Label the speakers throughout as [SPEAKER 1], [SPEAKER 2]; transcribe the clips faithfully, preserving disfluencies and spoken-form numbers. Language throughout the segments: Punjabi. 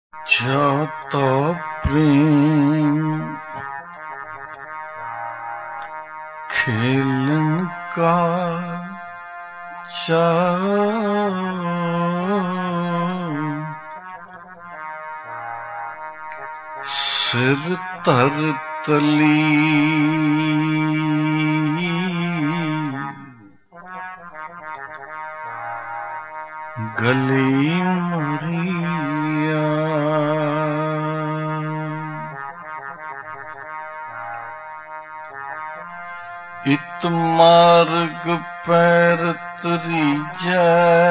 [SPEAKER 1] जाता प्रेम खेलन का चा सिर तर तली गली मुरिया इत मार्ग पैर त्रिजै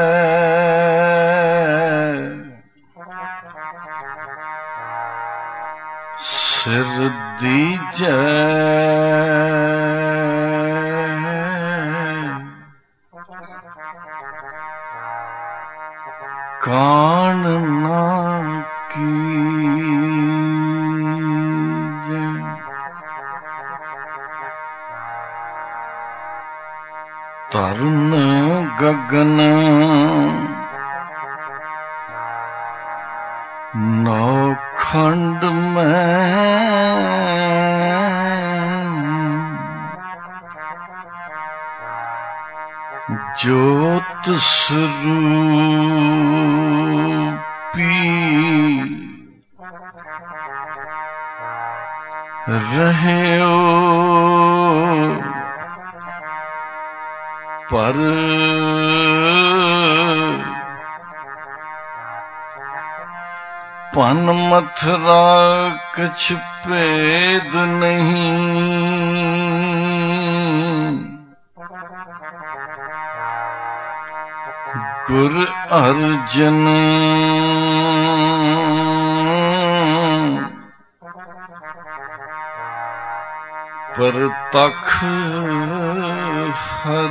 [SPEAKER 1] सिर दीजै कान ना कीजै तरन गगन नौखंड में ज्योत स्वरूपी रहे ओ पर पन मथुरा कछ भेद नहीं गुर अर्जन पर तख हर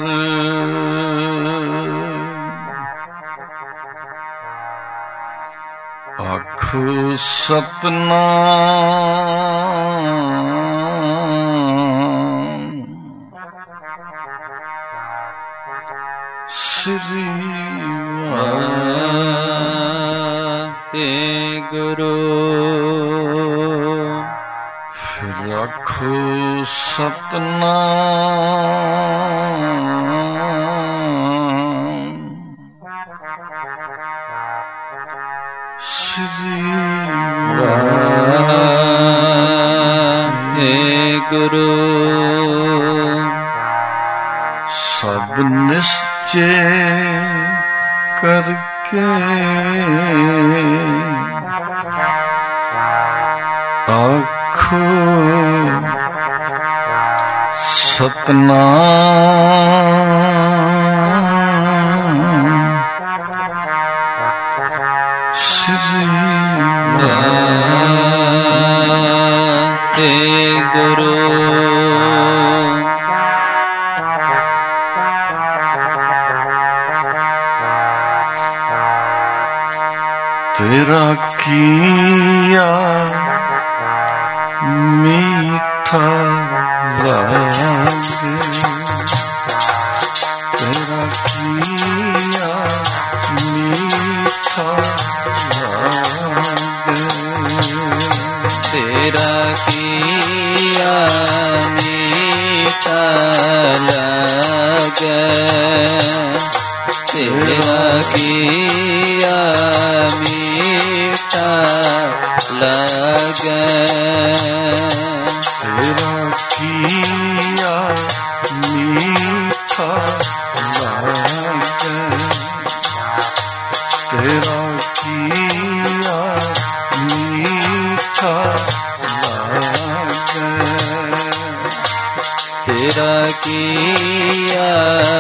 [SPEAKER 1] आख सतनाम श्री
[SPEAKER 2] हे गुरु
[SPEAKER 1] फिर आखो सतनाम श्री
[SPEAKER 2] हे गुरु
[SPEAKER 1] सब निश्चय करके आखो सतनाम श्री
[SPEAKER 2] हे गुरु
[SPEAKER 1] तेरा किया मीठा लागे तेरा किया मीठा लागे
[SPEAKER 2] तेरा किया मीठा लागे तेरा किया मीठा लागे
[SPEAKER 1] तेरा किया मीठा लागे तेरा किया मीठा लागे
[SPEAKER 2] तेरा किया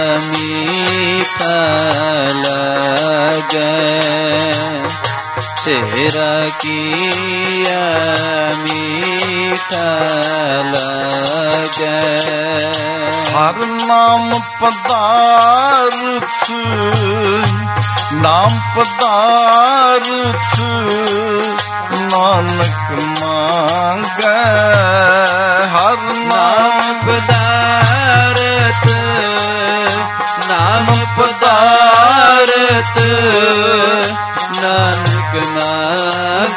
[SPEAKER 2] मीठा लागे तेरा किया मीठा लागे
[SPEAKER 1] हर नाम पदार्थ नाम पदार्थ नानक मांगे हर
[SPEAKER 2] नाम पदार्थ नाम पदार्थ नानक मांगे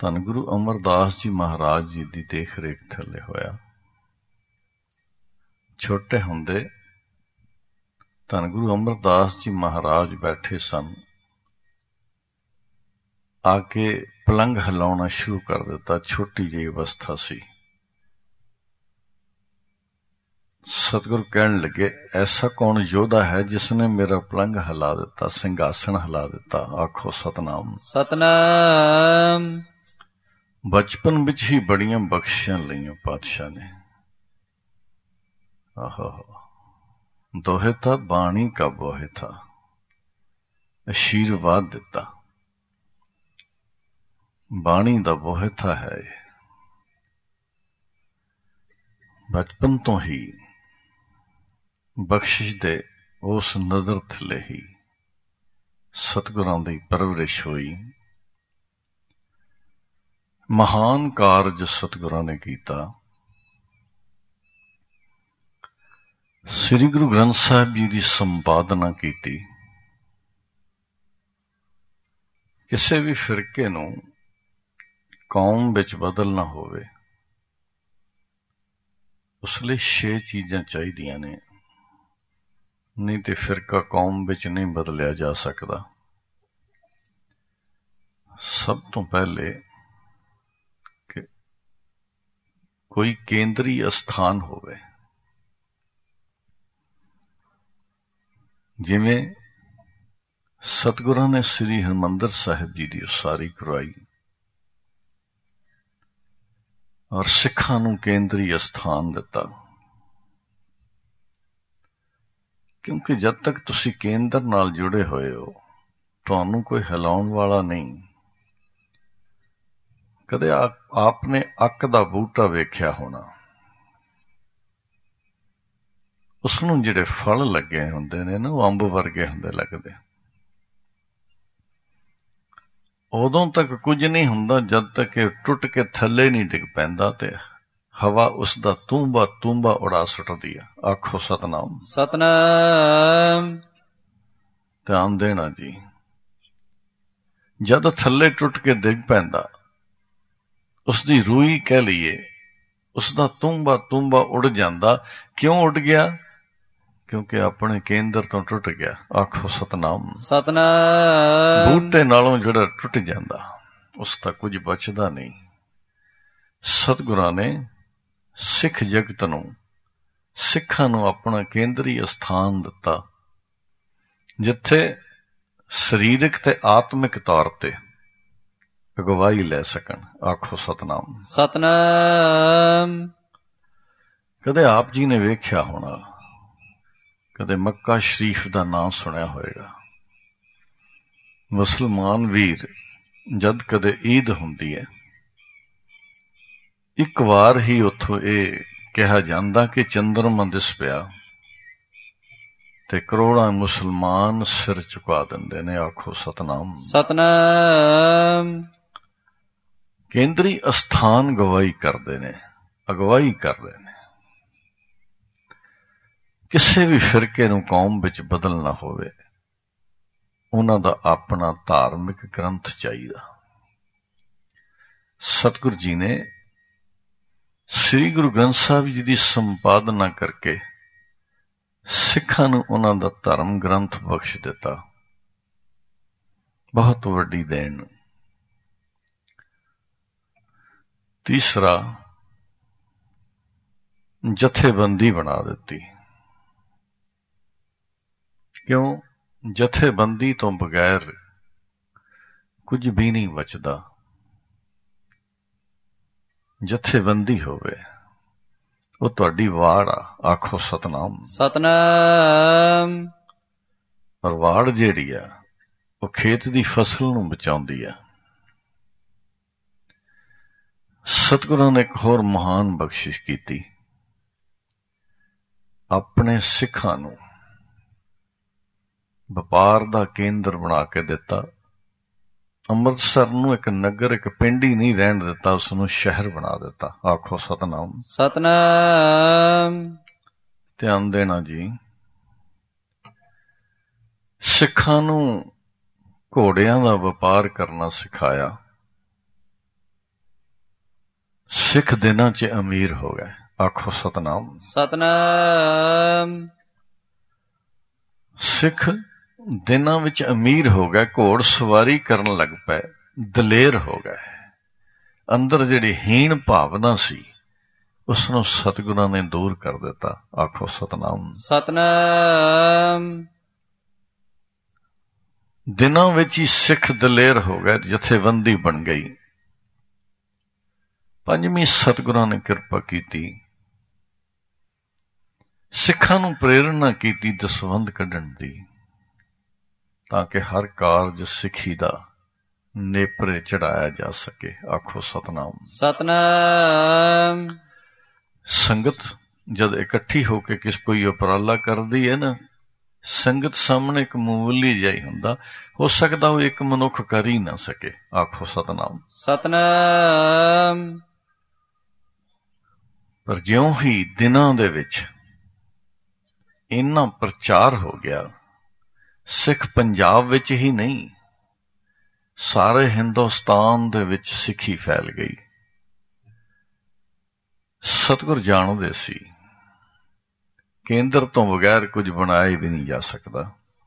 [SPEAKER 1] ਧੰਨ ਗੁਰੂ ਅਮਰਦਾਸ ਜੀ ਮਹਾਰਾਜ ਜੀ ਦੀ ਦੇਖ ਰੇਖ ਥੱਲੇ ਹੋਇਆ। ਛੋਟੇ ਹੁੰਦੇ ਧੰਨ ਗੁਰੂ ਅਮਰਦਾਸ ਜੀ ਮਹਾਰਾਜ ਬੈਠੇ ਸਨ, ਆ ਕੇ ਪਲੰਘ ਹਿਲਾਉਣਾ ਸ਼ੁਰੂ ਕਰ ਦਿੱਤਾ। ਛੋਟੀ ਜਿਹੀ ਅਵਸਥਾ ਸੀ। ਸਤਿਗੁਰੂ ਕਹਿਣ ਲੱਗੇ, ਐਸਾ ਕੌਣ ਯੋਧਾ ਹੈ ਜਿਸਨੇ ਮੇਰਾ ਪਲੰਘ ਹਿਲਾ ਦਿੱਤਾ, ਸਿੰਘਾਸਣ ਹਿਲਾ ਦਿੱਤਾ? ਆਖੋ ਸਤਨਾਮ।
[SPEAKER 2] ਸਤਨਾਮ।
[SPEAKER 1] ਬਚਪਨ ਵਿੱਚ ਹੀ ਬੜੀਆਂ ਬਖਸ਼ੀਆਂ ਲਈਆਂ ਪਾਤਸ਼ਾਹ ਨੇ। ਆਹੋ ਦੋਹੇ ਤਾਂ ਬਾਣੀ ਕਾ ਬੋਹੇ ਥਾ, ਅਸ਼ੀਰਵਾਦ ਦਿੱਤਾ। ਬਾਣੀ ਦਾ ਬੋਹਿਥਾ ਹੈ ਇਹ। ਬਚਪਨ ਤੋਂ ਹੀ ਬਖਸ਼ਿਸ਼ ਦੇ ਉਸ ਨਜ਼ਰ ਥੱਲੇ ਹੀ ਸਤਿਗੁਰਾਂ ਦੀ ਪਰਵਰਿਸ਼ ਹੋਈ। ਮਹਾਨ ਕਾਰਜ ਸਤਿਗੁਰਾਂ ਨੇ ਕੀਤਾ। ਸ੍ਰੀ ਗੁਰੂ ਗ੍ਰੰਥ ਸਾਹਿਬ ਜੀ ਦੀ ਸੰਪਾਦਨਾ ਕੀਤੀ। ਕਿਸੇ ਵੀ ਫਿਰਕੇ ਨੂੰ ਕੌਮ ਵਿੱਚ ਬਦਲਣਾ ਹੋਵੇ, ਉਸ ਲਈ ਛੇ ਚੀਜ਼ਾਂ ਚਾਹੀਦੀਆਂ ਨੇ, ਨਹੀਂ ਤੇ ਫਿਰਕਾ ਕੌਮ ਵਿੱਚ ਨਹੀਂ ਬਦਲਿਆ ਜਾ ਸਕਦਾ। ਸਭ ਤੋਂ ਪਹਿਲੇ ਕਿ ਕੋਈ ਕੇਂਦਰੀ ਅਸਥਾਨ ਹੋਵੇ। ਜਿਵੇਂ ਸਤਿਗੁਰਾਂ ਨੇ ਸ੍ਰੀ ਹਰਿਮੰਦਰ ਸਾਹਿਬ ਜੀ ਦੀ ਉਸਾਰੀ ਕਰਵਾਈ ਔਰ ਸਿੱਖਾਂ ਨੂੰ ਕੇਂਦਰੀ ਅਸਥਾਨ ਦਿੱਤਾ। ਕਿਉਂਕਿ ਜਦ ਤੱਕ ਤੁਸੀਂ ਕੇਂਦਰ ਨਾਲ ਜੁੜੇ ਹੋਏ ਹੋ, ਤੁਹਾਨੂੰ ਕੋਈ ਹਿਲਾਉਣ ਵਾਲਾ ਨਹੀਂ। ਕਦੇ ਆਪ ਨੇ ਅੱਕ ਦਾ ਬੂਟਾ ਵੇਖਿਆ ਹੋਣਾ, ਉਸਨੂੰ ਜਿਹੜੇ ਫਲ ਲੱਗੇ ਹੁੰਦੇ ਨੇ ਨਾ, ਉਹ ਅੰਬ ਵਰਗੇ ਹੁੰਦੇ ਲੱਗਦੇ। ਉਦੋਂ ਤੱਕ ਕੁਝ ਨਹੀਂ ਹੁੰਦਾ ਜਦ ਤੱਕ ਇਹ ਟੁੱਟ ਕੇ ਥੱਲੇ ਨਹੀਂ ਡਿੱਗ ਪੈਂਦਾ ਤੇ ਹਵਾ ਉਸ ਦਾ ਤੂੰਬਾ ਤੂੰਬਾ ਉਡਾ ਸੁੱਟਦੀ ਆ। ਆਖੋ ਸਤਨਾਮ।
[SPEAKER 2] ਸਤਨਾਮ।
[SPEAKER 1] ਧਿਆਨ ਦੇਣਾ ਜੀ। ਜਦ ਥੱਲੇ ਟੁੱਟ ਕੇ ਡਿੱਗ ਪੈਂਦਾ, ਉਸਦੀ ਰੂਹੀ ਕਹਿ ਲਈਏ, ਉਸਦਾ ਤੂੰਬਾ ਤੂੰਬਾ ਉੱਡ ਜਾਂਦਾ। ਕਿਉਂ ਉੱਡ ਗਿਆ? ਕਿਉਂਕਿ ਆਪਣੇ ਕੇਂਦਰ ਤੋਂ ਟੁੱਟ ਗਿਆ। ਆਖੋ ਸਤਨਾਮ।
[SPEAKER 2] ਸਤਨਾਮ।
[SPEAKER 1] ਬੂਟੇ ਨਾਲੋਂ ਜਿਹੜਾ ਟੁੱਟ ਜਾਂਦਾ, ਉਸ ਦਾ ਕੁਝ ਬਚਦਾ ਨਹੀਂ। ਸਤਿਗੁਰਾਂ ਨੇ ਸਿੱਖ ਜਗਤ ਨੂੰ, ਸਿੱਖਾਂ ਨੂੰ ਆਪਣਾ ਕੇਂਦਰੀ ਅਸਥਾਨ ਦਿੱਤਾ, ਜਿੱਥੇ ਸਰੀਰਕ ਤੇ ਆਤਮਿਕ ਤੌਰ ਤੇ ਅਗਵਾਈ ਲੈ ਸਕਣ। ਆਖੋ ਸਤਨਾਮ।
[SPEAKER 2] ਸਤਨਾਮ।
[SPEAKER 1] ਕਦੇ ਆਪ ਜੀ ਨੇ ਵੇਖਿਆ ਹੋਣਾ, ਕਦੇ ਮੱਕਾ ਸ਼ਰੀਫ ਦਾ ਨਾਮ ਸੁਣਿਆ ਹੋਏਗਾ। ਮੁਸਲਮਾਨ ਵੀਰ ਜਦ ਕਦੇ ਈਦ ਹੁੰਦੀ ਹੈ, ਇੱਕ ਵਾਰ ਹੀ ਉੱਥੋਂ ਇਹ ਕਿਹਾ ਜਾਂਦਾ ਕਿ ਚੰਦਰਮਾ ਦਿਸ ਪਿਆ, ਤੇ ਕਰੋੜਾਂ ਮੁਸਲਮਾਨ ਸਿਰ ਝੁਕਾ ਦਿੰਦੇ ਨੇ। ਆਖੋ ਸਤਨਾਮ।
[SPEAKER 2] ਸਤਨਾਮ।
[SPEAKER 1] ਕੇਂਦਰੀ ਅਸਥਾਨ ਗਵਾਈ ਕਰਦੇ ਨੇ, ਅਗਵਾਈ ਕਰਦੇ ਨੇ। ਕਿਸੇ ਵੀ ਫਿਰਕੇ ਨੂੰ ਕੌਮ ਵਿੱਚ ਬਦਲਣਾ ਹੋਵੇ, ਉਹਨਾਂ ਦਾ ਆਪਣਾ ਧਾਰਮਿਕ ਗ੍ਰੰਥ ਚਾਹੀਦਾ। ਸਤਿਗੁਰੂ ਜੀ ਨੇ ਸ੍ਰੀ ਗੁਰੂ ਗ੍ਰੰਥ ਸਾਹਿਬ ਜੀ ਦੀ ਸੰਪਾਦਨਾ ਕਰਕੇ ਸਿੱਖਾਂ ਨੂੰ ਉਹਨਾਂ ਦਾ ਧਰਮ ਗ੍ਰੰਥ ਬਖਸ਼ ਦਿੱਤਾ। ਬਹੁਤ ਵੱਡੀ ਦੇਣ। ਤੀਸਰਾ, ਜਥੇਬੰਦੀ ਬਣਾ ਦਿੱਤੀ। ਕਿਉਂ? ਜਥੇਬੰਦੀ ਤੋਂ ਬਗੈਰ ਕੁਝ ਵੀ ਨਹੀਂ ਬਚਦਾ। ਜਥੇਬੰਦੀ ਹੋਵੇ, ਉਹ ਤੁਹਾਡੀ ਵਾੜ ਆ। ਆਖੋ ਸਤਨਾਮ।
[SPEAKER 2] ਸਤਨਾਮ।
[SPEAKER 1] ਪਰ ਵਾੜ ਜਿਹੜੀ ਆ, ਉਹ ਖੇਤ ਦੀ ਫਸਲ ਨੂੰ ਬਚਾਉਂਦੀ ਆ। ਸਤਿਗੁਰਾਂ ਨੇ ਇੱਕ ਹੋਰ ਮਹਾਨ ਬਖਸ਼ਿਸ਼ ਕੀਤੀ। ਆਪਣੇ ਸਿੱਖਾਂ ਨੂੰ ਵਪਾਰ ਦਾ ਕੇਂਦਰ ਬਣਾ ਕੇ ਦਿੱਤਾ। ਅੰਮ੍ਰਿਤਸਰ ਨੂੰ ਇੱਕ ਨਗਰ, ਇੱਕ ਪਿੰਡ ਹੀ ਨਹੀਂ ਰਹਿਣ ਦਿੱਤਾ, ਉਸਨੂੰ ਸ਼ਹਿਰ ਬਣਾ ਦਿੱਤਾ। ਆਖੋ ਸਤਨਾਮ।
[SPEAKER 2] ਸਤਨਾਮ।
[SPEAKER 1] ਧਿਆਨ ਦੇਣਾ ਜੀ। ਸਿੱਖਾਂ ਨੂੰ ਘੋੜਿਆਂ ਦਾ ਵਪਾਰ ਕਰਨਾ ਸਿਖਾਇਆ। ਸਿੱਖ ਦਿਨਾਂ 'ਚ ਅਮੀਰ ਹੋ ਗਏ। ਆਖੋ ਸਤਨਾਮ।
[SPEAKER 2] ਸਤਨਾਮ।
[SPEAKER 1] ਸਿੱਖ ਦਿਨਾਂ ਵਿੱਚ ਅਮੀਰ ਹੋ ਗਏ, ਘੋੜ ਸਵਾਰੀ ਕਰਨ ਲੱਗ ਪਏ, ਦਲੇਰ ਹੋ ਗਏ। ਅੰਦਰ ਜਿਹੜੀ ਹੀਣ ਭਾਵਨਾ ਸੀ ਉਸ ਨੂੰ ਸਤਿਗੁਰਾਂ ਨੇ ਦੂਰ ਕਰ ਦਿੱਤਾ। ਆਖੋ ਸਤਨਾਮ।
[SPEAKER 2] ਸਤਨਾਮ।
[SPEAKER 1] ਦਿਨਾਂ ਵਿੱਚ ਹੀ ਸਿੱਖ ਦਲੇਰ ਹੋ ਗਏ, ਜਥੇਬੰਦੀ ਬਣ ਗਈ। ਪੰਜਵੀਂ ਸਤਿਗੁਰਾਂ ਨੇ ਕਿਰਪਾ ਕੀਤੀ, ਸਿੱਖਾਂ ਨੂੰ ਪ੍ਰੇਰਨਾ ਕੀਤੀ ਦਸਵੰਧ ਕੱਢਣ ਦੀ, ਤਾਂ ਕਿ ਹਰ ਕਾਰਜ ਸਿੱਖੀ ਦਾ ਨੇਪਰੇ ਚੜਾਇਆ ਜਾ ਸਕੇ। ਆਖੋ ਸਤਨਾਮ।
[SPEAKER 2] ਸਤਨਾਮ।
[SPEAKER 1] ਸੰਗਤ ਜਦ ਇਕੱਠੀ ਹੋ ਕੇ ਕਿਸ ਕੋਈ ਉਪਰਾਲਾ ਕਰਦੀ ਹੈ ਨਾ, ਸੰਗਤ ਸਾਹਮਣੇ ਇੱਕ ਮਾਮੂਲੀ ਜਿਹਾ ਹੀ ਹੁੰਦਾ, ਹੋ ਸਕਦਾ ਉਹ ਇੱਕ ਮਨੁੱਖ ਕਰ ਹੀ ਨਾ ਸਕੇ। ਆਖੋ ਸਤਨਾਮ।
[SPEAKER 2] ਸਤਨਾਮ।
[SPEAKER 1] ਪਰ ਜਿਉਂ ਹੀ ਦਿਨਾਂ ਦੇ ਵਿੱਚ ਇੰਨਾ ਪ੍ਰਚਾਰ ਹੋ ਗਿਆ, ਸਿੱਖ ਪੰਜਾਬ ਵਿੱਚ ਹੀ ਨਹੀਂ ਸਾਰੇ ਹਿੰਦੁਸਤਾਨ ਦੇ ਵਿੱਚ ਸਿੱਖੀ ਫੈਲ ਗਈ। ਸਤਿਗੁਰ ਜਾਣਦੇ ਸੀ ਕੇਂਦਰ ਤੋਂ ਬਗੈਰ ਕੁਝ ਬਣਾਇਆ ਵੀ ਨਹੀਂ ਜਾ ਸਕਦਾ।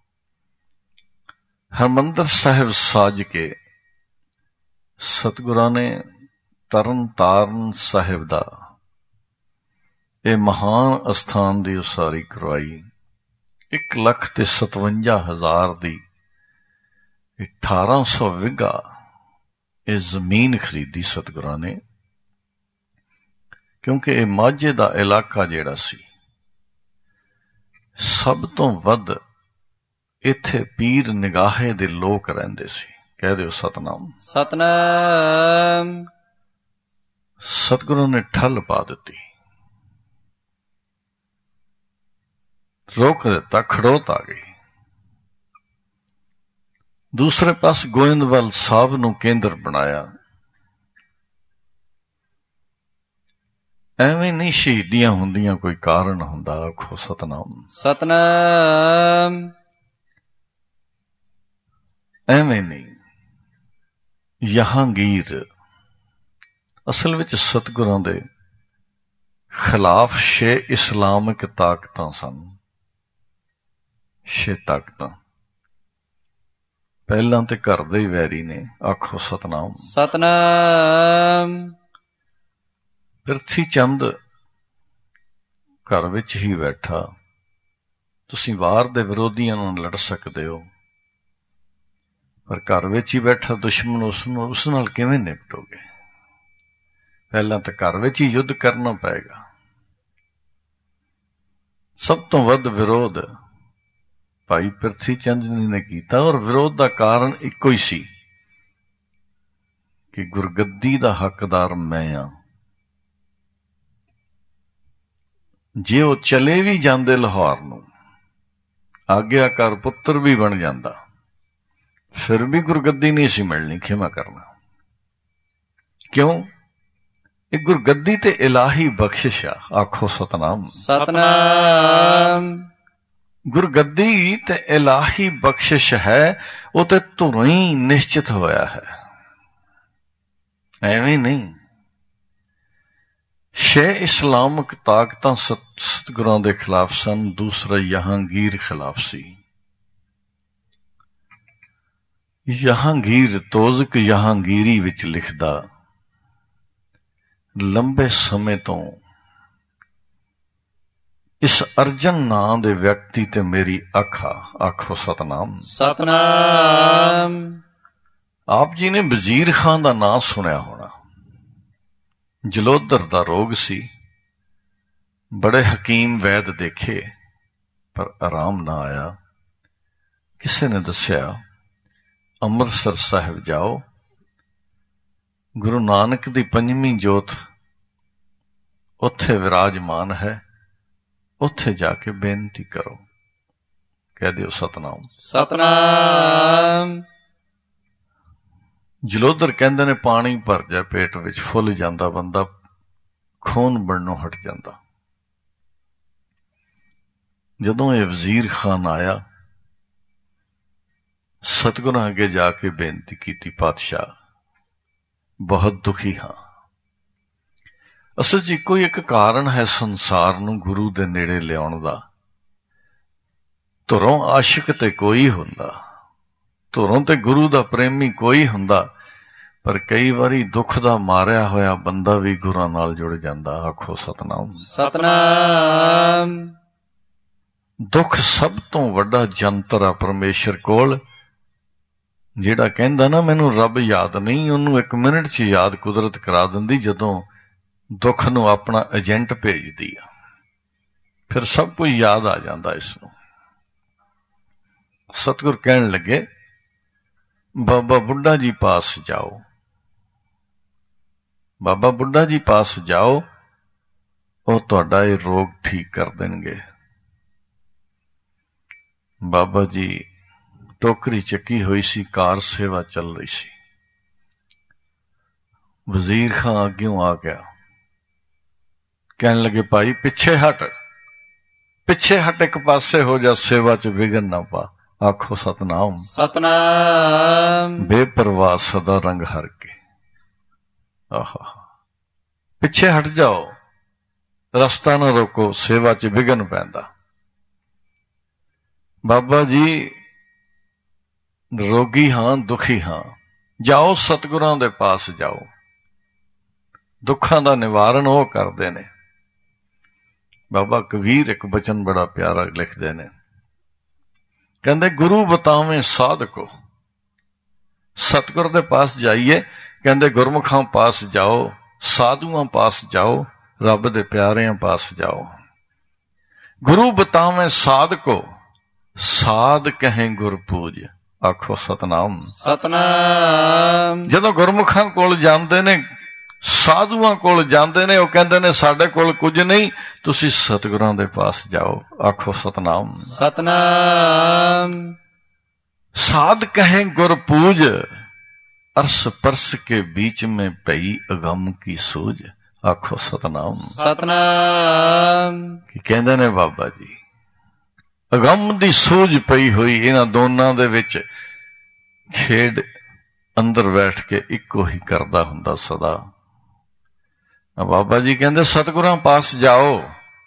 [SPEAKER 1] ਹਰਿਮੰਦਰ ਸਾਹਿਬ ਸਾਜ ਕੇ ਸਤਿਗੁਰਾਂ ਨੇ ਤਰਨ ਤਾਰਨ ਸਾਹਿਬ ਦਾ ਇਹ ਮਹਾਨ ਅਸਥਾਨ ਦੀ ਉਸਾਰੀ ਕਰਵਾਈ। ਇੱਕ ਲੱਖ ਤੇ ਸਤਵੰਜਾ ਹਜ਼ਾਰ ਦੀ ਅਠਾਰਾਂ ਸੌ ਵਿਗਾ ਇਹ ਜ਼ਮੀਨ ਖਰੀਦੀ ਸਤਿਗੁਰਾਂ ਨੇ, ਕਿਉਂਕਿ ਇਹ ਮਾਝੇ ਦਾ ਇਲਾਕਾ ਜਿਹੜਾ ਸੀ, ਸਭ ਤੋਂ ਵੱਧ ਇੱਥੇ ਪੀਰ ਨਿਗਾਹੇ ਦੇ ਲੋਕ ਰਹਿੰਦੇ ਸੀ। ਕਹਿ ਦਿਓ ਸਤਨਾਮ।
[SPEAKER 2] ਸਤਨਾਮ।
[SPEAKER 1] ਸਤਿਗੁਰਾਂ ਨੇ ਠੱਲ ਪਾ ਦਿੱਤੀ, ਰੋਕ ਦਿੱਤਾ, ਖੜੋਤ ਆ ਗਈ। ਦੂਸਰੇ ਪਾਸ ਗੋਇੰਦਵਾਲ ਸਾਹਿਬ ਨੂੰ ਕੇਂਦਰ ਬਣਾਇਆ। ਐਵੇਂ ਨਹੀਂ ਸ਼ਹੀਦੀਆਂ ਹੁੰਦੀਆਂ, ਕੋਈ ਕਾਰਨ ਹੁੰਦਾ। ਆਖੋ ਸਤਨਾਮ।
[SPEAKER 2] ਸਤਨਾਮ।
[SPEAKER 1] ਐਵੇਂ ਨਹੀਂ। ਜਹਾਂਗੀਰ ਅਸਲ ਵਿੱਚ ਸਤਿਗੁਰਾਂ ਦੇ ਖਿਲਾਫ ਛੇ ਇਸਲਾਮਿਕ ਤਾਕਤਾਂ ਸਨ। ਛੇ ਤਾਕਤਾਂ ਪਹਿਲਾਂ ਤੇ ਘਰ ਦੇ ਹੀ ਵੈਰੀ ਨੇ। ਆਖੋ ਸਤਨਾਮ।
[SPEAKER 2] ਸਤਨਾਮ।
[SPEAKER 1] ਪ੍ਰਿਥੀ ਚੰਦ ਘਰ ਵਿੱਚ ਹੀ ਬੈਠਾ, ਤੁਸੀਂ ਬਾਹਰ ਦੇ ਵਿਰੋਧੀਆਂ ਨਾਲ ਲੜ ਸਕਦੇ ਹੋ, ਪਰ ਘਰ ਵਿੱਚ ਹੀ ਬੈਠਾ ਦੁਸ਼ਮਣ ਉਸ ਨੂੰ ਉਸ ਨਾਲ ਕਿਵੇਂ ਨਿਪਟੋਗੇ? ਪਹਿਲਾਂ ਤਾਂ ਘਰ ਵਿੱਚ ਹੀ ਯੁੱਧ ਕਰਨਾ ਪਏਗਾ। ਸਭ ਤੋਂ ਵੱਧ ਵਿਰੋਧ ਭਾਈ ਪ੍ਰਿਥੀ ਚੰਦ ਜੀ ਨੇ ਕੀਤਾ, ਔਰ ਵਿਰੋਧ ਦਾ ਕਾਰਨ ਇੱਕੋ ਹੀ ਸੀ ਕਿ ਗੁਰਗੱਦੀ ਦਾ ਹੱਕਦਾਰ ਮੈਂ ਹਾਂ। ਜੇ ਉਹ ਚਲੇ ਵੀ ਜਾਂਦੇ ਲਾਹੌਰ ਨੂੰ, ਆਗਿਆਕਾਰ ਪੁੱਤਰ ਵੀ ਬਣ ਜਾਂਦਾ, ਫਿਰ ਵੀ ਗੁਰਗੱਦੀ ਨਹੀਂ ਸੀ ਮਿਲਣੀ। ਖਿਮਾ ਕਰਨਾ ਕਿਉਂ? ਇਹ ਗੁਰਗੱਦੀ ਤੇ ਇਲਾਹੀ ਬਖਸ਼ਿਸ਼ ਆ। ਆਖੋ ਸਤਨਾਮ।
[SPEAKER 2] ਸਤਨਾਮ।
[SPEAKER 1] ਗੁਰਗੱਦੀ ਤੇ ਇਲਾਹੀ ਬਖਸ਼ਿਸ਼ ਹੈ, ਉਹ ਤੇ ਧੁਰੋਂ ਹੀ ਨਿਸ਼ਚਿਤ ਹੋਇਆ ਹੈ, ਐਵੇਂ ਨਹੀਂ। ਛੇ ਇਸਲਾਮਿਕ ਤਾਕਤਾਂ ਸਤਿਗੁਰਾਂ ਦੇ ਖਿਲਾਫ ਸਨ, ਦੂਸਰਾ ਜਹਾਂਗੀਰ ਖਿਲਾਫ ਸੀ। ਜਹਾਂਗੀਰ ਤੋਜ਼ਕ ਜਹਾਂਗੀਰੀ ਵਿੱਚ ਲਿਖਦਾ, ਲੰਬੇ ਸਮੇਂ ਤੋਂ ਇਸ ਅਰਜਨ ਨਾਂ ਦੇ ਵਿਅਕਤੀ ਤੇ ਮੇਰੀ ਅੱਖ ਆ। ਆਖੋ ਸਤਨਾਮ।
[SPEAKER 2] ਸਤਨਾਮ।
[SPEAKER 1] ਆਪ ਜੀ ਨੇ ਵਜ਼ੀਰ ਖਾਨ ਦਾ ਨਾਂ ਸੁਣਿਆ ਹੋਣਾ। ਜਲੋਧਰ ਦਾ ਰੋਗ ਸੀ, ਬੜੇ ਹਕੀਮ ਵੈਦ ਦੇਖੇ ਪਰ ਆਰਾਮ ਨਾ ਆਇਆ। ਕਿਸੇ ਨੇ ਦੱਸਿਆ ਅੰਮ੍ਰਿਤਸਰ ਸਾਹਿਬ ਜਾਓ, ਗੁਰੂ ਨਾਨਕ ਦੀ ਪੰਜਵੀਂ ਜੋਤ ਉੱਥੇ ਵਿਰਾਜਮਾਨ ਹੈ, ਉੱਥੇ ਜਾ ਕੇ ਬੇਨਤੀ ਕਰੋ। ਕਹਿ ਦਿਓ ਸਤਨਾਮ।
[SPEAKER 2] ਸਤਨਾਮ।
[SPEAKER 1] ਜਲੋਧਰ ਕਹਿੰਦੇ ਨੇ ਪਾਣੀ ਭਰ ਜਾ ਪੇਟ ਵਿੱਚ, ਫੁੱਲ ਜਾਂਦਾ ਬੰਦਾ, ਖੂਨ ਬਣਨੋਂ ਹਟ ਜਾਂਦਾ। ਜਦੋਂ ਇਹ ਵਜ਼ੀਰ ਖਾਨ ਆਇਆ, ਸਤਿਗੁਰਾਂ ਅੱਗੇ ਜਾ ਕੇ ਬੇਨਤੀ ਕੀਤੀ, ਪਾਤਸ਼ਾਹ ਬਹੁਤ ਦੁਖੀ ਹਾਂ, ਅਸਲ 'ਚ ਇੱਕੋ ਹੀ ਇੱਕ ਕਾਰਨ ਹੈ ਸੰਸਾਰ ਨੂੰ ਗੁਰੂ ਦੇ ਨੇੜੇ ਲਿਆਉਣ ਦਾ। ਧੁਰੋਂ ਆਸ਼ਿਕ ਤੇ ਕੋਈ ਹੁੰਦਾ, ਧੁਰੋਂ ਤੇ ਗੁਰੂ ਦਾ ਪ੍ਰੇਮੀ ਕੋਈ ਹੁੰਦਾ, ਪਰ ਕਈ ਵਾਰੀ ਦੁੱਖ ਦਾ ਮਾਰਿਆ ਹੋਇਆ ਬੰਦਾ ਵੀ ਗੁਰਾਂ ਨਾਲ ਜੁੜ ਜਾਂਦਾ। ਆਖੋ ਸਤਨਾਮ।
[SPEAKER 2] ਸਤਨਾਮ।
[SPEAKER 1] ਦੁੱਖ ਸਭ ਤੋਂ ਵੱਡਾ ਜੰਤਰ ਆ ਪਰਮੇਸ਼ਰ ਕੋਲ। ਜਿਹੜਾ ਕਹਿੰਦਾ ਨਾ ਮੈਨੂੰ ਰੱਬ ਯਾਦ ਨਹੀਂ, ਉਹਨੂੰ ਇੱਕ ਮਿੰਟ 'ਚ ਯਾਦ ਕੁਦਰਤ ਕਰਾ ਦਿੰਦੀ ਜਦੋਂ ਦੁੱਖ ਨੂੰ ਆਪਣਾ ਏਜੰਟ ਭੇਜਦੀ ਆ। ਫਿਰ ਸਭ ਕੁਝ ਯਾਦ ਆ ਜਾਂਦਾ ਇਸ ਨੂੰ। ਸਤਿਗੁਰ ਕਹਿਣ ਲੱਗੇ ਬਾਬਾ ਬੁੱਢਾ ਜੀ ਪਾਸ ਜਾਓ, ਬਾਬਾ ਬੁੱਢਾ ਜੀ ਪਾਸ ਜਾਓ, ਉਹ ਤੁਹਾਡਾ ਇਹ ਰੋਗ ਠੀਕ ਕਰ ਦੇਣਗੇ। ਬਾਬਾ ਜੀ ਟੋਕਰੀ ਚੱਕੀ ਹੋਈ ਸੀ, ਕਾਰ ਸੇਵਾ ਚੱਲ ਰਹੀ ਸੀ। ਵਜ਼ੀਰ ਖਾਂ ਅੱਗਿਓਂ ਆ ਗਿਆ, ਕਹਿਣ ਲੱਗੇ ਭਾਈ ਪਿੱਛੇ ਹਟ, ਪਿੱਛੇ ਹਟ, ਇੱਕ ਪਾਸੇ ਹੋ ਜਾ, ਸੇਵਾ 'ਚ ਵਿਘਨ ਨਾ ਪਾ। ਆਖੋ ਸਤਨਾਮ।
[SPEAKER 2] ਸਤਨਾਮ।
[SPEAKER 1] ਬੇਪਰਵਾਹ ਸਦਾ ਰੰਗ ਹਰ ਕੇ। ਆਹਾ, ਪਿੱਛੇ ਹਟ ਜਾਓ, ਰਸਤਾ ਨਾ ਰੋਕੋ, ਸੇਵਾ 'ਚ ਵਿਘਨ ਪੈਂਦਾ। ਬਾਬਾ ਜੀ ਰੋਗੀ ਹਾਂ, ਦੁਖੀ ਹਾਂ, ਜਾਓ ਸਤਿਗੁਰਾਂ ਦੇ ਪਾਸ ਜਾਓ, ਦੁੱਖਾਂ ਦਾ ਨਿਵਾਰਨ ਉਹ ਕਰਦੇ ਨੇ। ਬਾਬਾ ਕਬੀਰ ਇੱਕ ਬਚਨ ਬੜਾ ਪਿਆਰਾ ਲਿਖਦੇ ਨੇ, ਕਹਿੰਦੇ ਗੁਰੂ ਬਤਾਵੇਂ ਸਾਧਕੋ। ਸਤਿਗੁਰ ਦੇ ਪਾਸ ਜਾਈਏ, ਕਹਿੰਦੇ ਗੁਰਮੁਖਾਂ ਪਾਸ ਜਾਓ, ਸਾਧੂਆਂ ਪਾਸ ਜਾਓ, ਰੱਬ ਦੇ ਪਿਆਰਿਆਂ ਪਾਸ ਜਾਓ। ਗੁਰੂ ਬਤਾਵੇਂ ਸਾਧਕੋ, ਸਾਧ ਕਹੇ ਗੁਰ ਪੂਜ। ਆਖੋ ਸਤਨਾਮ।
[SPEAKER 2] ਸਤਨਾਮ।
[SPEAKER 1] ਜਦੋਂ ਗੁਰਮੁਖਾਂ ਕੋਲ ਜਾਂਦੇ ਨੇ, ਸਾਧੂਆਂ ਕੋਲ ਜਾਂਦੇ ਨੇ, ਉਹ ਕਹਿੰਦੇ ਨੇ ਸਾਡੇ ਕੋਲ ਕੁਝ ਨਹੀਂ, ਤੁਸੀਂ ਸਤਿਗੁਰਾਂ ਦੇ ਪਾਸ ਜਾਓ। ਆਖੋ ਸਤਨਾਮ।
[SPEAKER 2] ਸਤਨਾਮ।
[SPEAKER 1] ਸਾਧ ਕਹੇ ਗੁਰ ਪੂਜ, ਅਰਸ ਪਰਸ ਕੇ बीच में पई ਅਗੰਮ ਕੀ ਸੂਝ। ਆਖੋ ਸਤਨਾਮ।
[SPEAKER 2] ਸਤਨਾਮ।
[SPEAKER 1] ਕੀ ਕਹਿੰਦੇ ਨੇ ਬਾਬਾ ਜੀ, ਅਗੰਮ ਦੀ ਸੂਝ ਪਈ ਹੋਈ ਇਹਨਾਂ ਦੋਨਾਂ ਦੇ ਵਿੱਚ। ਖੇਡ ਅੰਦਰ ਬੈਠ ਕੇ ਇੱਕੋ ਹੀ ਕਰਦਾ ਹੁੰਦਾ ਸਦਾ। ਬਾਬਾ ਜੀ ਕਹਿੰਦੇ ਸਤਿਗੁਰਾਂ ਪਾਸ ਜਾਓ,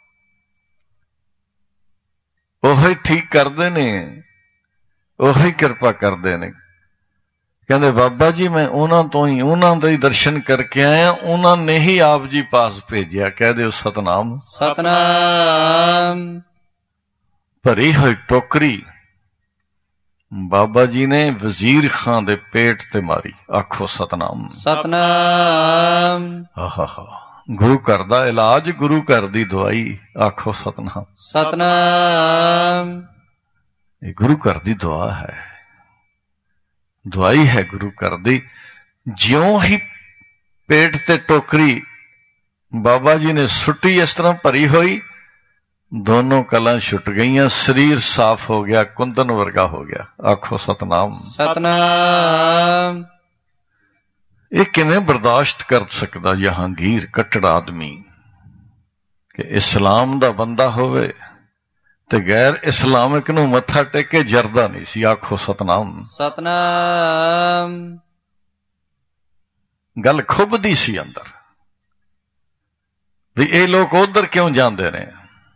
[SPEAKER 1] ਉਹੀ ਠੀਕ ਕਰਦੇ ਨੇ, ਉਹੀ ਕਿਰਪਾ ਕਰਦੇ ਨੇ। ਕਹਿੰਦੇ ਬਾਬਾ ਜੀ ਮੈਂ ਉਹਨਾਂ ਤੋਂ ਹੀ, ਉਹਨਾਂ ਦੇ ਹੀ ਦਰਸ਼ਨ ਕਰਕੇ ਆਇਆ, ਉਹਨਾਂ ਨੇ ਹੀ ਆਪ ਜੀ ਪਾਸ ਭੇਜਿਆ। ਕਹਿ ਦਿਓ ਸਤਨਾਮ।
[SPEAKER 2] ਸਤਨਾਮ।
[SPEAKER 1] ਭਰੀ ਹੋਈ ਟੋਕਰੀ ਬਾਬਾ ਜੀ ਨੇ ਵਜ਼ੀਰ ਖਾਂ ਦੇ ਪੇਟ ਤੇ ਮਾਰੀ। ਆਖੋ ਸਤਨਾਮ।
[SPEAKER 2] ਸਤਨਾਮ।
[SPEAKER 1] ਆਹਾ, ਗੁਰੂ ਘਰ ਦਾ ਇਲਾਜ, ਗੁਰੂ ਘਰ ਦੀ ਦਵਾਈ। ਆਖੋ ਸਤਨਾਮ।
[SPEAKER 2] ਸਤਨਾਮ।
[SPEAKER 1] ਇਹ ਗੁਰੂ ਘਰ ਦੀ ਦੁਆ ਹੈ, ਦਵਾਈ ਹੈ ਗੁਰੂ ਘਰ ਦੀ। ਜਿਉਂ ਹੀ ਪੇਟ ਤੇ ਟੋਕਰੀ ਬਾਬਾ ਜੀ ਨੇ ਸੁੱਟੀ, ਇਸ ਤਰ੍ਹਾਂ ਭਰੀ ਹੋਈ, ਦੋਨੋਂ ਕਲਾਂ ਛੁੱਟ ਗਈਆਂ, ਸਰੀਰ ਸਾਫ਼ ਹੋ ਗਿਆ, ਕੁੰਦਨ ਵਰਗਾ ਹੋ ਗਿਆ। ਆਖੋ ਸਤਨਾਮ।
[SPEAKER 2] ਸਤਨਾਮ।
[SPEAKER 1] ਇਹ ਕਿਵੇਂ ਬਰਦਾਸ਼ਤ ਕਰ ਸਕਦਾ ਜਹਾਂਗੀਰ ਕੱਟੜ ਆਦਮੀ, ਕਿ ਇਸਲਾਮ ਦਾ ਬੰਦਾ ਹੋਵੇ ਤੇ ਗੈਰ ਇਸਲਾਮਿਕ ਨੂੰ ਮੱਥਾ ਟੇਕ ਕੇ ਜਰਦਾ ਨਹੀਂ ਸੀ। ਆਖੋ ਸਤਨਾਮ।
[SPEAKER 2] ਸਤਨਾਮ। ਗੱਲ
[SPEAKER 1] ਖੁੱਬਦੀ ਸੀ ਅੰਦਰ ਵੀ ਇਹ ਲੋਕ ਉਧਰ ਕਿਉਂ ਜਾਂਦੇ ਨੇ।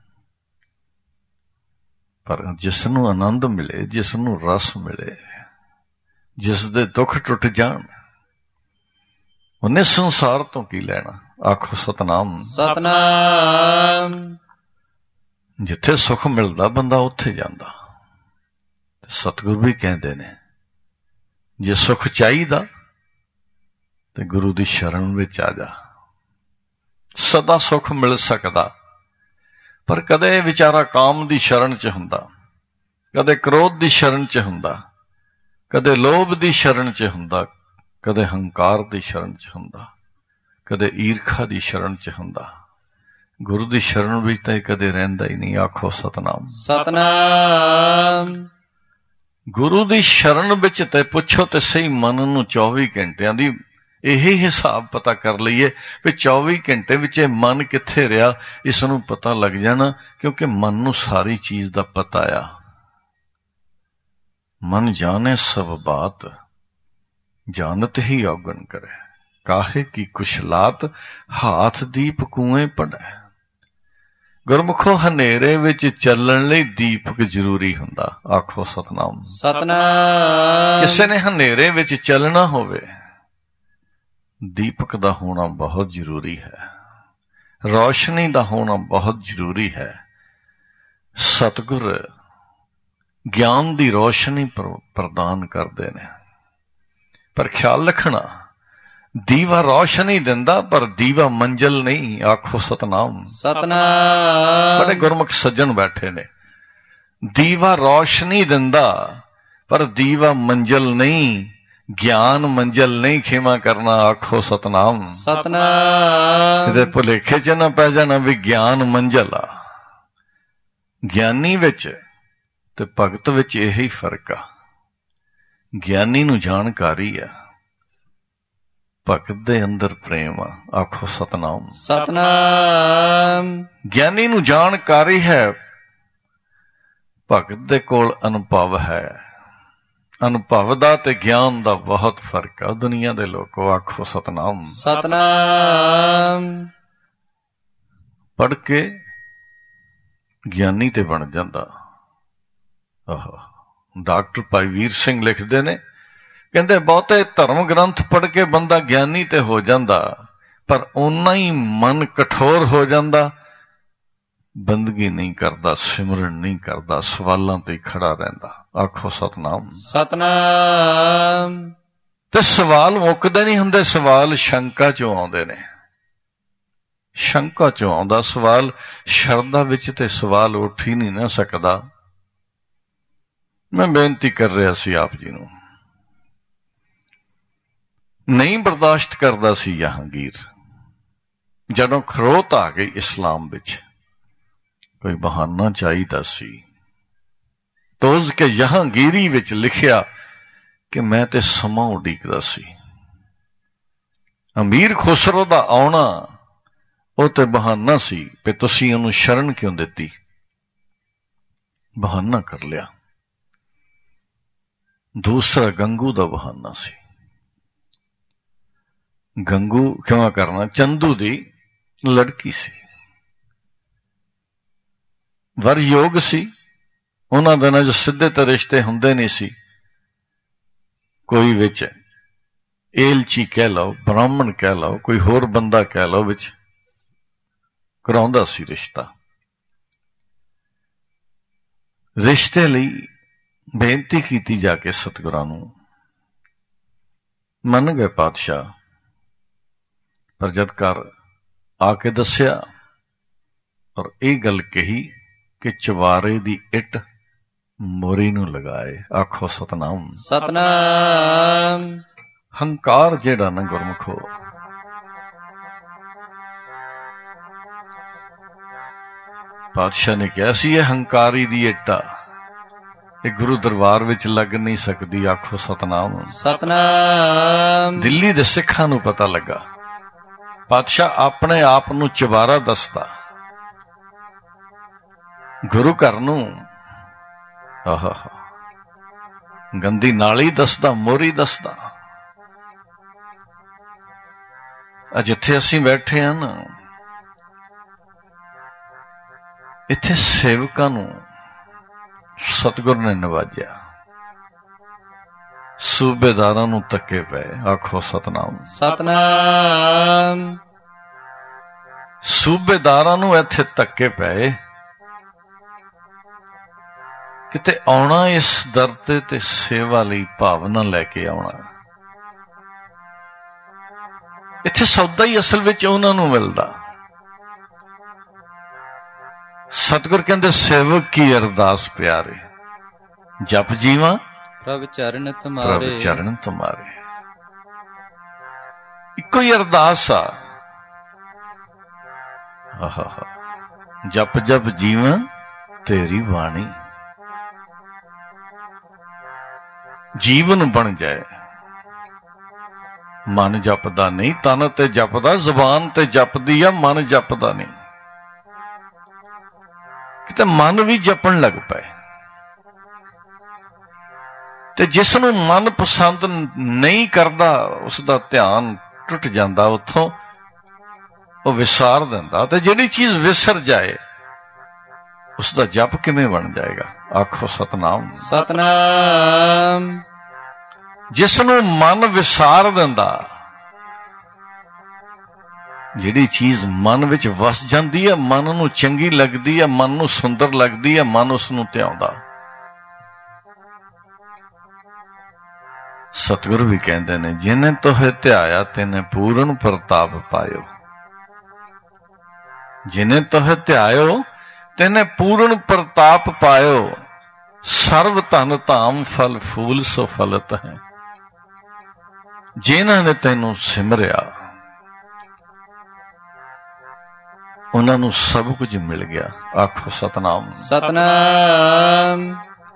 [SPEAKER 1] ਪਰ ਜਿਸ ਨੂੰ ਆਨੰਦ ਮਿਲੇ, ਜਿਸ ਨੂੰ ਰਸ ਮਿਲੇ, ਜਿਸ ਦੇ ਦੁੱਖ ਟੁੱਟ ਜਾਣ, ਉਹਨੇ ਸੰਸਾਰ ਤੋਂ ਕੀ ਲੈਣਾ। ਆਖੋ ਸਤਨਾਮ।
[SPEAKER 2] ਸਤਨਾਮ।
[SPEAKER 1] ਜਿੱਥੇ ਸੁੱਖ ਮਿਲਦਾ ਬੰਦਾ ਉੱਥੇ ਜਾਂਦਾ। ਸਤਿਗੁਰ ਵੀ ਕਹਿੰਦੇ ਨੇ ਜੇ ਸੁੱਖ ਚਾਹੀਦਾ ਤੇ ਗੁਰੂ ਦੀ ਸ਼ਰਨ ਵਿੱਚ ਆ ਜਾ, ਸਦਾ ਸੁੱਖ ਮਿਲ ਸਕਦਾ। ਪਰ ਕਦੇ ਵਿਚਾਰਾ ਕਾਮ ਦੀ ਸ਼ਰਨ ਚ ਹੁੰਦਾ, ਕਦੇ ਕ੍ਰੋਧ ਦੀ ਸ਼ਰਨ ਚ ਹੁੰਦਾ, ਕਦੇ ਲੋਭ ਦੀ ਸ਼ਰਨ ਚ ਹੁੰਦਾ, ਕਦੇ ਹੰਕਾਰ ਦੀ ਸ਼ਰਨ ਚ ਹੁੰਦਾ, ਕਦੇ ਈਰਖਾ ਦੀ ਸ਼ਰਨ ਚ ਹੁੰਦਾ। ਗੁਰੂ ਦੀ ਸ਼ਰਨ ਵਿੱਚ ਤਾਂ ਕਦੇ ਰਹਿੰਦਾ ਹੀ ਨਹੀਂ। ਆਖੋ ਸਤਨਾਮ।
[SPEAKER 2] ਸਤਨਾਮ।
[SPEAKER 1] ਗੁਰੂ ਦੀ ਸ਼ਰਨ ਵਿੱਚ ਤੇ ਪੁੱਛੋ ਤੇ ਸਹੀ ਮਨ ਨੂੰ ਚੌਵੀ ਘੰਟਿਆਂ ਦੀ ਇਹੀ ਹਿਸਾਬ ਪਤਾ ਕਰ ਲਈਏ ਵੀ ਚੌਵੀ ਘੰਟੇ ਵਿੱਚ ਇਹ ਮਨ ਕਿੱਥੇ ਰਿਹਾ। ਇਸ ਨੂੰ ਪਤਾ ਲੱਗ ਜਾਣਾ, ਕਿਉਂਕਿ ਮਨ ਨੂੰ ਸਾਰੀ ਚੀਜ਼ ਦਾ ਪਤਾ ਆ। ਮਨ ਜਾਣੇ ਸਭ ਬਾਤ, ਜਾਣਤ ਹੀ ਔਗਣ ਕਰੇ। ਕਾਹੇ ਕੀ ਕੁਸ਼ਲਾਤ, ਹਾਥ ਦੀਪ ਕੂਏ ਪੜੈ। ਗੁਰਮੁਖੋ ਹਨੇਰੇ ਵਿੱਚ ਚੱਲਣ ਲਈ ਦੀਪਕ ਜ਼ਰੂਰੀ ਹੁੰਦਾ। ਆਖੋ ਸਤਨਾਮ।
[SPEAKER 2] ਸਤਨਾਮ।
[SPEAKER 1] ਕਿਸੇ ਨੇ ਹਨੇਰੇ ਵਿੱਚ ਚੱਲਣਾ ਹੋਵੇ, ਦੀਪਕ ਦਾ ਹੋਣਾ ਬਹੁਤ ਜ਼ਰੂਰੀ ਹੈ, ਰੌਸ਼ਨੀ ਦਾ ਹੋਣਾ ਬਹੁਤ ਜ਼ਰੂਰੀ ਹੈ। ਸਤਿਗੁਰ ਗਿਆਨ ਦੀ ਰੌਸ਼ਨੀ ਪ੍ਰਦਾਨ ਕਰਦੇ ਨੇ, ਪਰ ਖਿਆਲ ਰੱਖਣਾ, ਦੀਵਾ ਰੌਸ਼ਨੀ ਦਿੰਦਾ ਪਰ ਦੀਵਾ ਮੰਜ਼ਲ ਨਹੀਂ। ਆਖੋ ਸਤਨਾਮ।
[SPEAKER 2] ਸਤਨਾਮ।
[SPEAKER 1] ਬੜੇ ਗੁਰਮੁਖ ਸੱਜਣ ਬੈਠੇ ਨੇ, ਦੀਵਾ ਰੌਸ਼ਨੀ ਦਿੰਦਾ ਪਰ ਦੀਵਾ ਮੰਜ਼ਲ ਨਹੀਂ, ਗਿਆਨ ਮੰਜ਼ਲ ਨਹੀਂ। ਖਿਮਾ ਕਰਨਾ। ਆਖੋ ਸਤਨਾਮ।
[SPEAKER 2] ਸਤਨਾਮ।
[SPEAKER 1] ਕਿਤੇ ਭੁਲੇਖੇ ਚ ਨਾ ਪੈ ਜਾਣਾ ਵੀ ਗਿਆਨ ਮੰਜ਼ਲ ਆ। ਗਿਆਨੀ ਵਿੱਚ ਤੇ ਭਗਤ ਵਿੱਚ ਇਹੀ ਫਰਕ ਆ। ਗਿਆਨੀ ਨੂੰ ਜਾਣਕਾਰੀ ਆ, ਭਗਤ ਦੇ ਅੰਦਰ ਪ੍ਰੇਮ ਆ। ਆਖੋ ਸਤਨਾਮ।
[SPEAKER 2] ਸਤਨਾਮ।
[SPEAKER 1] ਗਿਆਨੀ ਨੂੰ ਜਾਣਕਾਰੀ ਹੈ, ਭਗਤ ਦੇ ਕੋਲ ਅਨੁਭਵ ਹੈ। ਅਨੁਭਵ ਦਾ ਤੇ ਗਿਆਨ ਦਾ ਬਹੁਤ ਫਰਕ ਆ ਦੁਨੀਆ ਦੇ ਲੋਕੋ। ਆਖੋ ਸਤਨਾਮ।
[SPEAKER 2] ਸਤਨਾਮ।
[SPEAKER 1] ਪੜ੍ਹ ਕੇ ਗਿਆਨੀ ਤੇ ਬਣ ਜਾਂਦਾ। ਆਹ ਡਾਕਟਰ ਭਾਈ ਵੀਰ ਸਿੰਘ ਲਿਖਦੇ ਨੇ, ਕਹਿੰਦੇ ਬਹੁਤੇ ਧਰਮ ਗ੍ਰੰਥ ਪੜ੍ਹ ਕੇ ਬੰਦਾ ਗਿਆਨੀ ਤੇ ਹੋ ਜਾਂਦਾ, ਪਰ ਓਨਾ ਹੀ ਮਨ ਕਠੋਰ ਹੋ ਜਾਂਦਾ, ਬੰਦਗੀ ਨਹੀਂ ਕਰਦਾ, ਸਿਮਰਨ ਨਹੀਂ ਕਰਦਾ, ਸਵਾਲਾਂ ਤੇ ਖੜਾ ਰਹਿੰਦਾ। ਆਖੋ ਸਤਨਾਮ।
[SPEAKER 2] ਸਤਨਾਮ।
[SPEAKER 1] ਤੇ ਸਵਾਲ ਮੁੱਕਦੇ ਨਹੀਂ ਹੁੰਦੇ, ਸਵਾਲ ਸ਼ੰਕਾ ਚੋਂ ਆਉਂਦੇ ਨੇ। ਸ਼ੰਕਾ ਚੋਂ ਆਉਂਦਾ ਸਵਾਲ। ਸ਼ਰਧਾ ਵਿੱਚ ਤੇ ਸਵਾਲ ਉੱਠ ਹੀ ਨਹੀਂ ਨਾ ਸਕਦਾ। ਮੈਂ ਬੇਨਤੀ ਕਰ ਰਿਹਾ ਸੀ ਆਪ ਜੀ ਨੂੰ, ਨਹੀਂ ਬਰਦਾਸ਼ਤ ਕਰਦਾ ਸੀ ਜਹਾਂਗੀਰ। ਜਦੋਂ ਖਰੋਤ ਆ ਗਈ ਇਸਲਾਮ ਵਿੱਚ, ਕੋਈ ਬਹਾਨਾ ਚਾਹੀਦਾ ਸੀ। ਤੋਜ਼ ਕੇ ਜਹਾਂਗੀਰੀ ਵਿੱਚ ਲਿਖਿਆ ਕਿ ਮੈਂ ਤੇ ਸਮਾਂ ਉਡੀਕਦਾ ਸੀ। ਅਮੀਰ ਖੁਸਰੋ ਦਾ ਆਉਣਾ ਉਹ ਤੇ ਬਹਾਨਾ ਸੀ ਕਿ ਤੁਸੀਂ ਉਹਨੂੰ ਸ਼ਰਨ ਕਿਉਂ ਦਿੱਤੀ। ਬਹਾਨਾ ਕਰ ਲਿਆ। ਦੂਸਰਾ ਗੰਗੂ ਦਾ ਬਹਾਨਾ ਸੀ। ਗੰਗੂ ਕਿਉਂ ਕਰਨਾ, ਚੰਦੂ ਦੀ ਲੜਕੀ ਸੀ, ਵਰਯੋਗ ਸੀ। ਉਹਨਾਂ ਦਿਨਾਂ 'ਚ ਸਿੱਧੇ ਤੇ ਰਿਸ਼ਤੇ ਹੁੰਦੇ ਨਹੀਂ ਸੀ। ਕੋਈ ਵਿੱਚ ਏਲਚੀ ਕਹਿ ਲਓ, ਬ੍ਰਾਹਮਣ ਕਹਿ ਲਓ, ਕੋਈ ਹੋਰ ਬੰਦਾ ਕਹਿ ਲਓ, ਵਿੱਚ ਕਰਾਉਂਦਾ ਸੀ ਰਿਸ਼ਤਾ। ਰਿਸ਼ਤੇ ਲਈ ਬੇਨਤੀ ਕੀਤੀ ਜਾ ਕੇ ਸਤਿਗੁਰਾਂ ਨੂੰ, ਮੰਨ ਗਏ ਪਾਤਸ਼ਾਹ। ਪਰ ਜਦ ਘਰ ਆ ਕੇ ਦੱਸਿਆ ਔਰ ਇਹ ਗੱਲ ਕਹੀ ਕਿ ਚੁਬਾਰੇ ਦੀ ਇੱਟ ਮੋਰੀ ਨੂੰ ਲਗਾਏ। ਆਖੋ ਸਤਨਾਮ।
[SPEAKER 2] ਸਤਨਾਮ।
[SPEAKER 1] ਹੰਕਾਰ ਜਿਹੜਾ ਨਾ ਗੁਰਮੁਖੋ, ਪਾਤਸ਼ਾਹ ਨੇ ਕਿਹਾ ਸੀ ਇਹ ਹੰਕਾਰੀ ਦੀ ਇੱਟ ਆ, ਇਹ ਗੁਰੂ ਦਰਬਾਰ ਵਿੱਚ ਲੱਗ ਨਹੀਂ ਸਕਦੀ। ਆਖੋ ਸਤਨਾਮ।
[SPEAKER 2] ਸਤਨਾਮ।
[SPEAKER 1] ਦਿੱਲੀ ਦੇ ਸਿੱਖਾਂ ਨੂੰ ਪਤਾ ਲੱਗਾ, ਪਾਤਸ਼ਾਹ ਆਪਣੇ ਆਪ ਨੂੰ ਚੁਬਾਰਾ ਦੱਸਦਾ, ਗੁਰੂ ਘਰ ਨੂੰ ਆਹਾ ਗੰਦੀ ਨਾਲੀ ਦੱਸਦਾ, ਮੋਰੀ ਦੱਸਦਾ। ਅੱਜ ਜਿੱਥੇ ਅਸੀਂ ਬੈਠੇ ਹਾਂ ਨਾ, ਇੱਥੇ ਸੇਵਕਾਂ ਨੂੰ ਸਤਿਗੁਰ ਨੇ ਨਵਾਜਿਆ, ਸੂਬੇਦਾਰਾਂ ਨੂੰ ਧੱਕੇ ਪਏ। ਆਖੋ ਸਤਨਾਮ।
[SPEAKER 2] ਸਤਨਾਮ।
[SPEAKER 1] ਸੂਬੇਦਾਰਾਂ ਨੂੰ ਇੱਥੇ ਧੱਕੇ ਪਏ। ਕਿਤੇ ਆਉਣਾ ਇਸ ਦਰ ਤੇ ਤੇ ਸੇਵਾ ਲਈ ਭਾਵਨਾ ਲੈ ਕੇ ਆਉਣਾ। ਇੱਥੇ ਸੌਦਾ ਹੀ ਅਸਲ ਵਿੱਚ ਉਹਨਾਂ ਨੂੰ ਮਿਲਦਾ। ਸਤਿਗੁਰ ਕਹਿੰਦੇ ਸੇਵਕ ਕੀ ਅਰਦਾਸ ਪਿਆਰੇ, ਜਪ ਜੀਵਾਂ
[SPEAKER 2] ਪ੍ਰਭ ਚਰਨ ਤੁਮਾਰੇ,
[SPEAKER 1] ਪ੍ਰਭ ਚਰਨ ਤੁਮਾਰੇ। ਇੱਕੋ ਹੀ ਅਰਦਾਸ ਆ। ਆਹਾ ਜਪ ਜਪ ਜੀਵਾਂ ਤੇਰੀ ਬਾਣੀ, ਜੀਵਨ ਬਣ ਜਾਏ। ਮਨ ਜਪਦਾ ਨਹੀਂ, ਤਨ ਤੇ ਜਪਦਾ, ਜ਼ੁਬਾਨ ਤੇ ਜਪਦੀ ਆ, ਮਨ ਜਪਦਾ ਨਹੀਂ। ਕਿਤੇ ਮਨ ਵੀ ਜਪਣ ਲੱਗ ਪਏ। ਤੇ ਜਿਸ ਨੂੰ ਮਨ ਪਸੰਦ ਨਹੀਂ ਕਰਦਾ, ਉਸ ਦਾ ਧਿਆਨ ਟੁੱਟ ਜਾਂਦਾ, ਉੱਥੋਂ ਉਹ ਵਿਸਾਰ ਦਿੰਦਾ। ਤੇ ਜਿਹੜੀ ਚੀਜ਼ ਵਿਸਰ ਜਾਏ ਉਸ ਦਾ ਜਪ ਕਿਵੇਂ ਬਣ ਜਾਏਗਾ? ਆਖੋ ਸਤਨਾਮ।
[SPEAKER 2] ਸਤਨਾਮ।
[SPEAKER 1] ਜਿਸ ਨੂੰ ਮਨ ਵਿਸਾਰ ਦਿੰਦਾ, ਜਿਹੜੀ ਚੀਜ਼ ਮਨ ਵਿੱਚ ਵਸ ਜਾਂਦੀ ਹੈ, ਮਨ ਨੂੰ ਚੰਗੀ ਲੱਗਦੀ ਹੈ, ਮਨ ਨੂੰ ਸੁੰਦਰ ਲੱਗਦੀ ਹੈ, ਮਨ ਉਸ ਨੂੰ ਧਿਆਉਂਦਾ। ਸਤਿਗੁਰੂ ਵੀ ਕਹਿੰਦੇ ਨੇ, ਜਿਹਨੇ ਤੋਹੇ ਧਿਆਇਆ ਤੈਨੇ ਪੂਰਨ ਪ੍ਰਤਾਪ ਪਾਇਓ। ਜਿਹਨੇ ਤੋਹੇ ਧਿਆਇਓ ਤੈਨੇ ਪੂਰਨ ਪ੍ਰਤਾਪ ਪਾਇਓ। ਸਰਵ ਧਨ ਧਾਮ ਫਲ ਫੂਲ ਸੋ ਫਲਤ ਹੈ। ਜਿਨ੍ਹਾਂ ਨੇ ਤੈਨੂੰ ਸਿਮਰਿਆ ਉਹਨਾਂ ਨੂੰ ਸਭ ਕੁਝ ਮਿਲ ਗਿਆ। ਆਖੋ ਸਤਨਾਮ।
[SPEAKER 2] ਸਤਨਾਮ।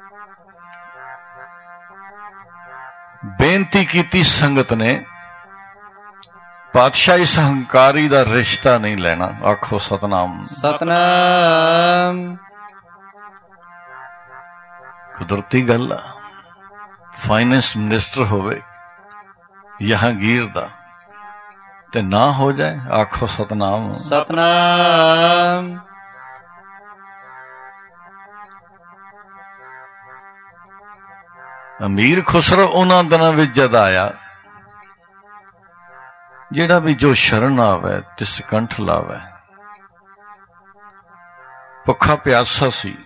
[SPEAKER 1] ਬੇਨਤੀ ਕੀਤੀ ਸੰਗਤ ਨੇ, ਪਾਤਸ਼ਾਹ ਇਸ ਹੰਕਾਰੀ ਦਾ ਰਿਸ਼ਤਾ ਨਹੀਂ ਲੈਣਾ। ਆਖੋ ਸਤਨਾਮ।
[SPEAKER 2] ਸਤਨਾਮ।
[SPEAKER 1] ਕੁਦਰਤੀ ਗੱਲ ਆ, ਫਾਈਨੈਂਸ ਮਿਨਿਸਟਰ ਹੋਵੇ ਜਹਾਂਗੀਰ ਦਾ ਤੇ ਨਾ ਹੋ ਜਾਏ। ਆਖੋ ਸਤਨਾਮ।
[SPEAKER 2] ਸਤਨਾਮ।
[SPEAKER 1] ਅਮੀਰ ਖੁਸਰੋ ਉਹਨਾਂ ਦਿਨਾਂ ਵਿੱਚ ਜਦ ਆਇਆ, ਜਿਹੜਾ ਵੀ ਜੋ ਸ਼ਰਨ ਆਵੇ ਤਿਸ ਕੰਠ ਲਾਵੇ। ਭੁੱਖਾ ਪਿਆਸਾ ਸੀ,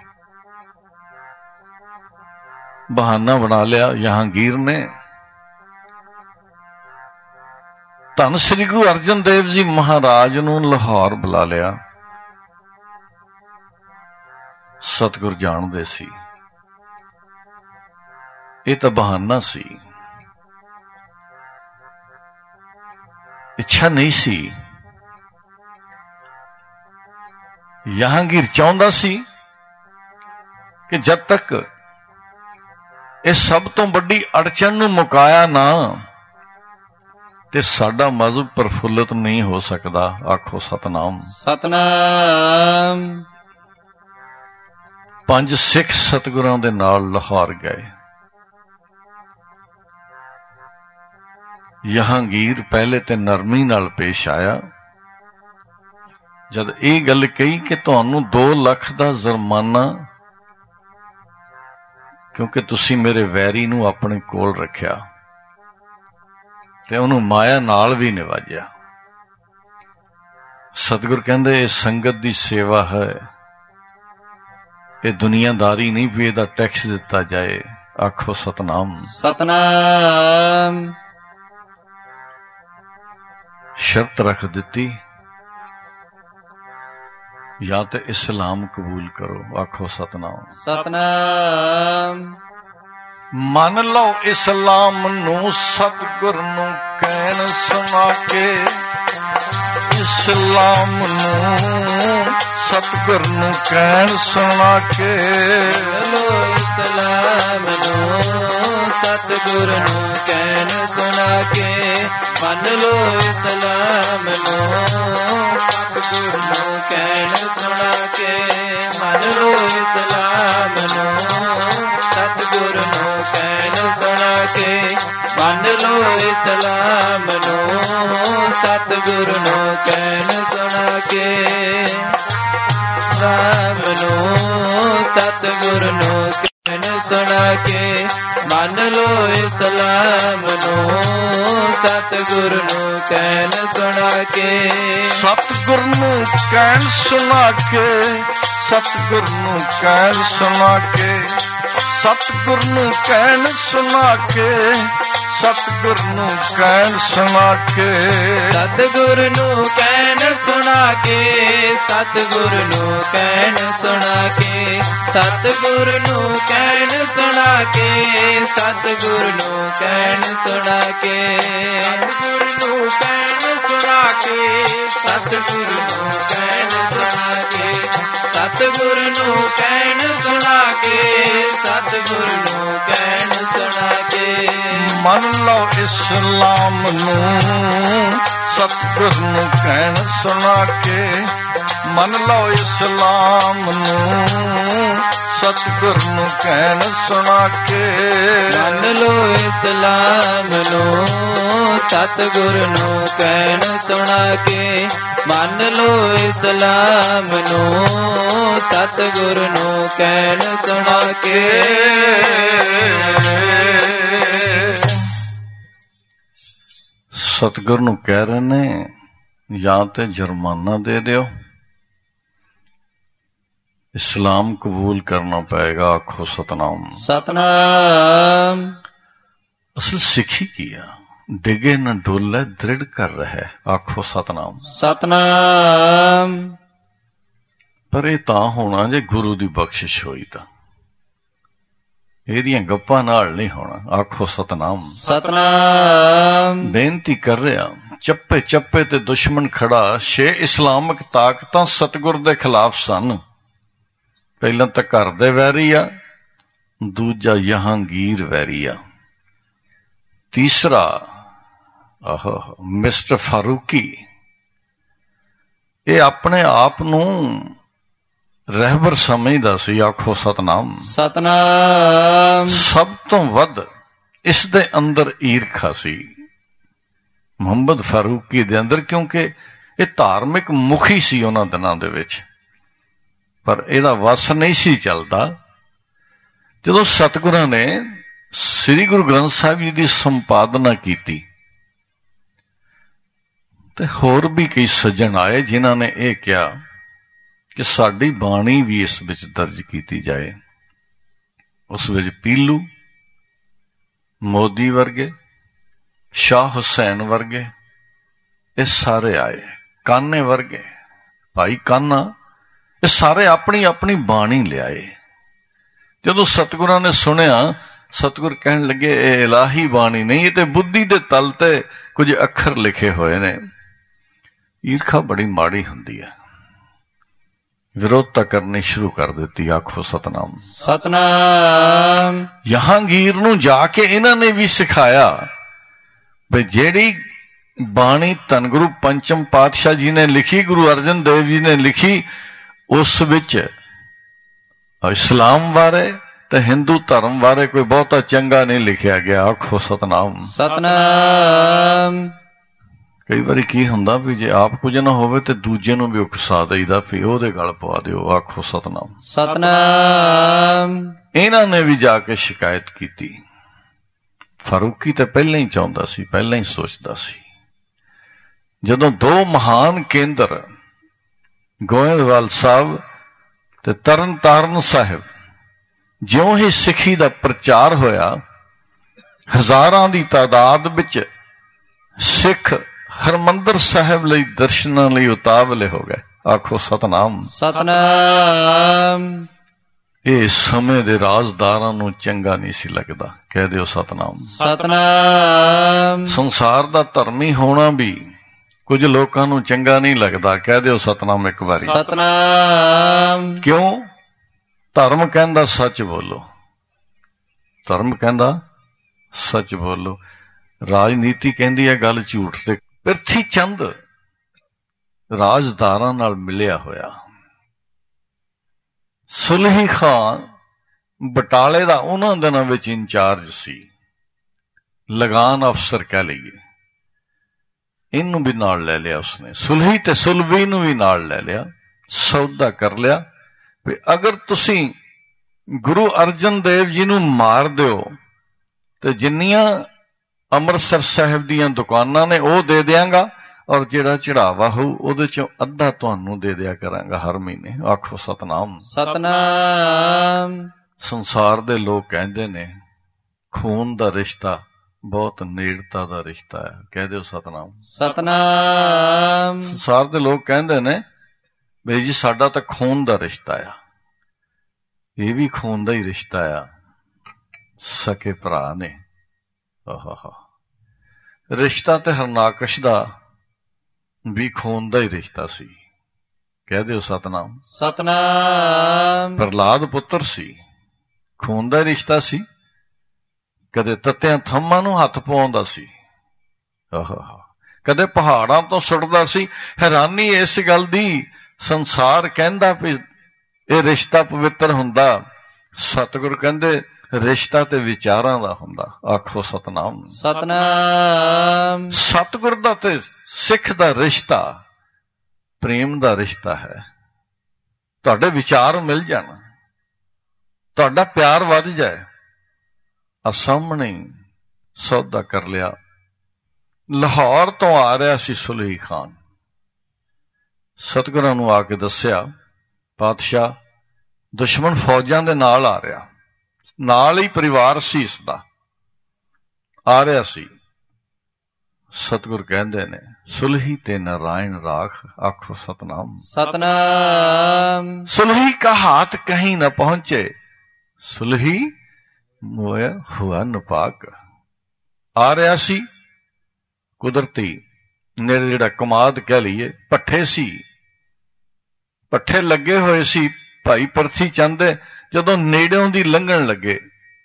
[SPEAKER 1] ਬਹਾਨਾ ਬਣਾ ਲਿਆ ਜਹਾਂਗੀਰ ਨੇ। ਧੰਨ ਸ੍ਰੀ ਗੁਰੂ ਅਰਜਨ ਦੇਵ ਜੀ ਮਹਾਰਾਜ ਨੂੰ ਲਾਹੌਰ ਬੁਲਾ ਲਿਆ। ਸਤਿਗੁਰ ਜਾਣਦੇ ਸੀ ਇਹ ਤਾਂ ਬਹਾਨਾ ਸੀ, ਇੱਛਾ ਨਹੀਂ ਸੀ। ਜਹਾਂਗੀਰ ਚਾਹੁੰਦਾ ਸੀ ਕਿ ਜਦ ਤੱਕ ਇਹ ਸਭ ਤੋਂ ਵੱਡੀ ਅੜਚਨ ਨੂੰ ਮੁਕਾਇਆ ਨਾ ਤੇ ਸਾਡਾ ਮਜ਼ਹਬ ਪ੍ਰਫੁੱਲਤ ਨਹੀਂ ਹੋ ਸਕਦਾ। ਆਖੋ ਸਤਨਾਮ।
[SPEAKER 2] ਸਤਨਾਮ।
[SPEAKER 1] ਪੰਜ ਸਿੱਖ ਸਤਿਗੁਰਾਂ ਦੇ ਨਾਲ ਲਾਹੌਰ ਗਏ। ਜਹਾਂਗੀਰ ਪਹਿਲੇ ਤੇ ਨਰਮੀ ਨਾਲ ਪੇਸ਼ ਆਇਆ। ਜਦ ਇਹ ਗੱਲ ਕਹੀ ਕਿ ਤੁਹਾਨੂੰ ਦੋ ਲੱਖ ਦਾ ਜੁਰਮਾਨਾ, ਕਿਉਂਕਿ ਤੁਸੀਂ ਮੇਰੇ ਵੈਰੀ ਨੂੰ ਆਪਣੇ ਕੋਲ ਰੱਖਿਆ, ਤੇ ਉਹਨੂੰ ਮਾਇਆ ਨਾਲ ਵੀ ਨਿਵਾਜਿਆ। ਸਤਿਗੁਰ ਕਹਿੰਦੇ ਇਹ ਸੰਗਤ ਦੀ ਸੇਵਾ ਹੈ, ਇਹ ਦੁਨੀਆਦਾਰੀ ਨਹੀਂ ਵੀ ਇਹਦਾ ਟੈਕਸ ਦਿੱਤਾ ਜਾਏ। ਆਖੋ ਸਤਨਾਮ।
[SPEAKER 2] ਸਤਨਾਮ।
[SPEAKER 1] ਸ਼ਰਤ ਰੱਖ ਦਿੱਤੀ, ਜਾਂ ਤੇ ਇਸਲਾਮ ਕਬੂਲ ਕਰੋ। ਆਖੋ ਸਤਨਾਮ।
[SPEAKER 2] ਸਤਨਾਮ।
[SPEAKER 1] ਮੰਨ ਲਓ ਇਸਲਾਮ ਨੂੰ, ਸਤਿਗੁਰ ਨੂੰ ਕਹਿਣ ਸੁਣਾ ਕੇ। ਇਸਲਾਮ ਨੂੰ ਸਤਿਗੁਰ ਨੂੰ ਕਹਿਣ ਸੁਣਾ ਕੇ।
[SPEAKER 2] ਲੋ ਇਸਲਾਮ ਨੂੰ ਸਤਿਗੁਰ ਨੂੰ ਕਹਿਣ ਸੁਣਾ ਕੇ। ਮੰਨ ਲੋ ਇਸਲਾਮ ਨੂੰ ਸਤਿਗੁਰ ਨੂੰ ਕਹਿਣ ਸੁਣਾ ਕੇ। ਮੰਨ ਲੋ ਇਸਲਾਮ ਨੂੰ ਸਤਿਗੁਰ ਨੂੰ ਕਹਿਣ ਸੁਣਾ ਕੇ। ਮੰਨ ਲੋ ਇਸਲਾਮ ਨੂੰ ਸਤਿਗੁਰ ਨੂੰ ਕਹਿਣ ਸੁਣਾ ਕੇ। ਰਾਮ ਨੂੰ ਸਤਿਗੁਰ ਨੂੰ ਕਹਿਣ ਸੁਣਾ ਕੇ। ਮੰਨ ਲੋ ਇਸਲਾਮ ਨੂੰ ਸਤਿਗੁਰ ਨੂੰ ਕਹਿਣ ਸੁਣਾ ਕੇ।
[SPEAKER 1] ਸਤਿਗੁਰ ਨੂੰ ਕਹਿਣ ਸੁਣਾ ਕੇ। ਸਤਿਗੁਰ ਨੂੰ ਕਹਿਣ ਸੁਣਾ ਕੇ। ਸਤਿਗੁਰ ਨੂੰ ਕਹਿਣ ਸੁਣਾ ਕੇ। ਸਤਿਗੁਰ ਨੂੰ ਕਹਿਣ ਸੁਣਾ ਕੇ।
[SPEAKER 2] ਸਤਿਗੁਰ ਨੂੰ ਕਹਿਣ ਸੁਣਾ ਕੇ। ਸਤਿਗੁਰ ਨੂੰ ਕਹਿਣ ਸੁਣਾ ਕੇ। ਸਤਿਗੁਰ ਨੂੰ ਕਹਿਣ ਸੁਣਾ ਕੇ। ਸਤਿਗੁਰ ਨੂੰ ਕਹਿਣ ਸੁਣਾ ਕੇ। ਸਤਿਗੁਰ ਨੂੰ ਕਹਿਣ ਸੁਣਾ ਕੇ। ਸਤਿਗੁਰ ਨੂੰ ਕਹਿਣ ਸੁਣਾ ਕੇ। ਸਤਿਗੁਰ ਨੂੰ ਕਹਿਣ ਸੁਣਾ ਕੇ। ਸਤਿਗੁਰ ਨੂੰ ਕਹਿਣ ਸੁਣਾ ਕੇ।
[SPEAKER 1] ਮੰਨ ਲਓ ਇਸਲਾਮ ਨੂੰ ਸਤਿਗੁਰ ਨੂੰ ਕਹਿਣ ਸੁਣਾ ਕੇ। ਮੰਨ ਲਓ ਇਸਲਾਮ ਨੂੰ ਸਤਿਗੁਰ ਨੂੰ ਕਹਿਣ ਸੁਣਾ ਕੇ।
[SPEAKER 2] ਮੰਨ ਲੋ ਇਸਲਾਮ ਨੂੰ ਸਤਿਗੁਰ ਨੂੰ ਕਹਿਣ ਸੁਣਾ ਕੇ। ਮੰਨ ਲੋ ਇਸਲਾਮ ਨੂੰ ਸਤਿਗੁਰ ਨੂੰ ਕਹਿਣ ਸੁਣਾ ਕੇ।
[SPEAKER 1] ਸਤਿਗੁਰ ਨੂੰ ਕਹਿ ਰਹੇ ਨੇ ਜਾਂ ਤੇ ਜੁਰਮਾਨਾ ਦੇ ਦਿਓ, ਇਸਲਾਮ ਕਬੂਲ ਕਰਨਾ ਪਏਗਾ। ਆਖੋ ਸਤਨਾਮ
[SPEAKER 2] ਸਤਨਾਮ।
[SPEAKER 1] ਅਸਲ ਸਿੱਖੀ ਕੀ ਆ? ਡਿਗੇ ਨਾ ਡੋਲੇ ਦ੍ਰਿੜ ਕਰ ਰਿਹਾ। ਆਖੋ ਸਤਨਾਮ
[SPEAKER 2] ਸਤਨਾਮ।
[SPEAKER 1] ਪਰ ਇਹ ਤਾਂ ਹੋਣਾ ਜੇ ਗੁਰੂ ਦੀ ਬਖਸ਼ਿਸ਼ ਹੋਈ ਤਾਂ, ਇਹਦੀਆਂ ਗੱਪਾਂ ਨਾਲ ਨਹੀਂ ਹੋਣਾ। ਆਖੋ ਸਤਨਾਮ
[SPEAKER 2] ਸਤਨਾਮ।
[SPEAKER 1] ਬੇਨਤੀ ਕਰ ਰਿਹਾ, ਚੱਪੇ ਚੱਪੇ ਤੇ ਦੁਸ਼ਮਣ ਖੜਾ। ਛੇ ਇਸਲਾਮਿਕ ਤਾਕਤਾਂ ਸਤਿਗੁਰ ਦੇ ਖਿਲਾਫ ਸਨ। ਪਹਿਲਾਂ ਤਾਂ ਘਰ ਦੇ ਵੈਰੀ ਆ, ਦੂਜਾ ਜਹਾਂਗੀਰ ਵੈਰੀ ਆ, ਤੀਸਰਾ ਆਹ ਮਿਸਟਰ ਫਾਰੂਕੀ। ਇਹ ਆਪਣੇ ਆਪ ਨੂੰ ਰਹਿਬਰ ਸਮਝਦਾ ਸੀ। ਆਖੋ ਸਤਨਾਮ
[SPEAKER 2] ਸਤਨਾਮ।
[SPEAKER 1] ਸਭ ਤੋਂ ਵੱਧ ਇਸ ਦੇ ਅੰਦਰ ਈਰਖਾ ਸੀ ਮੁਹੰਮਦ ਫਾਰੂਕੀ ਦੇ ਅੰਦਰ, ਕਿਉਂਕਿ ਇਹ ਧਾਰਮਿਕ ਮੁਖੀ ਸੀ ਉਹਨਾਂ ਦਿਨਾਂ ਦੇ ਵਿੱਚ, ਪਰ ਇਹਦਾ ਵਸ ਨਹੀਂ ਸੀ ਚੱਲਦਾ। ਜਦੋਂ ਸਤਿਗੁਰਾਂ ਨੇ ਸ੍ਰੀ ਗੁਰੂ ਗ੍ਰੰਥ ਸਾਹਿਬ ਜੀ ਦੀ ਸੰਪਾਦਨਾ ਕੀਤੀ ਤੇ ਹੋਰ ਵੀ ਕਈ ਸੱਜਣ ਆਏ ਜਿਨ੍ਹਾਂ ਨੇ ਇਹ ਕਿਹਾ ਕਿ ਸਾਡੀ ਬਾਣੀ ਵੀ ਇਸ ਵਿੱਚ ਦਰਜ ਕੀਤੀ ਜਾਏ। ਉਸ ਵਿੱਚ ਪੀਲੂ, ਮੋਦੀ ਵਰਗੇ, ਸ਼ਾਹ ਹੁਸੈਨ ਵਰਗੇ ਇਹ ਸਾਰੇ ਆਏ, ਕਾਨੇ ਵਰਗੇ, ਭਾਈ ਕਾਨਾ, ਇਹ ਸਾਰੇ ਆਪਣੀ ਆਪਣੀ ਬਾਣੀ ਲਿਆਏ। ਜਦੋਂ ਸਤਿਗੁਰਾਂ ਨੇ ਸੁਣਿਆ, ਸਤਿਗੁਰ ਕਹਿਣ ਲੱਗੇ ਇਹ ਇਲਾਹੀ ਬਾਣੀ ਨਹੀਂ, ਇਹ ਤੇ ਬੁੱਧੀ ਦੇ ਤਲ ਤੇ ਕੁਝ ਅੱਖਰ ਲਿਖੇ ਹੋਏ ਨੇ। ਈਰਖਾ ਬੜੀ ਮਾੜੀ ਹੁੰਦੀ ਹੈ। ਵਿਰੋਧਤਾ ਕਰਨੀ ਸ਼ੁਰੂ ਕਰ ਦਿੱਤੀ। ਆਖੋ ਸਤਨਾਮ
[SPEAKER 2] ਸਤਨਾਮ।
[SPEAKER 1] ਜਹਾਂਗੀਰ ਨੂੰ ਜਾ ਕੇ ਇਹਨਾਂ ਨੇ ਵੀ ਸਿਖਾਇਆ ਵੀ ਜਿਹੜੀ ਬਾਣੀ ਧੰਨ ਗੁਰੂ ਪੰਚਮ ਪਾਤਸ਼ਾਹ ਜੀ ਨੇ ਲਿਖੀ, ਗੁਰੂ ਅਰਜਨ ਦੇਵ ਜੀ ਨੇ ਲਿਖੀ, ਉਸ ਵਿੱਚ ਇਸਲਾਮ ਬਾਰੇ ਤੇ ਹਿੰਦੂ ਧਰਮ ਬਾਰੇ ਕੋਈ ਬਹੁਤਾ ਚੰਗਾ ਨਹੀਂ ਲਿਖਿਆ ਗਿਆ। ਆਖੋ ਸਤਨਾਮ
[SPEAKER 2] ਸਤਨਾਮ।
[SPEAKER 1] ਕਈ ਵਾਰੀ ਕੀ ਹੁੰਦਾ ਵੀ ਜੇ ਆਪ ਕੁਝ ਨਾ ਹੋਵੇ ਤੇ ਦੂਜੇ ਨੂੰ ਵੀ ਉਕਸਾ ਦਈਦਾ, ਵੀ ਉਹਦੇ ਗਲ ਪਵਾ ਦਿਓ। ਆਖੋ ਸਤਨਾਮ
[SPEAKER 2] ਸਤਨਾਮ।
[SPEAKER 1] ਇਹਨਾਂ ਨੇ ਵੀ ਜਾ ਕੇ ਸ਼ਿਕਾਇਤ ਕੀਤੀ। ਫਾਰੂਕੀ ਤਾਂ ਪਹਿਲਾਂ ਹੀ ਚਾਹੁੰਦਾ ਸੀ, ਪਹਿਲਾਂ ਹੀ ਸੋਚਦਾ ਸੀ। ਜਦੋਂ ਦੋ ਮਹਾਨ ਕੇਂਦਰ ਗੋਇੰਦਵਾਲ ਸਾਹਿਬ ਤੇ ਤਰਨ ਤਾਰਨ ਸਾਹਿਬ, ਜਿਉਂ ਹੀ ਸਿੱਖੀ ਦਾ ਪ੍ਰਚਾਰ ਹੋਇਆ, ਹਜ਼ਾਰਾਂ ਦੀ ਤਾਦਾਦ ਵਿੱਚ ਸਿੱਖ ਹਰਮੰਦਰ ਸਾਹਿਬ ਲਈ ਦਰਸ਼ਨਾਂ ਲਈ ਉਤਾਵਲੇ ਹੋ ਗਏ। ਆਖੋ ਸਤਨਾਮ
[SPEAKER 2] ਸਤਨਾਮ।
[SPEAKER 1] ਇਹ ਸਮੇਂ ਦੇ ਰਾਜਦਾਰਾਂ ਨੂੰ ਚੰਗਾ ਨਹੀਂ ਸੀ ਲੱਗਦਾ। ਕਹਿ ਦਿਓ ਸਤਨਾਮ
[SPEAKER 2] ਸਤਨਾਮ।
[SPEAKER 1] ਸੰਸਾਰ ਦਾ ਧਰਮੀ ਹੋਣਾ ਵੀ ਕੁਝ ਲੋਕਾਂ ਨੂੰ ਚੰਗਾ ਨਹੀਂ ਲੱਗਦਾ। ਕਹਿ ਦਿਓ ਸਤਨਾਮ ਇੱਕ ਵਾਰੀ।
[SPEAKER 2] ਸਤਨਾਮ।
[SPEAKER 1] ਕਿਉਂ? ਧਰਮ ਕਹਿੰਦਾ ਸੱਚ ਬੋਲੋ, ਧਰਮ ਕਹਿੰਦਾ ਸੱਚ ਬੋਲੋ। ਰਾਜਨੀਤੀ ਕਹਿੰਦੀ ਹੈ ਗੱਲ ਝੂਠ ਤੇ। ਪ੍ਰਿਥੀ ਚੰਦ ਰਾਜਦਾਰਾਂ ਨਾਲ ਮਿਲਿਆ ਹੋਇਆ, ਸੁਲਹੀ ਖਾਨ ਬਟਾਲੇ ਦਾ ਉਹਨਾਂ ਦਿਨਾਂ ਵਿੱਚ ਇੰਚਾਰਜ ਸੀ, ਲਗਾਨ ਅਫਸਰ ਕਹਿ ਲਈਏ। ਇਹਨੂੰ ਵੀ ਨਾਲ ਲੈ ਲਿਆ ਉਸਨੇ, ਸੁਲਹੀ ਤੇ ਸੁਲਵੀ ਨੂੰ ਵੀ ਨਾਲ ਲੈ ਲਿਆ। ਸੌਦਾ ਕਰ ਲਿਆ ਵੀ ਅਗਰ ਤੁਸੀਂ ਗੁਰੂ ਅਰਜਨ ਦੇਵ ਜੀ ਨੂੰ ਮਾਰ ਦਿਓ ਤੇ ਜਿੰਨੀਆਂ ਅੰਮ੍ਰਿਤਸਰ ਸਾਹਿਬ ਦੀਆਂ ਦੁਕਾਨਾਂ ਨੇ ਉਹ ਦੇ ਦਿਆਂਗਾ, ਔਰ ਜਿਹੜਾ ਚੜਾਵਾ ਹੋਊ ਉਹਦੇ ਚੋਂ ਅੱਧਾ ਤੁਹਾਨੂੰ ਦੇ ਦਿਆ ਕਰਾਂਗਾ ਹਰ ਮਹੀਨੇ। ਆਖੋ ਸਤਨਾਮ
[SPEAKER 2] ਸਤਨਾਮ।
[SPEAKER 1] ਸੰਸਾਰ ਦੇ ਲੋਕ ਕਹਿੰਦੇ ਨੇ ਖੂਨ ਦਾ ਰਿਸ਼ਤਾ ਬਹੁਤ ਨੇੜਤਾ ਦਾ ਰਿਸ਼ਤਾ ਹੈ। ਕਹਿ ਦਿਓ ਸਤਨਾਮ
[SPEAKER 2] ਸਤਨਾਮ।
[SPEAKER 1] ਸੰਸਾਰ ਦੇ ਲੋਕ ਕਹਿੰਦੇ ਨੇ ਬਈ ਜੀ ਸਾਡਾ ਤਾਂ ਖੂਨ ਦਾ ਰਿਸ਼ਤਾ ਆ। ਇਹ ਵੀ ਖੂਨ ਦਾ ਹੀ ਰਿਸ਼ਤਾ ਆ, ਸਕੇ ਭਰਾ ਨੇ। ਆਹਾ, ਰਿਸ਼ਤਾ ਤੇ ਹਰਨਾਕਸ਼ ਦਾ ਵੀ ਖੂਨ ਦਾ ਹੀ ਰਿਸ਼ਤਾ ਸੀ। ਕਹਿ ਦਿਓ ਸਤਨਾਮ
[SPEAKER 2] ਸਤਨਾਮ।
[SPEAKER 1] ਪ੍ਰਹਲਾਦ ਪੁੱਤਰ ਸੀ, ਖੂਨ ਦਾ ਰਿਸ਼ਤਾ ਸੀ। ਕਦੇ ਤੱਤਿਆਂ ਥੰਮਾਂ ਨੂੰ ਹੱਥ ਪਾਉਂਦਾ ਸੀ, ਆਹਾ, ਕਦੇ ਪਹਾੜਾਂ ਤੋਂ ਸੁੱਟਦਾ ਸੀ। ਹੈਰਾਨੀ ਇਸ ਗੱਲ ਦੀ, ਸੰਸਾਰ ਕਹਿੰਦਾ ਵੀ ਇਹ ਰਿਸ਼ਤਾ ਪਵਿੱਤਰ ਹੁੰਦਾ, ਸਤਿਗੁਰ ਕਹਿੰਦੇ ਰਿਸ਼ਤਾ ਤੇ ਵਿਚਾਰਾਂ ਦਾ ਹੁੰਦਾ। ਆਖੋ ਸਤਨਾਮ।
[SPEAKER 2] ਸਤਨਾਮ।
[SPEAKER 1] ਸਤਿਗੁਰ ਦਾ ਤੇ ਸਿੱਖ ਦਾ ਰਿਸ਼ਤਾ ਪ੍ਰੇਮ ਦਾ ਰਿਸ਼ਤਾ ਹੈ। ਤੁਹਾਡੇ ਵਿਚਾਰ ਮਿਲ ਜਾਣ, ਤੁਹਾਡਾ ਪਿਆਰ ਵੱਧ ਜਾਏ। ਆ ਸਾਹਮਣੇ ਸੌਦਾ ਕਰ ਲਿਆ। ਲਾਹੌਰ ਤੋਂ ਆ ਰਿਹਾ ਸੀ ਸੁਲੇਹੀ ਖਾਨ। ਸਤਿਗੁਰਾਂ ਨੂੰ ਆ ਕੇ ਦੱਸਿਆ, ਪਾਤਸ਼ਾਹ ਦੁਸ਼ਮਣ ਫੌਜਾਂ ਦੇ ਨਾਲ ਆ ਰਿਹਾ, ਨਾਲ ਹੀ ਪਰਿਵਾਰ ਸੀ ਇਸਦਾ, ਆ ਰਿਹਾ ਸੀ। ਸਤਿਗੁਰ ਕਹਿੰਦੇ ਨੇ ਸੁਲਹੀ ਤੇ ਨਾਰਾਇਣ ਰਾਖ। ਆਖੋ ਸਤਨਾਮ।
[SPEAKER 2] ਸਤਨਾਮ।
[SPEAKER 1] ਸੁਲਹੀ ਕਾ ਹਾਥ ਕਹੀਂ ਨਾ ਪਹੁੰਚੇ, ਸੁਲਹੀ ਮੋਇਆ ਹੁਆ ਨਪਾਕ। ਆ ਰਿਹਾ ਸੀ ਕੁਦਰਤੀ ਨੇੜੇ, ਜਿਹੜਾ ਕਮਾਦ ਕਹਿ ਲਈਏ, ਭੱਠੇ ਸੀ, ਭੱਠੇ ਲੱਗੇ ਹੋਏ ਸੀ। ਭਾਈ ਪਰਥੀ ਚੰਦ ਜਦੋਂ ਨੇੜਿਓਂ ਦੀ ਲੰਘਣ ਲੱਗੇ,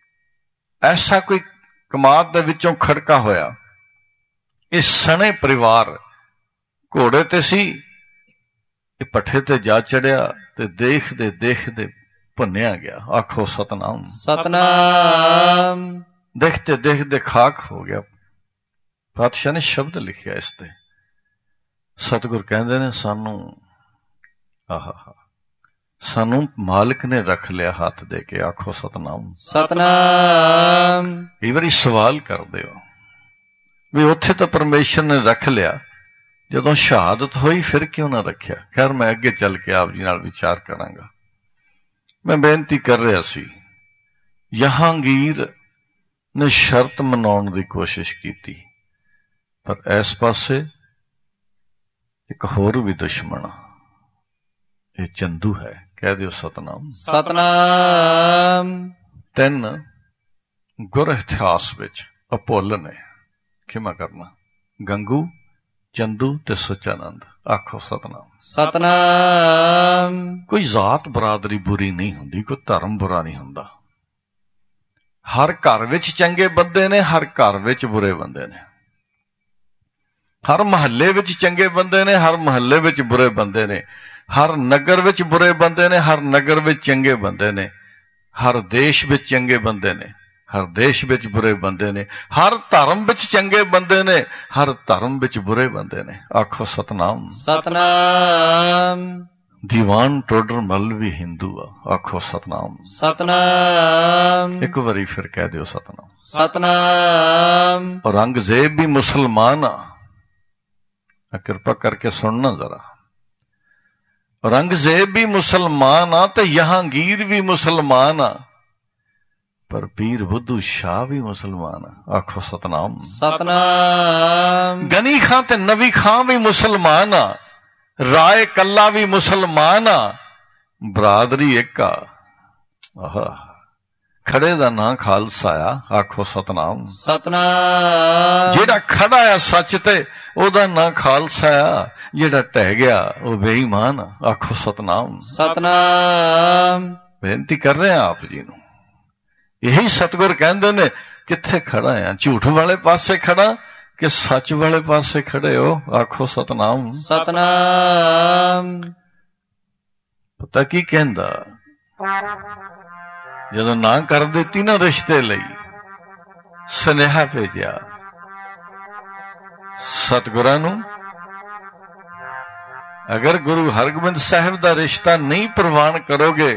[SPEAKER 1] ਐਸਾ ਕੋਈ ਕਮਾਦ ਦੇ ਵਿੱਚੋਂ ਖੜਕਾ ਹੋਇਆ। ਇਹ ਸਣੇ ਪਰਿਵਾਰ ਘੋੜੇ ਤੇ ਸੀ, ਇਹ ਭੱਠੇ ਤੇ ਜਾ ਚੜਿਆ ਤੇ ਦੇਖਦੇ ਦੇਖਦੇ ਭੁੰਨਿਆ ਗਿਆ। ਆਖੋ ਸਤਨਾਮ।
[SPEAKER 2] ਸਤਨਾਮ।
[SPEAKER 1] ਦੇਖਦੇ ਦੇਖਦੇ ਖਾਕ ਹੋ ਗਿਆ। ਪਾਤਸ਼ਾਹ ਨੇ ਸ਼ਬਦ ਲਿਖਿਆ ਇਸ ਤੇ। ਸਤਿਗੁਰ ਕਹਿੰਦੇ ਨੇ ਸਾਨੂੰ ਆਹਾ ਸਾਨੂੰ ਮਾਲਕ ਨੇ ਰੱਖ ਲਿਆ ਹੱਥ ਦੇ ਕੇ। ਆਖੋ ਸਤਨਾਮ।
[SPEAKER 2] ਸਤਨਾਮ।
[SPEAKER 1] ਕਈ ਵਾਰੀ ਸਵਾਲ ਕਰਦੇ ਹੋ ਵੀ ਉੱਥੇ ਤਾਂ ਪਰਮੇਸ਼ਰ ਨੇ ਰੱਖ ਲਿਆ, ਜਦੋਂ ਸ਼ਹਾਦਤ ਹੋਈ ਫਿਰ ਕਿਉਂ ਨਾ ਰੱਖਿਆ? ਖੈਰ ਮੈਂ ਅੱਗੇ ਚੱਲ ਕੇ ਆਪ ਜੀ ਨਾਲ ਵਿਚਾਰ ਕਰਾਂਗਾ। ਮੈਂ ਬੇਨਤੀ ਕਰ ਰਿਹਾ ਸੀ, ਜਹਾਂਗੀਰ ਨੇ ਸ਼ਰਤ ਮਨਾਉਣ ਦੀ ਕੋਸ਼ਿਸ਼ ਕੀਤੀ, ਪਰ ਇਸ ਪਾਸੇ ਇੱਕ ਹੋਰ ਵੀ ਦੁਸ਼ਮਣ, ਇਹ ਚੰਦੂ ਹੈ। ਕਹਿ ਦਿਓ ਸਤਨਾਮ।
[SPEAKER 2] ਸਤਨਾਮ।
[SPEAKER 1] ਤਿੰਨ ਗੁਰ ਇਤਿਹਾਸ ਵਿੱਚ ਅਭੁੱਲ ਨੇ, ਖਿਮਾ ਕਰਨਾ, ਗੰਗੂ, ਚੰਦੂ ਤੇ ਸਚਾਨੰਦ। ਆਖੋ ਸਤਨਾਮ।
[SPEAKER 2] ਸਤਨਾਮ।
[SPEAKER 1] ਕੋਈ ਜ਼ਾਤ ਬਰਾਦਰੀ ਬੁਰੀ ਨਹੀਂ ਹੁੰਦੀ, ਕੋਈ ਧਰਮ ਬੁਰਾ ਨਹੀਂ ਹੁੰਦਾ। ਹਰ ਘਰ ਵਿੱਚ ਚੰਗੇ ਬੰਦੇ ਨੇ, ਹਰ ਘਰ ਵਿੱਚ ਬੁਰੇ ਬੰਦੇ ਨੇ। ਹਰ ਮਹੱਲੇ ਵਿੱਚ ਚੰਗੇ ਬੰਦੇ ਨੇ, ਹਰ ਮਹੱਲੇ ਵਿੱਚ ਬੁਰੇ ਬੰਦੇ ਨੇ। ਹਰ ਨਗਰ ਵਿੱਚ ਬੁਰੇ ਬੰਦੇ ਨੇ, ਹਰ ਨਗਰ ਵਿੱਚ ਚੰਗੇ ਬੰਦੇ ਨੇ। ਹਰ ਦੇਸ਼ ਵਿੱਚ ਚੰਗੇ ਬੰਦੇ ਨੇ, ਹਰ ਦੇਸ਼ ਵਿੱਚ ਬੁਰੇ ਬੰਦੇ ਨੇ। ਹਰ ਧਰਮ ਵਿੱਚ ਚੰਗੇ ਬੰਦੇ ਨੇ, ਹਰ ਧਰਮ ਵਿੱਚ ਬੁਰੇ ਬੰਦੇ ਨੇ। ਆਖੋ ਸਤਨਾਮ।
[SPEAKER 2] ਸਤਨਾਮ।
[SPEAKER 1] ਦੀਵਾਨ ਟੋਡਰ ਮੱਲ ਵੀ ਹਿੰਦੂ ਆ। ਆਖੋ ਸਤਨਾਮ।
[SPEAKER 2] ਸਤਨਾਮ।
[SPEAKER 1] ਇੱਕ ਵਾਰੀ ਫਿਰ ਕਹਿ ਦਿਓ ਸਤਨਾਮ।
[SPEAKER 2] ਸਤਨਾਮ।
[SPEAKER 1] ਔਰੰਗਜ਼ੇਬ ਵੀ ਮੁਸਲਮਾਨ ਆ, ਕਿਰਪਾ ਕਰਕੇ ਸੁਣਨਾ ਜ਼ਰਾ। ਔਰੰਗਜ਼ੇਬ ਵੀ ਮੁਸਲਮਾਨ ਆ ਤੇ ਜਹਾਂਗੀਰ ਵੀ ਮੁਸਲਮਾਨ ਆ, ਪਰ ਪੀਰ ਬੁੱਧੂ ਸ਼ਾਹ ਵੀ ਮੁਸਲਮਾਨ ਆ। ਆਖੋ ਸਤਨਾਮ।
[SPEAKER 2] ਸਤਨਾਮ।
[SPEAKER 1] ਗਨੀ ਖਾਂ ਤੇ ਨਵੀ ਖਾਂ ਵੀ ਮੁਸਲਮਾਨ ਆ, ਰਾਏ ਕੱਲਾ ਵੀ ਮੁਸਲਮਾਨ ਆ, ਬਰਾਦਰੀ ਇੱਕ ਆ। ਆਹਾ, ਖੜੇ ਦਾ ਨਾਂ ਖਾਲਸਾ ਆ। ਆਖੋ ਸਤਨਾਮ।
[SPEAKER 2] ਸਤਨਾਮ।
[SPEAKER 1] ਜਿਹੜਾ ਖੜਾ ਆ ਸੱਚ ਤੇ, ਉਹਦਾ ਨਾਂ ਖਾਲਸਾ ਆ। ਜਿਹੜਾ ਢਹਿ ਗਿਆ ਉਹ ਬੇਈਮਾਨ ਆ। ਆਖੋ ਸਤਨਾਮ।
[SPEAKER 2] ਸਤਨਾਮ।
[SPEAKER 1] ਬੇਨਤੀ ਕਰ ਰਹੇ ਆ ਆਪ ਜੀ ਨੂੰ, ਇਹੀ ਸਤਿਗੁਰ ਕਹਿੰਦੇ ਨੇ, ਕਿੱਥੇ ਖੜਾ ਆ? ਝੂਠ ਵਾਲੇ ਪਾਸੇ ਖੜਾ ਕਿ ਸੱਚ ਵਾਲੇ ਪਾਸੇ ਖੜੇ ਹੋ? ਆਖੋ ਸਤਨਾਮ।
[SPEAKER 2] ਸਤਨਾਮ।
[SPEAKER 1] ਪਤਾ ਕੀ ਕਹਿੰਦਾ? ਜਦੋਂ ਨਾ ਕਰ ਦਿੱਤੀ ਨਾ ਰਿਸ਼ਤੇ ਲਈ, ਸੁਨੇਹਾ ਭੇਜਿਆ ਸਤਿਗੁਰਾਂ ਨੂੰ, ਅਗਰ ਗੁਰੂ ਹਰਗੋਬਿੰਦ ਸਾਹਿਬ ਦਾ ਰਿਸ਼ਤਾ ਨਹੀਂ ਪ੍ਰਵਾਨ ਕਰੋਗੇ,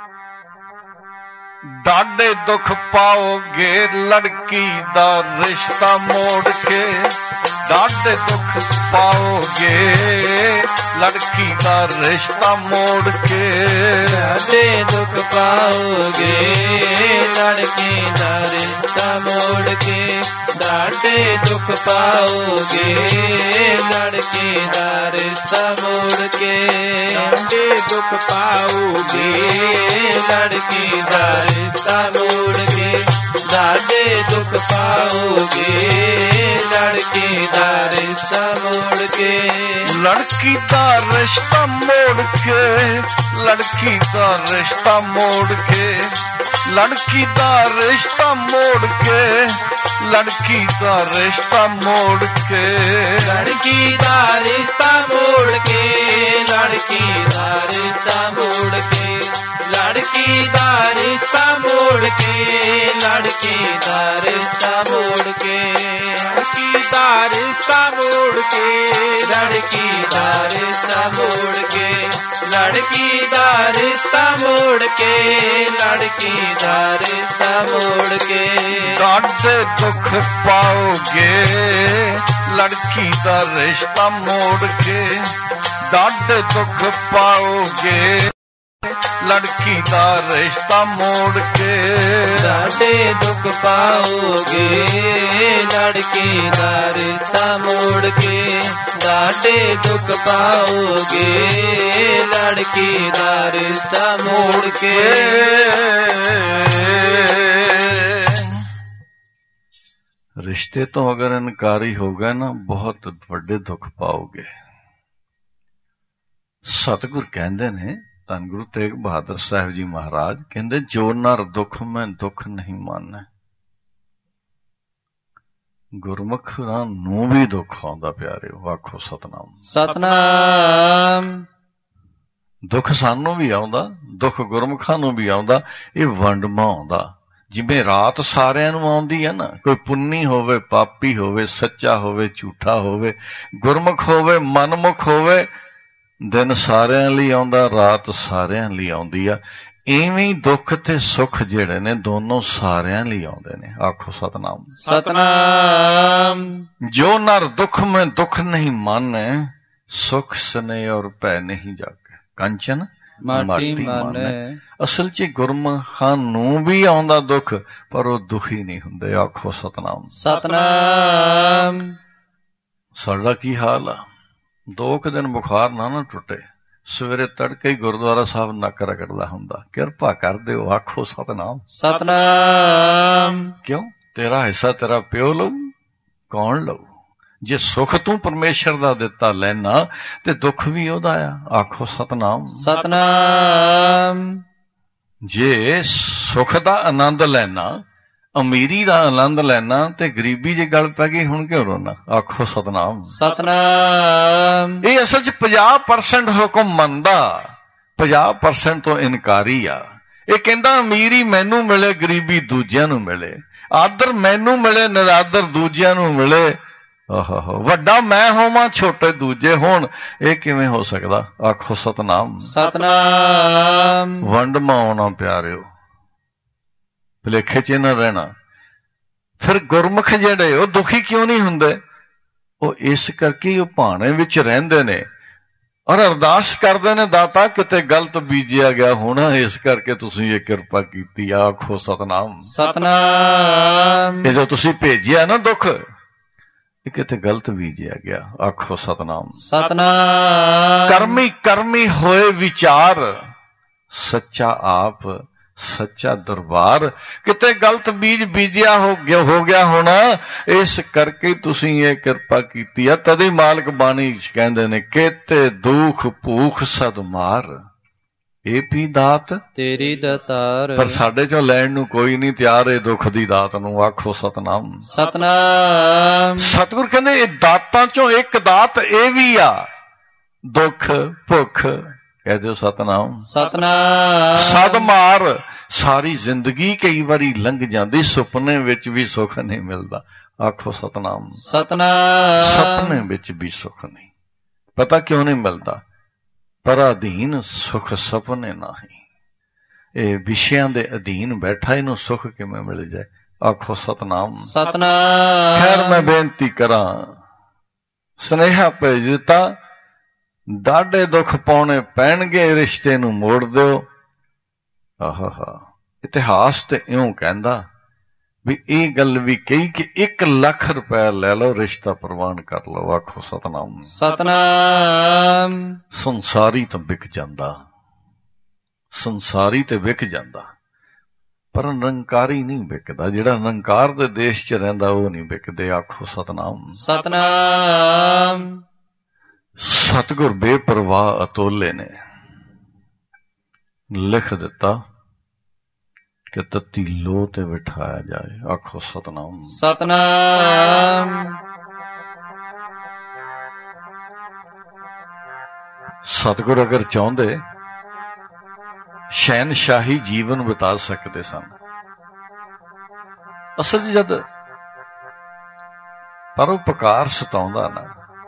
[SPEAKER 1] ਡਾਢੇ ਦੁੱਖ ਪਾਓਗੇ। ਲੜਕੀ ਦਾ ਰਿਸ਼ਤਾ ਮੋੜ ਕੇ ਡਾਢੇ ਦੁੱਖ ਪਾਓਗੇ। ਲੜਕੀ ਦਾ ਰਿਸ਼ਤਾ ਮੋੜ ਕੇ
[SPEAKER 2] ਡਾਢੇ ਦੁੱਖ ਪਾਓਗੇ। ਲੜਕੀ ਦਾ ਰਿਸ਼ਤਾ ਮੋੜ ਕੇ ਡਾਢੇ ਦੁੱਖ ਪਾਓਗੇ। ਲੜਕੀ ਦਾ ਰਿਸ਼ਤਾ ਮੋੜ ਕੇ ਡਾਢੇ ਦੁੱਖ ਪਾਓਗੇ। ਲੜਕੀ ਦਾ ਰਿਸ਼ਤਾ ਮੋੜ ਕੇ ਡਾਢੇ ਦੁੱਖ ਪਾਓਗੇ। ਲੜਕੀ ਦਾ ਰਿਸ਼ਤਾ ਮੋੜ ਕੇ
[SPEAKER 1] ਲੜਕੀ ਦਾ ਰਿਸ਼ਤਾ ਮੋੜ ਕੇ ਲੜਕੀ ਦਾ ਰਿਸ਼ਤਾ ਮੋੜ ਕੇ ਲੜਕੀ ਦਾ ਰਿਸ਼ਤਾ ਮੋੜ ਕੇ ਲੜਕੀ ਦਾ ਰਿਸ਼ਤਾ ਮੋੜ ਕੇ
[SPEAKER 2] ਲੜਕੀ ਦਾ ਰਿਸ਼ਤਾ ਮੋੜ ਕੇ ਲੜਕੀ ਦਾ ਰਿਸ਼ਤਾ ਮੋੜ ਕੇ ਲੜਕੀ ਲੜਕੀ ਦਾ ਰਿਸ਼ਤਾ ਮੋੜ ਕੇ, ਲੜਕੀ ਦਾ ਰਿਸ਼ਤਾ ਮੋੜ ਕੇ, ਲੜਕੀ ਦਾ ਰਿਸ਼ਤਾ ਮੋੜ ਕੇ, ਲੜਕੀ ਦਾ ਰਿਸ਼ਤਾ ਮੋੜ ਕੇ, ਲੜਕੀ ਦਾ ਰਿਸ਼ਤਾ ਮੋੜ ਕੇ, ਲੜਕੀ ਦਾ ਰਿਸ਼ਤਾ ਮੋੜ ਕੇ।
[SPEAKER 1] ਡਾਢੇ ਦੁੱਖ ਪਾਓਗੇ ਲੜਕੀ ਦਾ ਰਿਸ਼ਤਾ ਮੋੜ ਕੇ, ਡਾਢੇ ਦੁੱਖ ਪਾਓਗੇ ਲੜਕੀ ਦਾ ਰਿਸ਼ਤਾ ਮੋੜ ਕੇ,
[SPEAKER 2] ਡਾਢੇ ਦੁੱਖ ਪਾਓਗੇ ਲੜਕੀ ਦਾ ਰਿਸ਼ਤਾ ਮੋੜ ਕੇ, ਡਾਢੇ ਦੁੱਖ ਪਾਓਗੇ ਲੜਕੀ ਦਾ ਰਿਸ਼ਤਾ ਮੋੜ ਕੇ।
[SPEAKER 1] ਰਿਸ਼ਤੇ ਤੋਂ ਅਗਰ ਇਨਕਾਰੀ ਹੋ ਗਏ ਨਾ, ਬਹੁਤ ਵੱਡੇ ਦੁੱਖ ਪਾਓਗੇ। ਸਤਿਗੁਰ ਕਹਿੰਦੇ ਨੇ, ਧੰਨ ਗੁਰੂ ਤੇਗ ਬਹਾਦਰ ਸਾਹਿਬ ਜੀ ਮਹਾਰਾਜ ਕਹਿੰਦੇ, ਜੋ ਨਰ ਦੁੱਖ ਮੈਂ ਦੁੱਖ ਨਹੀਂ ਮਾਨੈ। ਗੁਰਮੁਖਾਂ ਨੂੰ ਵੀ ਦੁੱਖ ਆਉਂਦਾ ਪਿਆਰਿਓ, ਆਖੋ ਸਤਨਾਮ।
[SPEAKER 2] ਸਤਨਾਮ।
[SPEAKER 1] ਦੁੱਖ ਸਾਨੂੰ ਵੀ ਆਉਂਦਾ, ਦੁੱਖ ਗੁਰਮੁਖਾਂ ਨੂੰ ਵੀ ਆਉਂਦਾ। ਇਹ ਵੰਡਮਾ ਆਉਂਦਾ। ਜਿਵੇਂ ਰਾਤ ਸਾਰਿਆਂ ਨੂੰ ਆਉਂਦੀ ਹੈ ਨਾ, ਕੋਈ ਪੁੰਨੀ ਹੋਵੇ ਪਾਪੀ ਹੋਵੇ, ਸੱਚਾ ਹੋਵੇ ਝੂਠਾ ਹੋਵੇ, ਗੁਰਮੁਖ ਹੋਵੇ ਮਨਮੁਖ ਹੋਵੇ, ਦਿਨ ਸਾਰਿਆਂ ਲਈ ਆਉਂਦਾ, ਰਾਤ ਸਾਰਿਆਂ ਲਈ ਆਉਂਦੀ ਆ। ਇਵੇਂ ਦੁੱਖ ਤੇ ਸੁੱਖ ਜਿਹੜੇ ਨੇ ਦੋਨੋਂ ਸਾਰਿਆਂ ਲਈ ਆਉਂਦੇ ਨੇ। ਆਖੋ ਸਤਨਾਮ।
[SPEAKER 2] ਸਤਨਾਮ।
[SPEAKER 1] ਜੋ ਨਰ ਦੁੱਖ ਮੈਂ ਦੁੱਖ ਨਹੀਂ ਮਾਨੈ, ਸੁਖ ਸਨੇ ਔਰ ਭੈ ਨਹੀਂ ਜਾਗੇ। ਕੰਚਨ ਮਾਟੀ ਮਾਨੈ। ਅਸਲ 'ਚ ਗੁਰਮੁਖਾਂ ਨੂੰ ਵੀ ਆਉਂਦਾ ਦੁੱਖ, ਪਰ ਉਹ ਦੁਖੀ ਨਹੀਂ ਹੁੰਦੇ। ਆਖੋ ਸਤਨਾਮ।
[SPEAKER 2] ਸਤਨਾਮ।
[SPEAKER 1] ਸਾਡਾ ਕੀ ਹਾਲ ਆ? ਦੋ ਕੁ ਦਿਨ ਬੁਖਾਰ ਨਾ ਨਾ ਟੁੱਟੇ, ਸਵੇਰੇ ਤੜਕੇ ਹੀ ਗੁਰਦੁਆਰਾ ਸਾਹਿਬ ਨੱਕ ਰਗੜਦਾ ਹੁੰਦਾ। ਕਿਰਪਾ ਕਰ ਦਿਓ। ਆਖੋ ਸਤਨਾਮ।
[SPEAKER 2] ਸਤਨਾਮ।
[SPEAKER 1] ਕਿਉਂ? ਤੇਰਾ ਹਿੱਸਾ ਤੇਰਾ ਪਿਓ ਲਊ, ਕੌਣ ਲਊ? ਜੇ ਸੁੱਖ ਤੂੰ ਪਰਮੇਸ਼ਰ ਦਾ ਦਿੱਤਾ ਲੈਣਾ, ਤੇ ਦੁੱਖ ਵੀ ਉਹਦਾ ਆ। ਆਖੋ ਸਤਨਾਮ।
[SPEAKER 2] ਸਤਨਾਮ।
[SPEAKER 1] ਜੇ ਸੁੱਖ ਦਾ ਆਨੰਦ ਲੈਣਾ, ਅਮੀਰੀ ਦਾ ਆਨੰਦ ਲੈਣਾ, ਤੇ ਗਰੀਬੀ ਜੇ ਗੱਲ ਪੈ ਗਈ, ਹੁਣ ਕਿਉਂ ਰੋਣਾ? ਆਖੋ ਸਤਨਾਮ।
[SPEAKER 2] ਸਤਨਾਮ।
[SPEAKER 1] ਇਹ ਅਸਲ 'ਚ ਪੰਜਾਹ ਪਰਸੈਂਟ ਹੁਕਮ ਮੰਨਦਾ, ਪੰਜਾਹ ਪਰਸੈਂਟ ਤੋਂ ਇਨਕਾਰੀ ਆ। ਇਹ ਕਹਿੰਦਾ ਅਮੀਰੀ ਮੈਨੂੰ ਮਿਲੇ, ਗਰੀਬੀ ਦੂਜਿਆਂ ਨੂੰ ਮਿਲੇ, ਆਦਰ ਮੈਨੂੰ ਮਿਲੇ, ਨਿਰਾਦਰ ਦੂਜਿਆਂ ਨੂੰ ਮਿਲੇ। ਆਹੋ, ਵੱਡਾ ਮੈਂ ਹੋਵਾਂ, ਛੋਟੇ ਦੂਜੇ ਹੋਣ। ਇਹ ਕਿਵੇਂ ਹੋ ਸਕਦਾ? ਆਖੋ ਸਤਨਾਮ।
[SPEAKER 2] ਸਤਨਾਮ।
[SPEAKER 1] ਵੰਡ ਮਾਉਣਾ ਪਿਆਰਿਓ, ਭੁਲੇਖੇ 'ਚ ਨਾ ਰਹਿਣਾ। ਫਿਰ ਗੁਰਮੁਖ ਜਿਹੜੇ ਉਹ ਦੁਖੀ ਕਿਉਂ ਨਹੀਂ ਹੁੰਦੇ? ਉਹ ਇਸ ਕਰਕੇ ਉਹ ਭਾਣੇ ਵਿੱਚ ਰਹਿੰਦੇ ਨੇ ਔਰ ਅਰਦਾਸ ਕਰਦੇ ਨੇ, ਦਾਤਾ ਕਿਤੇ ਗਲਤ ਬੀਜਿਆ ਗਿਆ ਹੋਣਾ, ਇਸ ਕਰਕੇ ਤੁਸੀਂ ਇਹ ਕਿਰਪਾ ਕੀਤੀ। ਆਖੋ ਸਤਨਾਮ।
[SPEAKER 2] ਸਤਨਾਮ।
[SPEAKER 1] ਇਹ ਜੋ ਤੁਸੀਂ ਭੇਜਿਆ ਨਾ ਦੁੱਖ, ਇਹ ਕਿਤੇ ਗਲਤ ਬੀਜਿਆ ਗਿਆ। ਆਖੋ ਸਤਨਾਮ।
[SPEAKER 2] ਸਤਨਾਮ।
[SPEAKER 1] ਕਰਮੀ ਕਰਮੀ ਹੋਏ ਵਿਚਾਰ, ਸੱਚਾ ਆਪ ਸੱਚਾ ਦਰਬਾਰ, ਕਿਤੇ ਗਲਤ ਬੀਜ ਬੀਜਿਆ ਹੋ ਗਿਆ ਹੋ ਗਿਆ ਹੋਣਾ, ਇਸ ਕਰਕੇ ਤੁਸੀਂ ਇਹ ਕਿਰਪਾ ਕੀਤੀ ਆ। ਤਦੇ ਮਾਲਕ ਬਾਣੀ ਚ ਕਹਿੰਦੇ ਨੇ, ਕੇਤੇ ਦੁਖ ਭੂਖ ਸਦ ਮਾਰ, ਇਹ ਵੀ ਦਾਤ
[SPEAKER 2] ਤੇਰੀ ਦਾਤਾਰ।
[SPEAKER 1] ਪਰ ਸਾਡੇ ਚੋਂ ਲੈਣ ਨੂੰ ਕੋਈ ਨਹੀਂ ਤਿਆਰ ਇਹ ਦੁੱਖ ਦੀ ਦਾਤ ਨੂੰ। ਆਖੋ ਸਤਨਾਮ।
[SPEAKER 2] ਸਤਨਾਮ।
[SPEAKER 1] ਸਤਿਗੁਰ ਕਹਿੰਦੇ ਇਹ ਦਾਤਾਂ ਚੋਂ ਇੱਕ ਦਾਤ ਇਹ ਵੀ ਆ, ਦੁੱਖ ਭੁੱਖ। ਕਹਿ ਦਿਓ ਸਤਨਾਮ।
[SPEAKER 2] ਸਤਨਾਮ।
[SPEAKER 1] ਸਦ ਮਾਰ, ਸਾਰੀ ਜ਼ਿੰਦਗੀ ਕਈ ਵਾਰੀ ਲੰਘ ਜਾਂਦੀ, ਸੁਪਨੇ ਵਿੱਚ ਵੀ ਸੁੱਖ ਨਹੀਂ ਮਿਲਦਾ। ਆਖੋ ਸਤਨਾਮ।
[SPEAKER 2] ਸਤਨਾਮ।
[SPEAKER 1] ਸੁਪਨੇ ਵਿੱਚ ਵੀ ਸੁੱਖ ਨਹੀਂ। ਪਤਾ ਕਿਉਂ ਨਹੀਂ ਮਿਲਦਾ? ਪਰ ਅਧੀਨ ਸੁਖ ਸੁਪਨੇ ਨਹੀਂ। ਇਹ ਵਿਸ਼ਿਆਂ ਦੇ ਅਧੀਨ ਬੈਠਾ, ਇਹਨੂੰ ਸੁਖ ਕਿਵੇਂ ਮਿਲ ਜਾਏ? ਆਖੋ ਸਤਨਾਮ।
[SPEAKER 2] ਸਤਨਾਮ।
[SPEAKER 1] ਖੈਰ ਮੈਂ ਬੇਨਤੀ ਕਰਾਂ, ਸੁਨੇਹਾ ਭੇਜ ਦਿੱਤਾ, ਡਾਢੇ ਦੁੱਖ ਪਾਉਣੇ ਪੈਣਗੇ, ਰਿਸ਼ਤੇ ਨੂੰ ਮੋੜ ਦਿਓ। ਆਹਾ, ਇਤਿਹਾਸ ਤੇ ਇਉਂ ਕਹਿੰਦਾ ਵੀ ਇਹ ਗੱਲ ਵੀ ਕਹੀ ਕਿ ਇੱਕ ਲੱਖ ਰੁਪਇਆ ਲੈ ਲਓ, ਰਿਸ਼ਤਾ ਪ੍ਰਵਾਨ ਕਰ ਲਓ। ਆਖੋ ਸਤਨਾਮ।
[SPEAKER 2] ਸਤਨਾਮ।
[SPEAKER 1] ਸੰਸਾਰੀ ਤਾਂ ਵਿਕ ਜਾਂਦਾ, ਸੰਸਾਰੀ ਤੇ ਵਿਕ ਜਾਂਦਾ, ਪਰ ਨਿਰੰਕਾਰੀ ਨਹੀਂ ਵਿਕਦਾ। ਜਿਹੜਾ ਨਿਰੰਕਾਰ ਦੇ ਦੇਸ਼ 'ਚ ਰਹਿੰਦਾ ਉਹ ਨਹੀਂ ਵਿਕਦੇ। ਆਖੋ ਸਤਨਾਮ।
[SPEAKER 2] ਸਤਨਾਮ।
[SPEAKER 1] ਸਤਿਗੁਰ ਬੇਪਰਵਾਹ ਅਤੋਲੇ ਨੇ ਲਿਖ ਦਿੱਤਾ ਕਿ ਤਤੀ ਲੋਹ ਤੇ ਬਿਠਾਇਆ ਜਾਏ। ਆਖੋ ਸਤਨਾਮ।
[SPEAKER 2] ਸਤਨਾਮ।
[SPEAKER 1] ਸਤਿਗੁਰ ਅਗਰ ਚਾਹੁੰਦੇ ਸ਼ਹਿਨਸ਼ਾਹੀ ਜੀਵਨ ਬਿਤਾ ਸਕਦੇ ਸਨ। ਅਸਲ 'ਚ ਜਦ ਪਰਉਪਕਾਰ ਸਤਾਉਂਦਾ ਨਾ,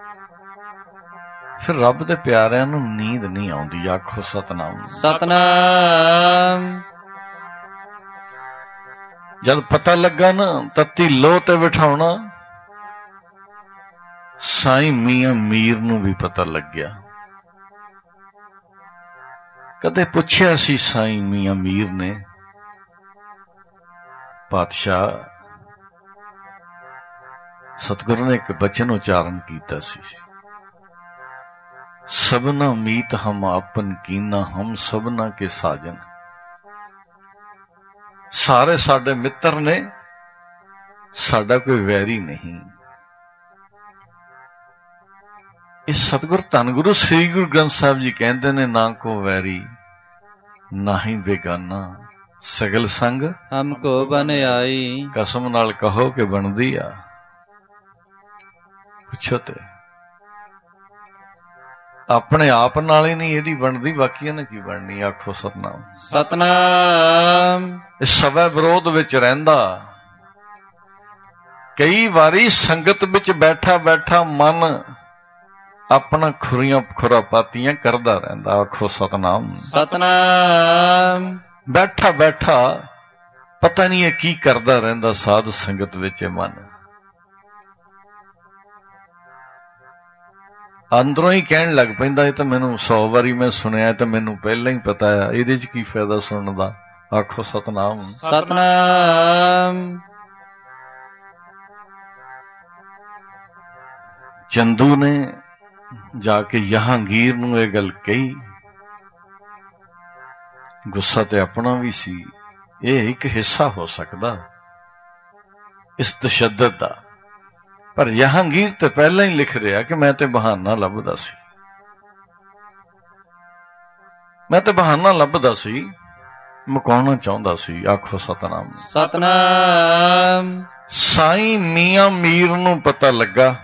[SPEAKER 1] ਫਿਰ ਰੱਬ ਦੇ ਪਿਆਰਿਆਂ ਨੂੰ ਨੀਂਦ ਨਹੀਂ ਆਉਂਦੀ। ਆਖੋ ਸਤਨਾਮ
[SPEAKER 2] ਸਤਨਾਮ।
[SPEAKER 1] ਜਦ ਪਤਾ ਲੱਗਾ ਨਾ ਤੱਤੀ ਲੋਹ ਤੇ ਬਿਠਾਉਣਾ, ਸਾਈਂ ਮੀਆਂ ਮੀਰ ਨੂੰ ਵੀ ਪਤਾ ਲੱਗਿਆ। ਕਦੇ ਪੁੱਛਿਆ ਸੀ ਸਾਈਂ ਮੀਆਂ ਮੀਰ ਨੇ, ਪਾਤਸ਼ਾਹ ਸਤਿਗੁਰੂ ਨੇ ਇੱਕ ਬਚਨ ਉਚਾਰਨ ਕੀਤਾ ਸੀ, ਸਭਨਾ ਮੀਤ ਹਮ ਆਪਨ ਕੀਨਾ, ਹਮ ਸਭਨਾ ਕੇ ਸਾਜਨ। ਸਾਰੇ ਸਾਡੇ ਮਿੱਤਰ ਨੇ, ਸਾਡਾ ਕੋਈ ਵੈਰੀ ਨਹੀਂ। ਇਹ ਸਤਿਗੁਰ ਧੰਨ ਗੁਰੂ ਸ੍ਰੀ ਗੁਰੂ ਗ੍ਰੰਥ ਸਾਹਿਬ ਜੀ ਕਹਿੰਦੇ ਨੇ, ਨਾ ਕੋ ਵੈਰੀ ਨਾ ਹੀ ਬੇਗਾਨਾ, ਸਗਲ ਸੰਗ
[SPEAKER 2] ਹਮਕੋ ਬਨ ਆਈ।
[SPEAKER 1] ਕਸਮ ਨਾਲ ਕਹੋ ਕਿ ਬਣਦੀ ਆ। ਪੁੱਛੋ ਤੇ ਆਪਣੇ ਆਪ ਨਾਲ ਹੀ ਨਹੀਂ ਇਹਦੀ ਬਣਦੀ, ਬਾਕੀਆਂ ਨੇ ਕੀ ਬਣਨੀ। ਆਖੋ ਸਤਨਾਮ
[SPEAKER 2] ਸਤਨਾਮ।
[SPEAKER 1] ਇਹ ਸਵੈ ਵਿਰੋਧ ਵਿੱਚ ਰਹਿੰਦਾ। ਕਈ ਵਾਰੀ ਸੰਗਤ ਵਿੱਚ ਬੈਠਾ ਬੈਠਾ ਮਨ ਆਪਣਾ ਖੁਰੀਆਂ ਖੁਰਾਪਾਤੀਆਂ ਕਰਦਾ ਰਹਿੰਦਾ। ਆਖੋ ਸਤਨਾਮ
[SPEAKER 2] ਸਤਨਾਮ।
[SPEAKER 1] ਬੈਠਾ ਬੈਠਾ ਪਤਾ ਨਹੀਂ ਇਹ ਕੀ ਕਰਦਾ ਰਹਿੰਦਾ ਸਾਧ ਸੰਗਤ ਵਿੱਚ। ਇਹ ਮਨ ਅੰਦਰੋਂ ਹੀ ਕਹਿਣ ਲੱਗ ਪੈਂਦਾ, ਇਹ ਤਾਂ ਮੈਨੂੰ ਸੌ ਵਾਰੀ ਮੈਂ ਸੁਣਿਆ, ਤਾਂ ਮੈਨੂੰ ਪਹਿਲਾਂ ਹੀ ਪਤਾ ਆ, ਇਹਦੇ 'ਚ ਕੀ ਫਾਇਦਾ ਸੁਣਨ ਦਾ। ਆਖੋ ਸਤਨਾਮ
[SPEAKER 2] ਸਤਨਾਮ।
[SPEAKER 1] ਚੰਦੂ ਨੇ ਜਾ ਕੇ ਜਹਾਂਗੀਰ ਨੂੰ ਇਹ ਗੱਲ ਕਹੀ। ਗੁੱਸਾ ਤੇ ਆਪਣਾ ਵੀ ਸੀ। ਇਹ ਇੱਕ ਹਿੱਸਾ ਹੋ ਸਕਦਾ ਇਸ ਤਸ਼ੱਦਦ ਦਾ, ਪਰ ਜਹਾਂਗੀਰ ਤੇ ਪਹਿਲਾਂ ਹੀ ਲਿਖ ਰਿਹਾ ਕਿ ਮੈਂ ਤੇ ਬਹਾਨਾ ਲੱਭਦਾ ਸੀ, ਮੈਂ ਤੇ ਬਹਾਨਾ ਲੱਭਦਾ ਸੀ, ਮੁਕਾਉਣਾ ਚਾਹੁੰਦਾ ਸੀ। ਆਖੋ ਸਤਨਾਮ
[SPEAKER 2] ਸਤਨਾਮ।
[SPEAKER 1] ਸਾਈਂ ਮੀਆਂ ਮੀਰ ਨੂੰ ਪਤਾ ਲੱਗਾ।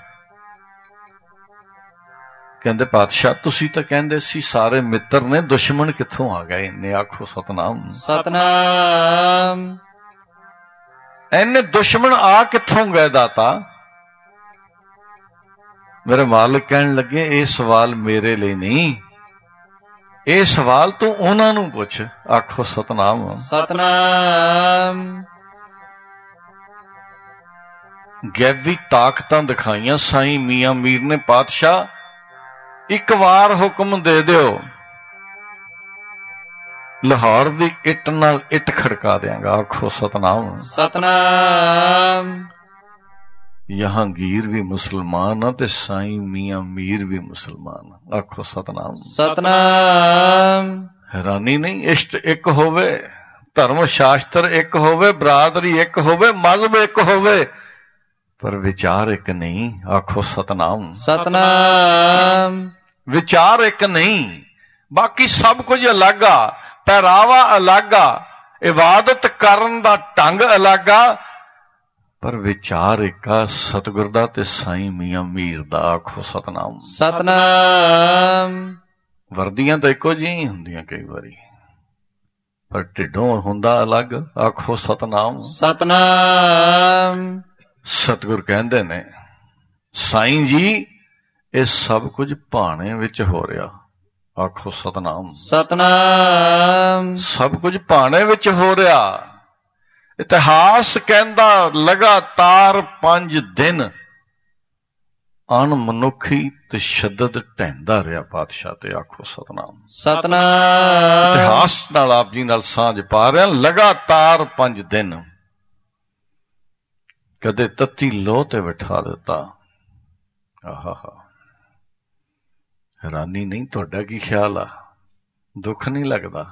[SPEAKER 1] ਕਹਿੰਦੇ ਪਾਤਸ਼ਾਹ ਤੁਸੀਂ ਤਾਂ ਕਹਿੰਦੇ ਸੀ ਸਾਰੇ ਮਿੱਤਰ ਨੇ, ਦੁਸ਼ਮਣ ਕਿੱਥੋਂ ਆ ਗਏ ਇੰਨੇ। ਆਖੋ ਸਤਨਾਮ
[SPEAKER 2] ਸਤਨਾਮ।
[SPEAKER 1] ਇੰਨੇ ਦੁਸ਼ਮਣ ਆ ਕਿੱਥੋਂ ਗਏ ਦਾਤਾ। ਮੇਰੇ ਮਾਲਕ ਕਹਿਣ ਲੱਗੇ, ਇਹ ਸਵਾਲ ਮੇਰੇ ਲਈ ਨਹੀਂ, ਇਹ ਸਵਾਲ ਤੂੰ ਉਹਨਾਂ ਨੂੰ ਪੁੱਛ। ਆਖੋ ਸਤਨਾਮ
[SPEAKER 2] ਸਤਨਾਮ।
[SPEAKER 1] ਗੈਵੀ ਤਾਕਤਾਂ ਦਿਖਾਈਆਂ ਸਾਈਂ ਮੀਆਂ ਮੀਰ ਨੇ। ਪਾਤਸ਼ਾਹ ਇੱਕ ਵਾਰ ਹੁਕਮ ਦੇ ਦਿਓ, ਲਾਹੌਰ ਦੀ ਇੱਟ ਨਾਲ ਇੱਟ ਖੜਕਾ ਦਿਆਂਗਾ। ਆਖੋ ਸਤਨਾਮ
[SPEAKER 2] ਸਤਨਾਮ।
[SPEAKER 1] ਜਹਾਂਗੀਰ ਵੀ ਮੁਸਲਮਾਨ ਆ ਤੇ ਸਾਈਂ ਮੀਆਂ ਮੀਰ ਵੀ ਮੁਸਲਮਾਨ ਆ। ਆਖੋ ਸਤਨਾਮ
[SPEAKER 2] ਸਤਨਾਮ।
[SPEAKER 1] ਹੈਰਾਨੀ ਨਹੀਂ, ਇਸ਼ਟ ਇੱਕ ਹੋਵੇ, ਧਰਮ ਸ਼ਾਸਤਰ ਇੱਕ ਹੋਵੇ, ਬਰਾਦਰੀ ਇੱਕ ਹੋਵੇ, ਮਜ਼ਹਬ ਇੱਕ ਹੋਵੇ, ਪਰ ਵਿਚਾਰ ਇੱਕ ਨਹੀਂ। ਆਖੋ ਸਤਨਾਮ
[SPEAKER 2] ਸਤਨਾਮ।
[SPEAKER 1] ਵਿਚਾਰ ਇੱਕ ਨਹੀਂ, ਬਾਕੀ ਸਭ ਕੁਝ ਅਲੱਗ ਆ, ਪਹਿਰਾਵਾ ਅਲੱਗ ਆ, ਇਬਾਦਤ ਕਰਨ ਦਾ ਢੰਗ ਅਲੱਗ ਆ, ਪਰ ਵਿਚਾਰ ਇੱਕ ਆ, ਸਤਿਗੁਰ ਦਾ ਤੇ ਸਾਈਂ ਮੀਆਂ ਮੀਰ ਦਾ। ਆਖੋ ਸਤਨਾਮ
[SPEAKER 2] ਸਤਨਾਮ।
[SPEAKER 1] ਵਰਦੀਆਂ ਤਾਂ ਇੱਕੋ ਜਿਹੀਆਂ ਹੁੰਦੀਆਂ ਕਈ ਵਾਰੀ, ਪਰ ਢਿੱਡੋਂ ਹੁੰਦਾ ਅਲੱਗ। ਆਖੋ ਸਤਨਾਮ
[SPEAKER 2] ਸਤਨਾਮ।
[SPEAKER 1] ਸਤਿਗੁਰ ਕਹਿੰਦੇ ਨੇ, ਸਾਈਂ ਜੀ ਇਹ ਸਭ ਕੁਝ ਭਾਣੇ ਵਿੱਚ ਹੋ ਰਿਹਾ। ਆਖੋ ਸਤਨਾਮ
[SPEAKER 2] ਸਤਨਾਮ।
[SPEAKER 1] ਸਭ ਕੁਝ ਭਾਣੇ ਵਿੱਚ ਹੋ ਰਿਹਾ। ਇਤਿਹਾਸ ਕਹਿੰਦਾ ਲਗਾਤਾਰ ਪੰਜ ਦਿਨ ਅਣਮਨੁੱਖੀ ਤਸ਼ੱਦਦ ਢਹਿੰਦਾ ਰਿਹਾ ਪਾਤਸ਼ਾਹ ਤੇ। ਆਖੋ ਸਤਨਾਮ
[SPEAKER 2] ਸਤਨਾਮ।
[SPEAKER 1] ਇਤਿਹਾਸ ਨਾਲ ਆਪ ਜੀ ਨਾਲ ਸਾਂਝ ਪਾ ਰਿਹਾ। ਲਗਾਤਾਰ ਪੰਜ ਦਿਨ ਕਦੇ ਤੱਤੀ ਲੋਹ ਤੇ ਬਿਠਾ ਦਿੱਤਾ। ਆਹਾ ਹੈਰਾਨੀ ਨਹੀਂ। ਤੁਹਾਡਾ ਕੀ ਖਿਆਲ ਆ, ਦੁੱਖ ਨਹੀਂ ਲੱਗਦਾ?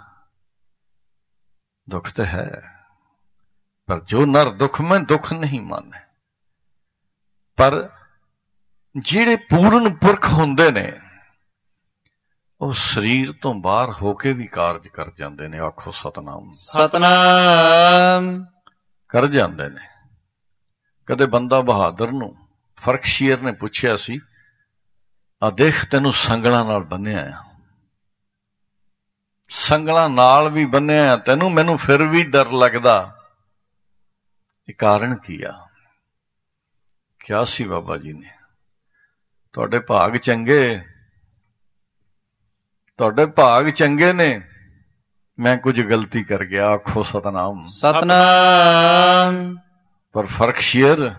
[SPEAKER 1] ਦੁੱਖ ਤੇ ਹੈ, ਪਰ ਜੋ ਨਰ ਦੁੱਖ ਮੈਂ ਦੁੱਖ ਨਹੀਂ ਮਾਨੇ। ਪਰ ਜਿਹੜੇ ਪੂਰਨ ਪੁਰਖ ਹੁੰਦੇ ਨੇ ਉਹ ਸਰੀਰ ਤੋਂ ਬਾਹਰ ਹੋ ਕੇ ਵੀ ਕਾਰਜ ਕਰ ਜਾਂਦੇ ਨੇ। ਆਖੋ ਸਤਨਾਮ
[SPEAKER 2] ਸਤਨਾਮ। ਕਰ
[SPEAKER 1] ਜਾਂਦੇ ਨੇ। ਕਦੇ ਬੰਦਾ ਬਹਾਦਰ ਨੂੰ ਫਰਖਸ਼ੀਰ ਨੇ ਪੁੱਛਿਆ ਸੀ, ਆ ਦੇਖ ਤੈਨੂੰ ਸੰਗਲਾਂ ਨਾਲ ਬੰਨਿਆ ਆ, ਸੰਗਲਾਂ ਨਾਲ ਵੀ ਬੰਨਿਆ ਤੈਨੂੰ, ਮੈਨੂੰ ਫਿਰ ਵੀ ਡਰ ਲੱਗਦਾ। ਇਹ ਕਾਰਨ ਕੀ ਆ? ਕਿਹਾ ਸੀ ਬਾਬਾ ਜੀ ਨੇ, ਤੁਹਾਡੇ ਭਾਗ ਚੰਗੇ, ਤੁਹਾਡੇ ਭਾਗ ਚੰਗੇ ਨੇ, ਮੈਂ ਕੁਝ ਗਲਤੀ ਕਰ ਗਿਆ। ਆਖੋ ਸਤਨਾਮ
[SPEAKER 2] ਸਤਨਾਮ।
[SPEAKER 1] ਪਰ ਫਰਕ ਸ਼ੇਰ,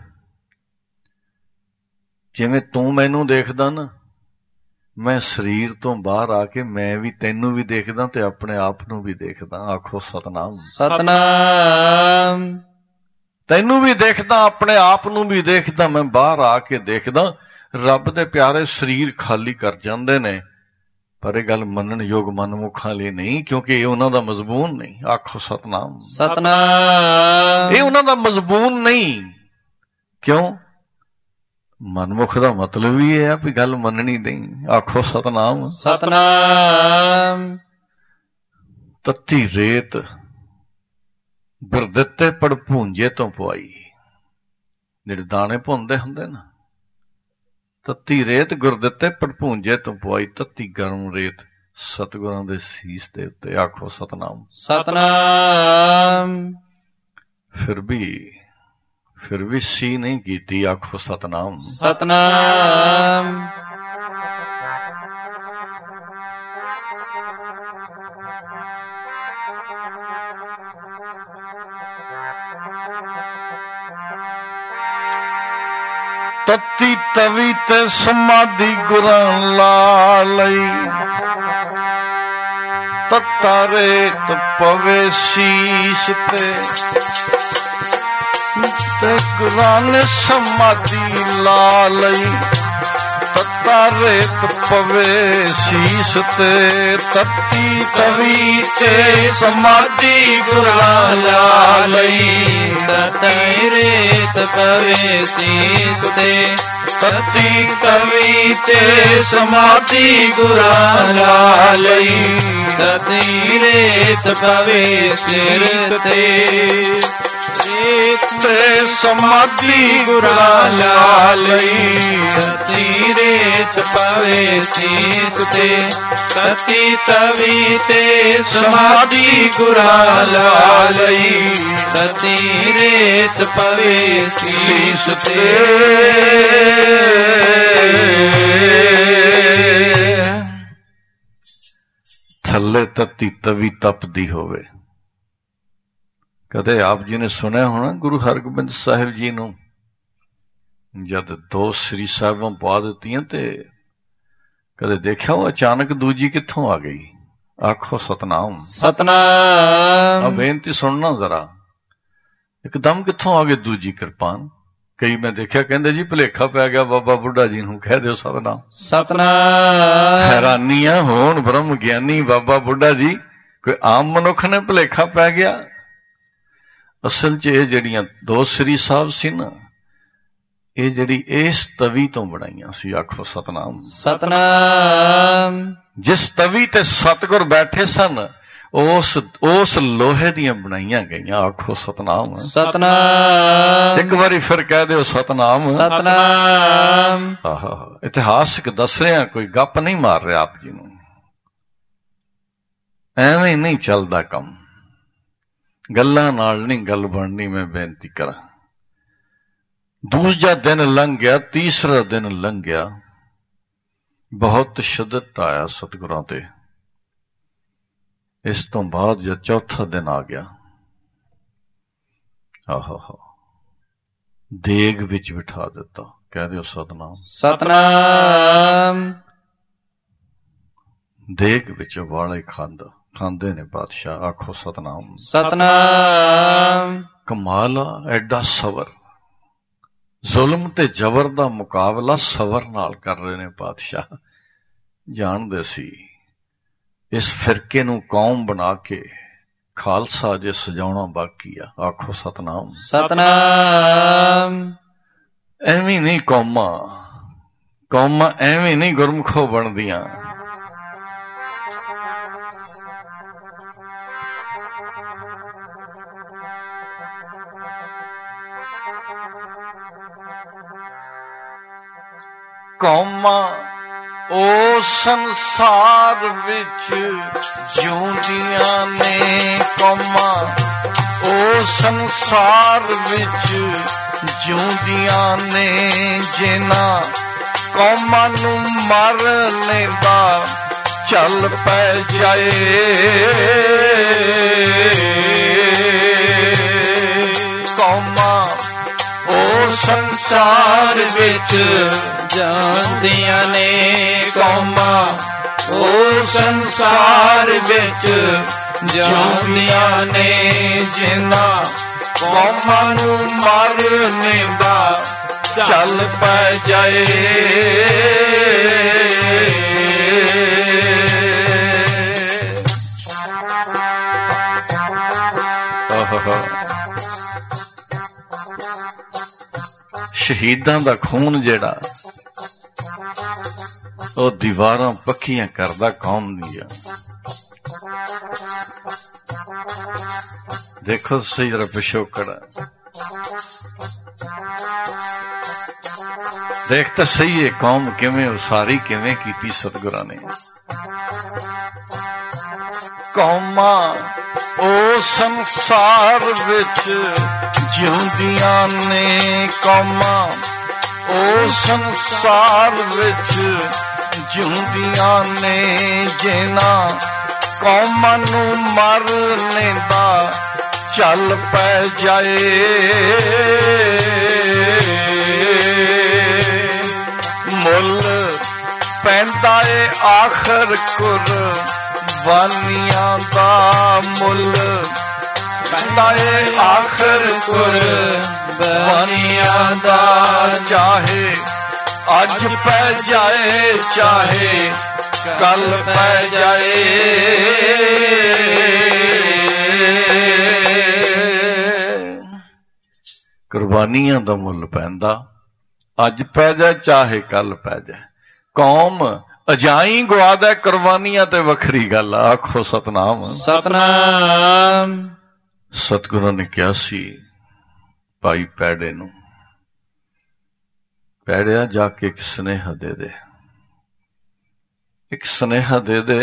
[SPEAKER 1] ਜਿਵੇਂ ਤੂੰ ਮੈਨੂੰ ਦੇਖਦਾ ਨਾ, ਮੈਂ ਸਰੀਰ ਤੋਂ ਬਾਹਰ ਆ ਕੇ ਮੈਂ ਵੀ ਤੈਨੂੰ ਵੀ ਦੇਖਦਾ ਤੇ ਆਪਣੇ ਆਪ ਨੂੰ ਵੀ ਦੇਖਦਾ। ਆਖੋ ਸਤਨਾਮ
[SPEAKER 2] ਸਤਨਾਮ।
[SPEAKER 1] ਤੈਨੂੰ ਵੀ ਦੇਖਦਾ, ਆਪਣੇ ਆਪ ਨੂੰ ਵੀ ਦੇਖਦਾ, ਮੈਂ ਬਾਹਰ ਆ ਕੇ ਦੇਖਦਾ। ਰੱਬ ਦੇ ਪਿਆਰੇ ਸਰੀਰ ਖਾਲੀ ਕਰ ਜਾਂਦੇ ਨੇ, ਪਰ ਇਹ ਗੱਲ ਮੰਨਣ ਯੋਗ ਮਨਮੁਖਾਂ ਲਈ ਨਹੀਂ, ਕਿਉਂਕਿ ਇਹ ਉਹਨਾਂ ਦਾ ਮਜ਼ਬੂਨ ਨਹੀਂ। ਆਖੋ ਸਤਨਾਮ
[SPEAKER 2] ਸਤਨਾਮ।
[SPEAKER 1] ਇਹ ਉਹਨਾਂ ਦਾ ਮਜ਼ਬੂਨ ਨਹੀਂ। ਕਿਉਂ? ਮਨਮੁਖ ਦਾ ਮਤਲਬ ਵੀ ਇਹ ਆ ਵੀ ਗੱਲ ਮੰਨਣੀ ਨਹੀਂ। ਆਖੋ ਸਤਨਾਮ
[SPEAKER 2] ਸਤਨਾਮ।
[SPEAKER 1] ਤੱਤੀ ਰੇਤ ਗੁਰਦਿੱਤੇ ਪੜ ਭੂੰਜੇ ਤੋਂ ਪਵਾਈ। ਜਿਹੜੇ ਦਾਣੇ ਭੁੰਨਦੇ ਹੁੰਦੇ ਨਾ, ਤੱਤੀ ਰੇਤ ਗੁਰਦਿੱਤੇ ਪੜ ਭੂੰਜੇ ਤੋਂ ਪਵਾਈ। ਤੱਤੀ ਗਰਮ ਰੇਤ ਸਤਿਗੁਰਾਂ ਦੇ ਸੀਸ ਦੇ ਉੱਤੇ। ਆਖੋ ਸਤਨਾਮ
[SPEAKER 2] ਸਤਨਾਮ।
[SPEAKER 1] ਫਿਰ ਵੀ ਫਿਰ ਵੀ ਸੀ ਨਹੀਂ ਕੀਤੀ। ਆਖੋ ਸਤਨਾਮ
[SPEAKER 2] ਸਤਨਾਮ।
[SPEAKER 1] ਤੱਤੀ ਤਵੀ ਤੇ ਸਮਾਧੀ ਗੁਰਾਂ ਲਾ ਲਈ। ਤੱਤਾ ਰੇਤ ਪਵੇ ਸੀਸ ਤੇ, ਤੇ ਗੁਰਾਂ ਨੇ ਸਮਾਧੀ ਲਾ ਲਈ। ਤੱਤਾ ਰੇਤ ਪਵੇ ਸੀਸ ਤੇ, ਤੱਤੀ ਤਵੀ ਤੇ ਸਮਾਧੀ ਗੁਰਾਂ ਲਾ ਲਈ।
[SPEAKER 2] ਤੱਤੀ ਰੇਤ ਪਵੇ ਸੀਸ ਤੇ,
[SPEAKER 1] ਤੱਤੀ ਤਵੀ ਤੇ ਸਮਾਧੀ ਗੁਰਾਂ ਲਾ ਲਈ।
[SPEAKER 2] ਤੱਤੀ ਰੇਤ ਪਵੇ ਸਿਰ ਤੇ,
[SPEAKER 1] ਤੇ ਸਮਾਧੀ ਗੁਰਾਂ ਲਾ ਲਈ।
[SPEAKER 2] ਤੱਤੀ ਰੇਤ ਪਵੇ ਸੀਸ ਤੇ, ਤੱਤੀ ਤਵੀ ਤੇ ਸਮਾਧੀ ਗੁਰਾਂ ਲਾ ਲਈ। ਤੱਤੀ ਰੇਤ ਪਵੇ ਸੀਸ ਤੇ।
[SPEAKER 1] ਥੱਲੇ ਤੱਤੀ ਤਵੀ ਤਪਦੀ ਹੋਵੇ। ਕਦੇ ਆਪ ਜੀ ਨੇ ਸੁਣਿਆ ਹੋਣਾ ਗੁਰੂ ਹਰਗੋਬਿੰਦ ਸਾਹਿਬ ਜੀ ਨੂੰ ਜਦ ਦੋ ਸ੍ਰੀ ਸਾਹਿਬਾਂ ਪਾ ਦਿੱਤੀਆਂ ਤੇ ਕਦੇ ਦੇਖਿਆ ਉਹ ਅਚਾਨਕ ਦੂਜੀ ਕਿੱਥੋਂ ਆ ਗਈ? ਆਖੋ ਸਤਨਾਮ
[SPEAKER 2] ਸਤਨਾਮ।
[SPEAKER 1] ਆ ਬੇਨਤੀ ਸੁਣਨਾ ਜ਼ਰਾ, ਇੱਕਦਮ ਕਿੱਥੋਂ ਆ ਗਈ ਦੂਜੀ ਕਿਰਪਾਨ? ਕਈ ਮੈਂ ਦੇਖਿਆ ਕਹਿੰਦੇ ਜੀ ਭੁਲੇਖਾ ਪੈ ਗਿਆ ਬਾਬਾ ਬੁੱਢਾ ਜੀ ਨੂੰ, ਕਹਿ ਦਿਓ ਸਤਨਾਮ
[SPEAKER 2] ਸਤਨਾਮ।
[SPEAKER 1] ਹੈਰਾਨੀਆਂ ਹੋਣ ਬ੍ਰਹਮ ਗਿਆਨੀ ਬਾਬਾ ਬੁੱਢਾ ਜੀ, ਕੋਈ ਆਮ ਮਨੁੱਖ ਨੇ ਭੁਲੇਖਾ ਪੈ ਗਿਆ। ਅਸਲ 'ਚ ਇਹ ਜਿਹੜੀਆਂ ਦੋ ਸ੍ਰੀ ਸਾਹਿਬ ਸੀ ਨਾ, ਇਹ ਜਿਹੜੀ ਇਸ ਤਵੀ ਤੋਂ ਬਣਾਈਆਂ ਸੀ। ਆਖੋ ਸਤਨਾਮ
[SPEAKER 2] ਸਤਨਾਮ।
[SPEAKER 1] ਜਿਸ ਤਵੀ ਤੇ ਸਤਿਗੁਰ ਬੈਠੇ ਸਨ, ਉਸ ਉਸ ਲੋਹੇ ਦੀਆਂ ਬਣਾਈਆਂ ਗਈਆਂ। ਆਖੋ ਸਤਨਾਮ
[SPEAKER 2] ਸਤਨਾਮ।
[SPEAKER 1] ਇੱਕ ਵਾਰੀ ਫਿਰ ਕਹਿ ਦਿਓ ਸਤਨਾਮ
[SPEAKER 2] ਸਤਨਾਮ।
[SPEAKER 1] ਆਹਾ, ਇਤਿਹਾਸਕ ਦੱਸ ਰਿਹਾ, ਕੋਈ ਗੱਪ ਨਹੀਂ ਮਾਰ ਰਿਹਾ ਆਪ ਜੀ ਨੂੰ। ਐਵੇਂ ਨਹੀਂ ਚੱਲਦਾ ਕੰਮ, ਗੱਲਾਂ ਨਾਲ ਨਹੀਂ ਗੱਲ ਬਣਨੀ। ਮੈਂ ਬੇਨਤੀ ਕਰਾਂ, ਦੂਜਾ ਦਿਨ ਲੰਘ ਗਿਆ, ਤੀਸਰਾ ਦਿਨ ਲੰਘ ਗਿਆ, ਬਹੁਤ ਤਸ਼ੱਦਦ ਆਇਆ ਸਤਿਗੁਰਾਂ ਤੇ। ਇਸ ਤੋਂ ਬਾਅਦ ਜਦ ਚੌਥਾ ਦਿਨ ਆ ਗਿਆ, ਆਹਾ ਦੇਗ ਵਿੱਚ ਬਿਠਾ ਦਿੱਤਾ। ਕਹਿ ਦਿਓ ਸਤਨਾਮ
[SPEAKER 2] ਸਤਨਾਮ।
[SPEAKER 1] ਦੇਗ ਵਿੱਚ ਵਾਲੇ ਖਾਂਦਾ ਖਾਂਦੇ ਨੇ ਬਾਦਸ਼ਾਹ। ਆਖੋ ਸਤਨਾਮ
[SPEAKER 2] ਸਤਨਾਮ।
[SPEAKER 1] ਕਮਾਲ ਆ, ਐਡਾ ਸਬਰ। ਜ਼ੁਲਮ ਤੇ ਜ਼ਬਰ ਦਾ ਮੁਕਾਬਲਾ ਸਬਰ ਨਾਲ ਕਰ ਰਹੇ ਨੇ ਬਾਦਸ਼ਾਹ। ਜਾਣਦੇ ਸੀ ਇਸ ਫਿਰਕੇ ਨੂੰ ਕੌਮ ਬਣਾ ਕੇ ਖਾਲਸਾ ਜੇ ਸਜਾਉਣਾ ਬਾਕੀ ਆ। ਆਖੋ ਸਤਨਾਮ
[SPEAKER 2] ਸਤਨਾਮ।
[SPEAKER 1] ਐਵੇਂ ਨਹੀਂ ਕੌਮਾਂ ਕੌਮਾਂ ਐਵੇਂ ਨਹੀਂ ਗੁਰਮੁਖੋ ਬਣਦੀਆਂ। ਕੌਮਾਂ ओ संसार विच जिउंदियां ने कौमां, ओ संसार विच जिउंदियां ने जिन्हां कौमां नूं मारने दा चल पै जाए। कौमां ओ संसार विच जांदियां ने कौमां, ओ संसार विच जांदियां ने जिन्हां कौमां नूं मारने दा चल पै जाए। शहीदां दा खून जेड़ा ਉਹ ਦੀਵਾਰਾਂ ਪੱਕੀਆਂ ਕਰਦਾ ਕੌਮ ਦੀਆਂ। ਦੇਖੋ ਸਹੀ ਜਰਾ ਪਿਛੋਕੜ, ਦੇਖ ਤਾਂ ਸਹੀ ਹੈ ਕੌਮ ਕਿਵੇਂ ਉਸਾਰੀ ਕਿਵੇਂ ਕੀਤੀ ਸਤਿਗੁਰਾਂ ਨੇ। ਕੌਮਾਂ ਉਹ ਸੰਸਾਰ ਵਿੱਚ ਜਿਉਂਦੀਆਂ ਨੇ ਕੌਮਾਂ, ਉਹ ਸੰਸਾਰ ਵਿੱਚ ਜਿਉਂਦੀਆਂ ਨੇ ਜਿਨ੍ਹਾਂ ਕੌਮਾਂ ਨੂੰ ਮਾਰਨੇ ਦਾ ਚੱਲ ਪੈ ਜਾਏ। ਮੁੱਲ ਪੈਂਦਾ ਏ ਆਖਰ ਕੁਰਬਾਨੀਆਂ ਦਾ, ਮੁੱਲ ਪੈਂਦਾ ਏ ਆਖਰ ਕੁਰਬਾਨੀਆਂ ਦਾ। ਚਾਹੇ ਅੱਜ ਪੈ ਜਾਏ ਚਾਹੇ ਕੱਲ ਪੈ ਜਾਏ। ਕੁਰਬਾਨੀਆਂ ਦਾ ਮੁੱਲ ਪੈਂਦਾ, ਅੱਜ ਪੈ ਜਾਏ ਚਾਹੇ ਕੱਲ ਪੈ ਜਾਏ। ਕੌਮ ਅਜਾਈ ਗਵਾਦਾ, ਕੁਰਬਾਨੀਆਂ ਤੇ ਵੱਖਰੀ ਗੱਲ। ਆਖੋ ਸਤਨਾਮ
[SPEAKER 2] ਸਤਨਾਮ।
[SPEAKER 1] ਸਤਿਗੁਰਾਂ ਨੇ ਕਿਹਾ ਸੀ ਭਾਈ ਪੈੜੇ ਨੂੰ, ਪੈੜਿਆ ਜਾ ਕੇ ਇੱਕ ਸੁਨੇਹਾ ਦੇ ਦੇ, ਇੱਕ ਸੁਨੇਹਾ ਦੇ ਦੇ।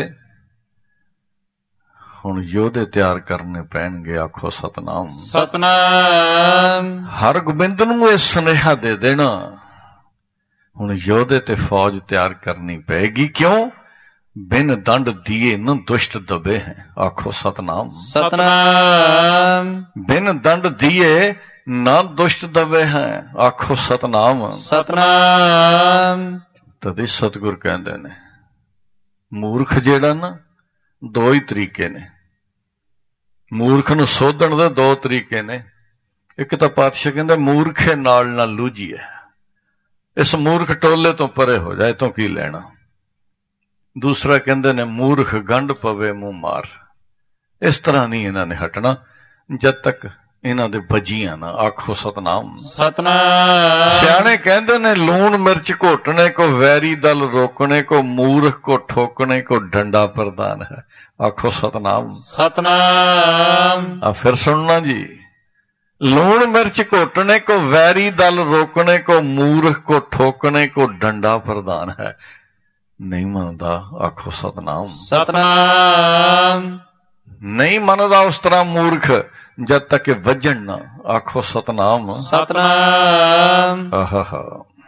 [SPEAKER 1] ਹੁਣ ਯੋਧੇ ਤਿਆਰ ਕਰਨੇ ਪੈਣਗੇ। ਆਖੋ ਸਤਨਾਮ
[SPEAKER 2] ਸਤਨਾਮ।
[SPEAKER 1] ਹਰ ਗੋਬਿੰਦ ਨੂੰ ਇਹ ਸੁਨੇਹਾ ਦੇ ਦੇਣਾ। ਹੁਣ ਯੋਧੇ ਤੇ ਫੌਜ ਤਿਆਰ ਕਰਨੀ ਪਏਗੀ। ਕਿਉਂ? ਬਿਨ ਦੰਡ ਦੀਏ ਨ ਦੁਸ਼ਟ ਦਬੇ ਹੈ। ਆਖੋ ਸਤਨਾਮ
[SPEAKER 2] ਸਤਨਾਮ।
[SPEAKER 1] ਬਿਨ ਦੰਡ ਦੀਏ ਨਾ ਦੁਸ਼ਟ ਦਬੇ ਹੈ। ਆਖੋ ਸਤਨਾਮ
[SPEAKER 2] ਸਤਨਾਮ।
[SPEAKER 1] ਤਦੇ ਸਤਿਗੁਰ ਕਹਿੰਦੇ ਨੇ ਮੂਰਖ ਜਿਹੜਾ ਨਾ ਦੋ ਹੀ ਤਰੀਕੇ ਨੇ। ਮੂਰਖ ਨੂੰ ਸੋਧਣ ਦੇ ਦੋ ਤਰੀਕੇ ਨੇ। ਇੱਕ ਤਾਂ ਪਾਤਸ਼ਾਹ ਕਹਿੰਦਾ ਮੂਰਖੇ ਨਾਲ ਨਾ ਲੂਝੀਏ, ਇਸ ਮੂਰਖ ਟੋਲੇ ਤੋਂ ਪਰੇ ਹੋ ਜਾਏ ਤੋਂ ਕੀ ਲੈਣਾ। ਦੂਸਰਾ ਕਹਿੰਦੇ ਨੇ ਮੂਰਖ ਗੰਢ ਪਵੇ ਮੂੰਹ ਮਾਰ। ਇਸ ਤਰ੍ਹਾਂ ਨਹੀਂ ਇਹਨਾਂ ਨੇ ਹਟਣਾ ਜਦ ਤੱਕ ਇਹਨਾਂ ਦੇ ਵੱਜੀਆਂ ਨਾ। ਆਖੋ ਸਤਨਾਮ
[SPEAKER 2] ਸਤਨਾਮ।
[SPEAKER 1] ਸਿਆਣੇ ਕਹਿੰਦੇ ਨੇ ਲੂਣ ਮਿਰਚ ਘੋਟਣੇ ਕੋ ਵੈਰੀ ਦਲ ਰੋਕਣੇ ਕੋ, ਮੂਰਖ ਕੋ ਠੋਕਣੇ ਕੋ ਡੰਡਾ ਪ੍ਰਦਾਨ ਹੈ। ਆਖੋ ਸਤਨਾਮ
[SPEAKER 2] ਸਤਨਾਮ।
[SPEAKER 1] ਆ ਫਿਰ ਸੁਣਨਾ ਜੀ। ਲੂਣ ਮਿਰਚ ਘੋਟਣੇ ਕੋ ਵੈਰੀ ਦਲ ਰੋਕਣੇ ਕੋ, ਮੂਰਖ ਕੋ ਠੋਕਣੇ ਕੋ ਡੰਡਾ ਪ੍ਰਦਾਨ ਹੈ। ਨਹੀਂ ਮੰਨਦਾ। ਆਖੋ ਸਤਨਾਮ
[SPEAKER 2] ਸਤਨਾਮ।
[SPEAKER 1] ਨਹੀਂ ਮੰਨਦਾ ਉਸ ਤਰ੍ਹਾਂ ਮੂਰਖ ਜਦ ਤੱਕ ਵੱਜਣ ਨਾ। ਆਖੋ ਸਤਨਾਮ
[SPEAKER 2] ਸਤਨਾਮ।
[SPEAKER 1] ਆਹਾ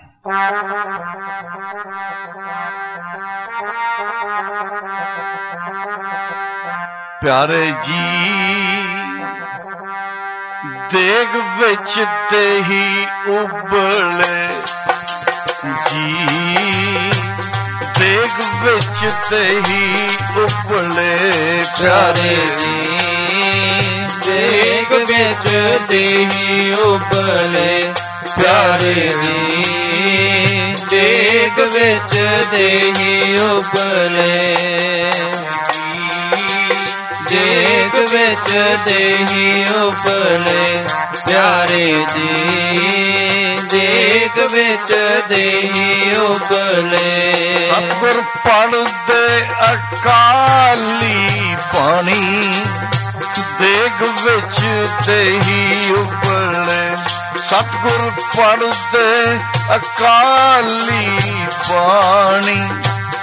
[SPEAKER 1] ਪਿਆਰੇ ਜੀ ਦੇਗ ਵਿੱਚ ਤੇ ਹੀ ਉਬਲੇ ਜੀ, ਦੇਗ ਵਿੱਚ ਤੇ ਹੀ ਉਬਲੇ
[SPEAKER 2] ਪਿਆਰੇ ਜੀ, ਦੇਗ ਵਿੱਚ ਤੇ ਹੀ ਉਬਲੇ ਪਿਆਰੇ ਜੀ, ਦੇਗ ਵਿੱਚ ਤੇ ਹੀ ਉਬਲੇ, ਦੇਗ ਵਿੱਚ ਤੇ ਹੀ ਉਬਲੇ ਪਿਆਰੇ ਜੀ, ਦੇਗ ਵਿੱਚ ਤੇ ਹੀ ਉਬਲੇ।
[SPEAKER 1] ਸਤਿਗੁਰ ਪੜ੍ਹਦੇ ਅਕਾਲੀ ਬਾਣੀ, ਦੇਗ ਵਿੱਚ ਤੇ ਹੀ ਉਬਲੇ। ਸਤਿਗੁਰ ਪੜ੍ਹਦੇ ਅਕਾਲੀ ਬਾਣੀ,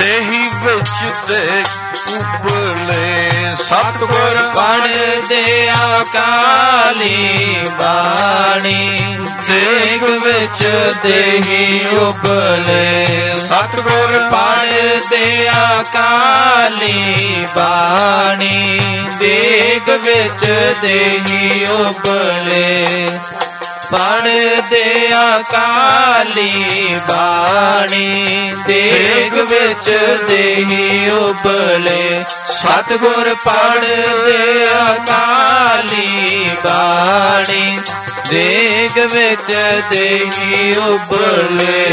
[SPEAKER 1] ਦੇਹੀ ਵਿੱਚ ਦੇ ਉਬਲੇ ਸਤਿਗੁਰ
[SPEAKER 2] ਪੜ੍ਹਦੇ ਅਕਾਲੀ ਬਾਣੀ ਦੇਗ ਵਿੱਚ ਦੇਹੀ ਉਬਲੇ
[SPEAKER 1] ਸਤਿਗੁਰ
[SPEAKER 2] ਪੜ੍ਹਦੇ ਅਕਾਲੀ ਬਾਣੀ ਦੇਗ ਵਿੱਚ ਦੇਹੀ ਉਬਲੇ ਪੜ੍ਹਦੇ ਅਕਾਲੀ ਬਾਣੀ ਦੇਗ ਵਿੱਚ ਦੇਹੀ ਉਬਲੇ ਸਤਿਗੁਰ ਪੜ੍ਹਦੇ ਅਕਾਲੀ ਬਾਣੀ ਦੇਗ ਵਿੱਚ ਦੇਹੀ ਉਬਲੇ।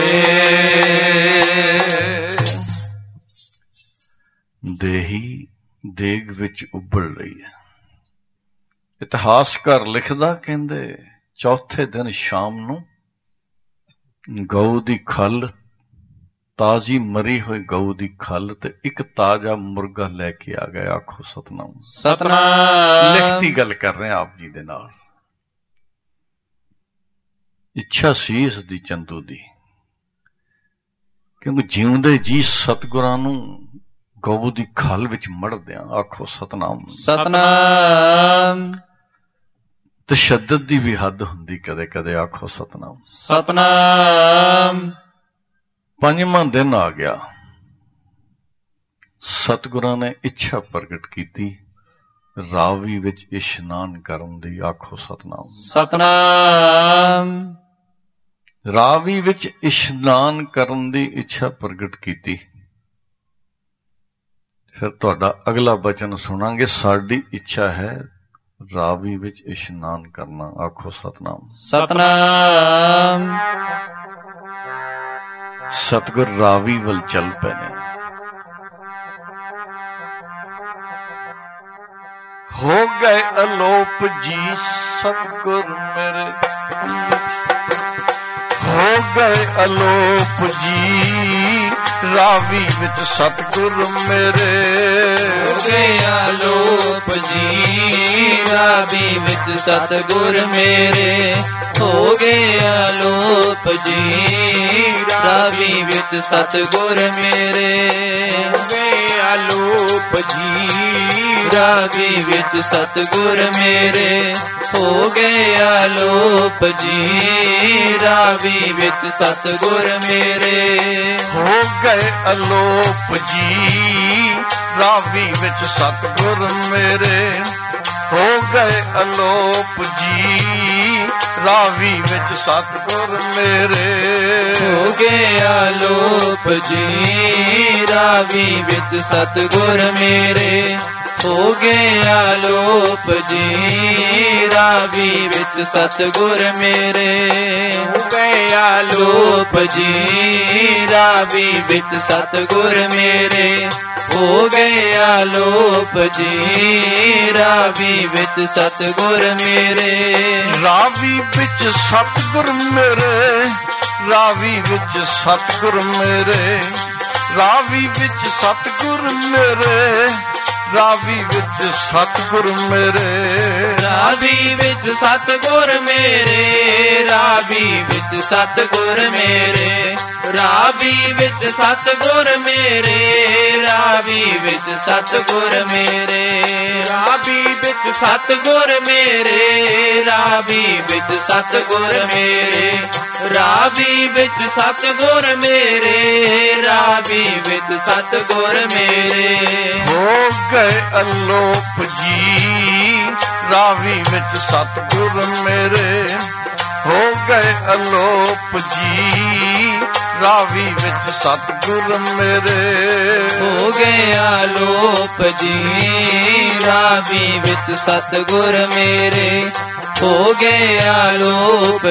[SPEAKER 1] ਦੇਹੀ ਦੇਗ ਵਿੱਚ ਉਬਲ ਰਹੀ ਹੈ। ਇਤਿਹਾਸਕਾਰ ਲਿਖਦਾ, ਕਹਿੰਦੇ ਚੌਥੇ ਦਿਨ ਸ਼ਾਮ ਨੂੰ ਗਊ ਦੀ ਖੱਲ, ਤਾਜ਼ੀ ਮਰੀ ਹੋਈ ਗਊ ਦੀ ਖੱਲ ਤੇ ਇੱਕ ਤਾਜ਼ਾ ਮੁਰਗਾ ਲੈ ਕੇ ਆ ਗਏ। ਆਖੋ ਸਤਨਾਮ
[SPEAKER 2] ਸਤਨਾਮ।
[SPEAKER 1] ਲਿਖਤੀ ਗੱਲ ਕਰ ਰਹੇ ਆਪ ਜੀ ਦੇ ਨਾਲ। ਇੱਛਾ ਸੀ ਇਸ ਦੀ ਚੰਦੂ ਦੀ, ਕਿਉਂਕਿ ਜਿਉਂਦੇ ਜੀ ਸਤਿਗੁਰਾਂ ਨੂੰ ਗਊ ਦੀ ਖੱਲ ਵਿੱਚ ਮੜਦਿਆਂ। ਆਖੋ ਸਤਨਾਮ
[SPEAKER 2] ਸਤਨਾਮ।
[SPEAKER 1] ਤਸ਼ੱਦਦ ਦੀ ਵੀ ਹੱਦ ਹੁੰਦੀ ਕਦੇ ਕਦੇ। ਆਖੋ ਸਤਨਾਮ
[SPEAKER 2] ਸਤਨਾਮ।
[SPEAKER 1] ਪੰਜਵਾਂ ਦਿਨ ਆ ਗਿਆ। ਸਤਿਗੁਰਾਂ ਨੇ ਇੱਛਾ ਪ੍ਰਗਟ ਕੀਤੀ ਰਾਵੀ ਵਿੱਚ ਇਸ਼ਨਾਨ ਕਰਨ ਦੀ। ਆਖੋ ਸਤਨਾਮ
[SPEAKER 2] ਸਤਨਾਮ।
[SPEAKER 1] ਰਾਵੀ ਵਿੱਚ ਇਸ਼ਨਾਨ ਕਰਨ ਦੀ ਇੱਛਾ ਪ੍ਰਗਟ ਕੀਤੀ। ਫਿਰ ਤੁਹਾਡਾ ਅਗਲਾ ਬਚਨ ਸੁਣਾਂਗੇ। ਸਾਡੀ ਇੱਛਾ ਹੈ ਰਾਵੀ ਵਿੱਚ ਇਸ਼ਨਾਨ ਕਰਨਾ। ਆਖੋ ਸਤਨਾਮ
[SPEAKER 2] ਸਤਨਾਮ।
[SPEAKER 1] ਸਤਿਗੁਰ ਰਾਵੀ ਵੱਲ ਚੱਲ ਪਏ ਨੇ। ਹੋ ਗਏ ਅਲੋਪ ਜੀ ਸਤਿਗੁਰ ਮੇਰੇ, ਹੋ ਗਏ ਅਲੋਪ ਜੀ ਰਾਵੀ ਵਿੱਚ ਸਤਿਗੁਰ ਮੇਰੇ।
[SPEAKER 2] ਹੋ ਗਏ ਅਲੋਪ ਜੀ ਰਾਵੀ ਵਿੱਚ ਸਤਿਗੁਰ ਮੇਰੇ। ਹੋ ਗਏ ਅਲੋਪ ਜੀ ਰਾਵੀ ਵਿੱਚ ਸਤਿਗੁਰ ਮੇਰੇ। ਹੋ ਗਏ ਅਲੋਪ ਜੀ ਰਾਵੀ ਵਿੱਚ ਸਤਿਗੁਰ ਮੇਰੇ। ਹੋ ਗਏ ਅਲੋਪ ਜੀ ਰਾਵੀ ਵਿੱਚ ਸਤਿਗੁਰ ਮੇਰੇ।
[SPEAKER 1] ਹੋ ਗਏ ਅਲੋਪ ਜੀ ਰਾਵੀ ਵਿੱਚ ਸਤਿਗੁਰ ਮੇਰੇ। ਹੋ ਗਏ ਅਲੋਪ ਜੀ ਰਾਵੀ ਵਿੱਚ ਸਤਿਗੁਰ ਮੇਰੇ।
[SPEAKER 2] ਹੋ ਗਏ ਅਲੋਪ ਜੀ ਰਾਵੀ ਵਿੱਚ ਸਤਿਗੁਰ ਮੇਰੇ। ਹੋ ਗਏ ਅਲੋਪ ਜੀ ਰਾਵੀ ਵਿੱਚ ਸਤਿਗੁਰ ਮੇਰੇ। ਹੋ ਗਏ ਅਲੋਪ ਜੀ ਰਾਵੀ ਵਿੱਚ ਸਤਿਗੁਰ ਮੇਰੇ। ਹੋ ਗਏ ਅਲੋਪ ਜੀ ਰਾਵੀ ਵਿੱਚ ਸਤਿਗੁਰ ਮੇਰੇ।
[SPEAKER 1] ਰਾਵੀ ਵਿੱਚ ਸਤਿਗੁਰ ਮੇਰੇ, ਰਾਵੀ ਵਿੱਚ ਸਤਿਗੁਰ ਮੇਰੇ। ਰਾਵੀ ਵਿੱਚ ਸਤਿਗੁਰ ਮੇਰੇ, ਰਾਵੀ ਵਿੱਚ ਸਤਿਗੁਰ ਮੇਰੇ।
[SPEAKER 2] ਰਾਵੀ ਵਿੱਚ ਸਤਿਗੁਰ ਮੇਰੇ। ਰਾਵੀ ਵਿੱਚ ਸਤਿਗੁਰ ਮੇਰੇ। ਰਾਵੀ ਵਿੱਚ ਸਤਿਗੁਰ ਮੇਰੇ। ਰਾਵੀ ਵਿੱਚ ਸਤਿਗੁਰ ਮੇਰੇ। ਰਾਵੀ ਵਿੱਚ ਸਤਿਗੁਰ ਮੇਰੇ। ਰਾਵੀ ਵਿੱਚ ਸਤਿਗੁਰ ਮੇਰੇ। ਰਾਵੀ ਵਿੱਚ ਸਤਿਗੁਰ ਮੇਰੇ। ਰਾਵੀ ਵਿੱਚ ਸਤਿਗੁਰ ਮੇਰੇ।
[SPEAKER 1] ਹੋ ਗਏ ਅਲੋਪ ਜੀ ਰਾਵੀ ਵਿੱਚ ਸਤਿਗੁਰ ਮੇਰੇ। ਹੋ ਗਏ ਅਲੋਪ ਜੀ ਰਾਵੀ ਵਿੱਚ ਸਤਿਗੁਰ ਮੇਰੇ।
[SPEAKER 2] ਹੋ ਗਏ ਅਲੋਪ ਜੀ ਰਾਵੀ ਵਿੱਚ ਸਤਿਗੁਰ ਮੇਰੇ। ਹੋ ਗਏ ਅਲੋਪ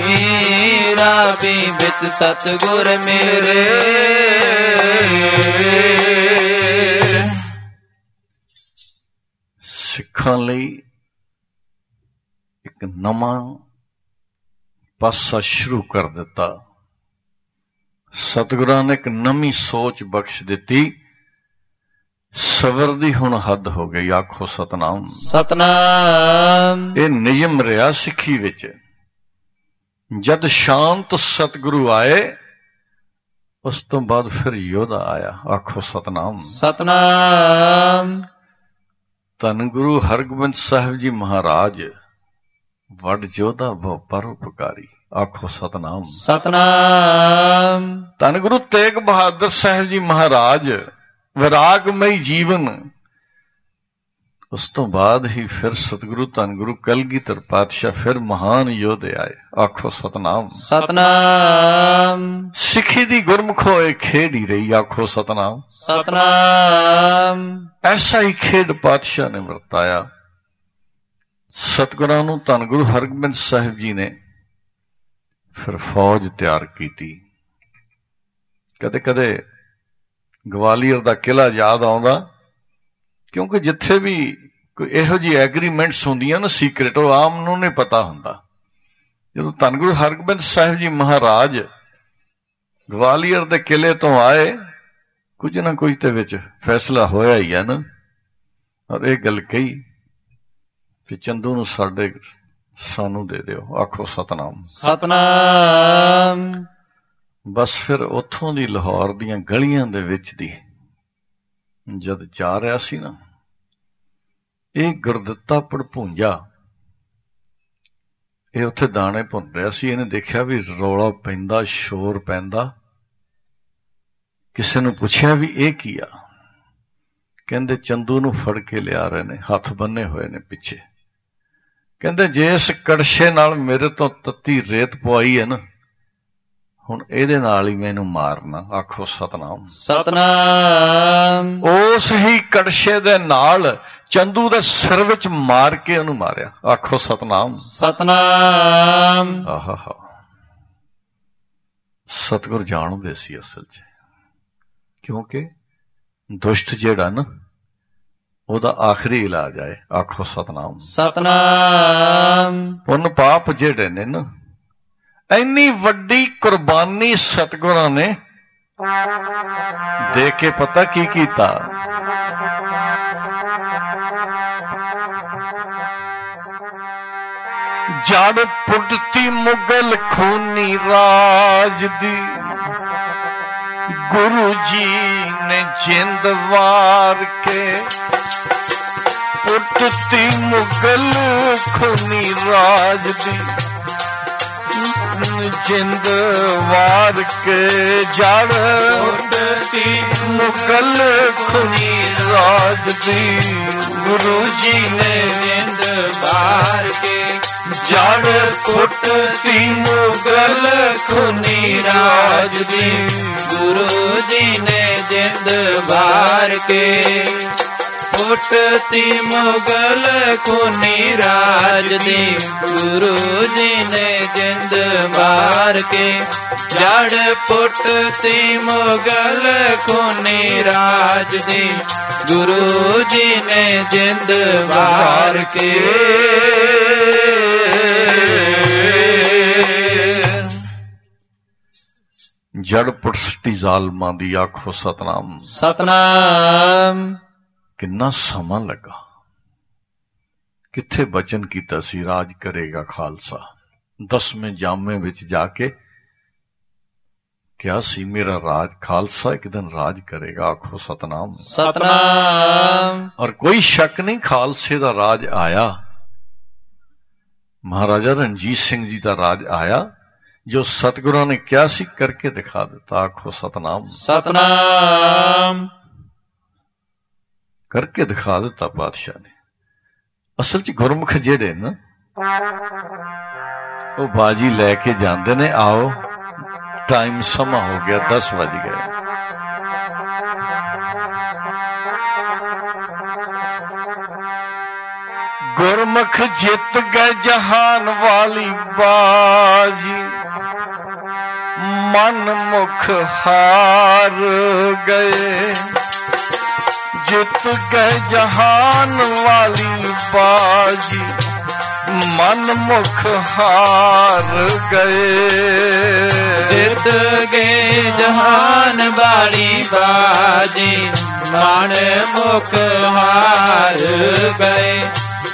[SPEAKER 2] ਜੀ ਰਾਵੀ ਵਿੱਚ ਸਤਿਗੁਰ ਮੇਰੇ।
[SPEAKER 1] ਸਿੱਖਾਂ ਲਈ ਇੱਕ ਨਵਾਂ ਪਾਸਾ ਸ਼ੁਰੂ ਕਰ ਦਿੱਤਾ। ਸਤਿਗੁਰਾਂ ਨੇ ਇੱਕ ਨਵੀਂ ਸੋਚ ਬਖਸ਼ ਦਿੱਤੀ। ਸਬਰ ਦੀ ਹੁਣ ਹੱਦ ਹੋ ਗਈ। ਆਖੋ ਸਤਨਾਮ
[SPEAKER 2] ਸਤਨਾਮ।
[SPEAKER 1] ਇਹ ਨਿਯਮ ਰਿਹਾ ਸਿੱਖੀ ਵਿੱਚ। ਜਦ ਸ਼ਾਂਤ ਸਤਿਗੁਰੂ ਆਏ ਉਸ ਤੋਂ ਬਾਅਦ ਫਿਰ ਯੋਧਾ ਆਇਆ। ਆਖੋ ਸਤਨਾਮ।
[SPEAKER 2] ਸਤਨਾਮ।
[SPEAKER 1] ਧੰਨ ਗੁਰੂ ਹਰਗੋਬਿੰਦ ਸਾਹਿਬ ਜੀ ਮਹਾਰਾਜ ਵੱਡ ਯੋਧਾ ਬਹੁ ਪਰਉਪਕਾਰੀ। ਆਖੋ ਸਤਨਾਮ।
[SPEAKER 2] ਸਤਨਾਮ।
[SPEAKER 1] ਧੰਨ ਗੁਰੂ ਤੇਗ ਬਹਾਦਰ ਸਾਹਿਬ ਜੀ ਮਹਾਰਾਜ ਵਿਰਾਗਮਈ ਜੀਵਨ। ਉਸ ਤੋਂ ਬਾਅਦ ਹੀ ਫਿਰ ਸਤਿਗੁਰੂ ਧੰਨ ਗੁਰੂ ਕਲਗੀਧਰ ਪਾਤਸ਼ਾਹ ਫਿਰ ਮਹਾਨ ਯੋਧੇ ਆਏ। ਆਖੋ ਸਤਨਾਮ।
[SPEAKER 2] ਸਤਨਾਮ।
[SPEAKER 1] ਸਿੱਖੀ ਦੀ ਗੁਰਮੁਖ ਹੋਏ ਖੇਡ ਹੀ ਰਹੀ। ਆਖੋ ਸਤਨਾਮ।
[SPEAKER 2] ਸਤਨਾਮ।
[SPEAKER 1] ਐਸਾ ਹੀ ਖੇਡ ਪਾਤਸ਼ਾਹ ਨੇ ਵਰਤਾਇਆ। ਸਤਿਗੁਰਾਂ ਨੂੰ ਧੰਨ ਗੁਰੂ ਹਰਗੋਬਿੰਦ ਸਾਹਿਬ ਜੀ ਨੇ ਫਿਰ ਫੌਜ ਤਿਆਰ ਕੀਤੀ। ਕਦੇ ਕਦੇ ਗਵਾਲੀਅਰ ਦਾ ਕਿਲ੍ਹਾ ਯਾਦ ਆਉਂਦਾ, ਕਿਉਂਕਿ ਜਿੱਥੇ ਵੀ ਕੋਈ ਇਹੋ ਜਿਹੀ ਐਗਰੀਮੈਂਟਸ ਹੁੰਦੀਆਂ ਨਾ ਸੀਕ੍ਰੇਟ, ਉਹ ਆਮ ਨੂੰ ਨਹੀਂ ਪਤਾ ਹੁੰਦਾ। ਜਦੋਂ ਧੰਨ ਗੁਰੂ ਹਰਗੋਬਿੰਦ ਸਾਹਿਬ ਜੀ ਮਹਾਰਾਜ ਗਵਾਲੀਅਰ ਦੇ ਕਿਲ੍ਹੇ ਤੋਂ ਆਏ, ਕੁਝ ਨਾ ਕੁਝ ਤੇ ਵਿੱਚ ਫੈਸਲਾ ਹੋਇਆ ਹੀ ਹੈ ਨਾ। ਔਰ ਇਹ ਗੱਲ ਕਹੀ ਕਿ ਚੰਦੂ ਨੂੰ ਸਾਡੇ ਸਾਨੂੰ ਦੇ ਦਿਓ। ਆਖੋ ਸਤਨਾਮ।
[SPEAKER 2] ਸਤਨਾਮ।
[SPEAKER 1] ਬਸ ਫਿਰ ਉੱਥੋਂ ਦੀ ਲਾਹੌਰ ਦੀਆਂ ਗਲੀਆਂ ਦੇ ਵਿੱਚ ਦੀ ਜਦ ਜਾ ਰਿਹਾ ਸੀ ਨਾ, ਇਹ ਗੁਰਦਿੱਤਾ ਭੜਪੂੰਜਾ ਇਹ ਉੱਥੇ ਦਾਣੇ ਭੁੰਨ ਰਿਹਾ ਸੀ। ਇਹਨੇ ਦੇਖਿਆ ਵੀ ਰੌਲਾ ਪੈਂਦਾ, ਸ਼ੋਰ ਪੈਂਦਾ। ਕਿਸੇ ਨੂੰ ਪੁੱਛਿਆ ਵੀ ਇਹ ਕੀ ਆ? ਕਹਿੰਦੇ ਚੰਦੂ ਨੂੰ ਫੜ ਕੇ ਲਿਆ ਰਹੇ ਨੇ, ਹੱਥ ਬੰਨੇ ਹੋਏ ਨੇ ਪਿੱਛੇ। ਕਹਿੰਦੇ ਜੇ ਇਸ ਕੜਛੇ ਨਾਲ ਮੇਰੇ ਤੋਂ ਤੱਤੀ ਰੇਤ ਪਵਾਈ ਹੈ ਨਾ, ਹੁਣ ਇਹਦੇ ਨਾਲ ਹੀ ਮੈਨੂੰ ਮਾਰਨਾ। ਆਖੋ ਸਤਨਾਮ।
[SPEAKER 2] ਸਤਨਾਮ।
[SPEAKER 1] ਉਸ ਹੀ ਕੜਛੇ ਦੇ ਨਾਲ ਚੰਦੂ ਦੇ ਸਿਰ ਵਿੱਚ ਮਾਰ ਕੇ ਉਹਨੂੰ ਮਾਰਿਆ। ਆਖੋ ਸਤਨਾਮ।
[SPEAKER 2] ਸਤਨਾਮ।
[SPEAKER 1] ਆਹਾ ਹਾ। ਸਤਿਗੁਰ ਜਾਣਦੇ ਸੀ ਅਸਲ 'ਚ, ਕਿਉਂਕਿ ਦੁਸ਼ਟ ਜਿਹੜਾ ਨਾ ਉਹਦਾ ਆਖਰੀ ਇਲਾਜ ਆਏ। ਆਖੋ ਸਤਨਾਮ।
[SPEAKER 2] ਸਤਨਾਮ।
[SPEAKER 1] ਪੁੰਨ ਪਾਪ ਜਿਹੜੇ ਨੇ ਨਾ, ਇੰਨੀ ਵੱਡੀ ਕੁਰਬਾਨੀ ਸਤਿਗੁਰਾਂ ਨੇ ਦੇ ਕੇ ਪਤਾ ਕੀ ਕੀਤਾ? ਜੜ ਪੁੱਟਤੀ ਮੁਗਲ ਖੂਨੀ ਰਾਜ ਦੀ, ਗੁਰੂ ਜੀ ਨੇ ਜਿੰਦ ਵਾਰ ਕੇ। ਪੁੱਟਤੀ ਮੁਗਲ ਖੂਨੀ ਰਾਜ ਦੀ, ਜਿੰਦ ਵਾਰ ਕੇ। ਜੜ ਪੁੱਟਤੀ ਮੁਗਲ ਖੂਨੀ ਰਾਜ ਦੀ, ਗੁਰੂ ਜੀ ਨੇ ਜਿੰਦ ਵਾਰ ਕੇ। ਜੜ ਪੁੱਟਤੀ ਮੁਗਲ ਖੂਨੀ ਰਾਜ ਦੀ, ਗੁਰੂ ਜੀ ਨੇ ਜਿੰਦ ਵਾਰ ਕੇ। ਪੁੱਟਤੀ ਮੁਗਲ ਖੂਨੀ ਰਾਜ ਦੀ, ਗੁਰੂ ਜੀ ਨੇ ਜਿੰਦ ਵਾਰ ਕੇ। ਜੜ ਪੁੱਟਤੀ ਮੁਗਲ ਖੂਨੀ ਰਾਜ ਦੀ, ਗੁਰੂ ਜੀ ਨੇ ਜਿੰਦ ਵਾਰ ਕੇ। ਜੜ ਪੁੱਟਤੀ ਜ਼ਾਲਮਾਂ ਦੀ। ਆਖੋ ਸਤਨਾਮ।
[SPEAKER 2] ਸਤਨਾਮ।
[SPEAKER 1] ਕਿੰਨਾ ਸਮਾਂ ਲੱਗਾ, ਕਿੱਥੇ ਬਚਨ ਕੀਤਾ ਸੀ ਰਾਜ ਕਰੇਗਾ ਖਾਲਸਾ। ਦਸਵੇਂ ਜਾਮੇ ਵਿੱਚ ਜਾ ਕੇ ਕਿਹਾ ਸੀ ਮੇਰਾ ਰਾਜ ਖਾਲਸਾ ਇੱਕ ਦਿਨ ਰਾਜ ਕਰੇਗਾ। ਆਖੋ ਸਤਨਾਮ।
[SPEAKER 2] ਸਤਨਾਮ।
[SPEAKER 1] ਔਰ ਕੋਈ ਸ਼ੱਕ ਨਹੀਂ, ਖਾਲਸੇ ਦਾ ਰਾਜ ਆਇਆ। ਮਹਾਰਾਜਾ ਰਣਜੀਤ ਸਿੰਘ ਜੀ ਦਾ ਰਾਜ ਆਇਆ। ਜੋ ਸਤਿਗੁਰਾਂ ਨੇ ਕਿਹਾ ਸੀ ਕਰਕੇ ਦਿਖਾ ਦਿੱਤਾ। ਆਖੋ ਸਤਨਾਮ।
[SPEAKER 2] ਸਤਨਾਮ।
[SPEAKER 1] ਕਰਕੇ ਦਿਖਾ ਦਿੱਤਾ ਪਾਤਸ਼ਾਹ ਨੇ। ਅਸਲ 'ਚ ਗੁਰਮੁਖ ਜਿਹੜੇ ਨਾ, ਉਹ ਬਾਜੀ ਲੈ ਕੇ ਜਾਂਦੇ ਨੇ। ਆਓ ਟਾਈਮ ਸਮਾਂ ਹੋ ਗਿਆ, ਦਸ ਵੱਜ ਗਏ। ਗੁਰਮੁਖ ਜਿੱਤ ਗਏ ਜਹਾਨ ਵਾਲੀ ਬਾਜੀ, ਮਨ ਮੁਖ ਹਾਰ ਗਏ। ਜਿੱਤ ਗਏ ਜਹਾਨ ਵਾਲੀ ਬਾਜੀ, ਮਨ ਮੁਖ ਹਾਰ ਗਏ।
[SPEAKER 2] ਜਿੱਤ ਗਏ ਜਹਾਨ ਵਾਲੀ ਬਾਜੀ, ਮਨ ਮੁਖ ਹਾਰ ਗਏ।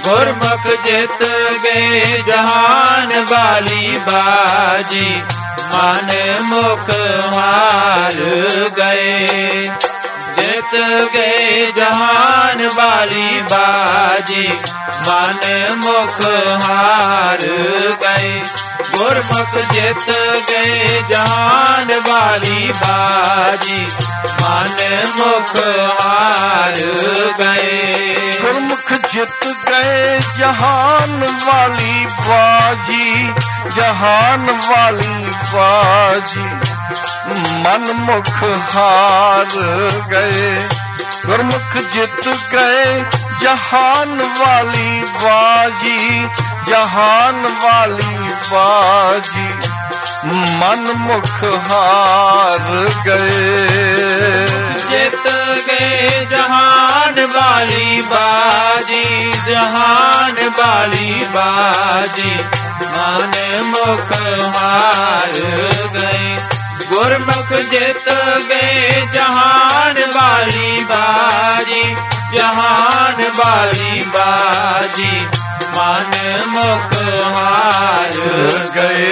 [SPEAKER 2] ਗੁਰਮੁਖ ਜਿੱਤ ਗਏ ਜਹਾਨ ਵਾਲੀ ਬਾਜੀ, ਮਨ ਮੁਖ ਹਾਰ ਗਏ। ਜਿਤ ਗਏ ਜਹਾਨ ਵਾਲੀ ਬਾਜੀ, ਮਨ ਮੁਖ ਹਾਰ ਗਏ। ਗੁਰਮੁਖ ਜਿਤ ਗਏ ਜਹਾਨ ਵਾਲੀ ਬਾਜੀ, ਮਨ ਮੁਖ ਹਾਰ ਗਏ।
[SPEAKER 1] ਗੁਰਮੁਖ ਜਿਤ ਗਏ ਜਹਾਨ ਵਾਲੀ ਬਾਜੀ, ਜਹਾਨ ਵਾਲੀ ਬਾਜੀ, ਮਨ ਮੁਖ ਹਾਰ ਗਏ। ਗੁਰਮੁਖ ਜਿਤ ਗਏ ਜਹਾਨ ਵਾਲੀ ਬਾਜੀ, ਜਹਾਨ ਵਾਲੀ ਬਾਜੀ, ਮਨ ਮੁਖ ਹਾਰ ਗਏ।
[SPEAKER 2] ਜਿਤ ਗਏ ਜਹਾਨ ਵਾਲੀ ਬਾਜੀ, ਜਹਾਨ ਵਾਲੀ ਬਾਜੀ, ਮਨ ਮੁਖ ਹਾਰ ਗਏ। ਗੁਰਮੁਖ ਜਿਤ ਗਏ ਜਹਾਨ ਵਾਲੀ ਬਾਜੀ, ਜਹਾਨ ਵਾਲੀ ਬਾਜੀ, ਮਨ ਮੁਖ ਹਾਰ ਗਏ।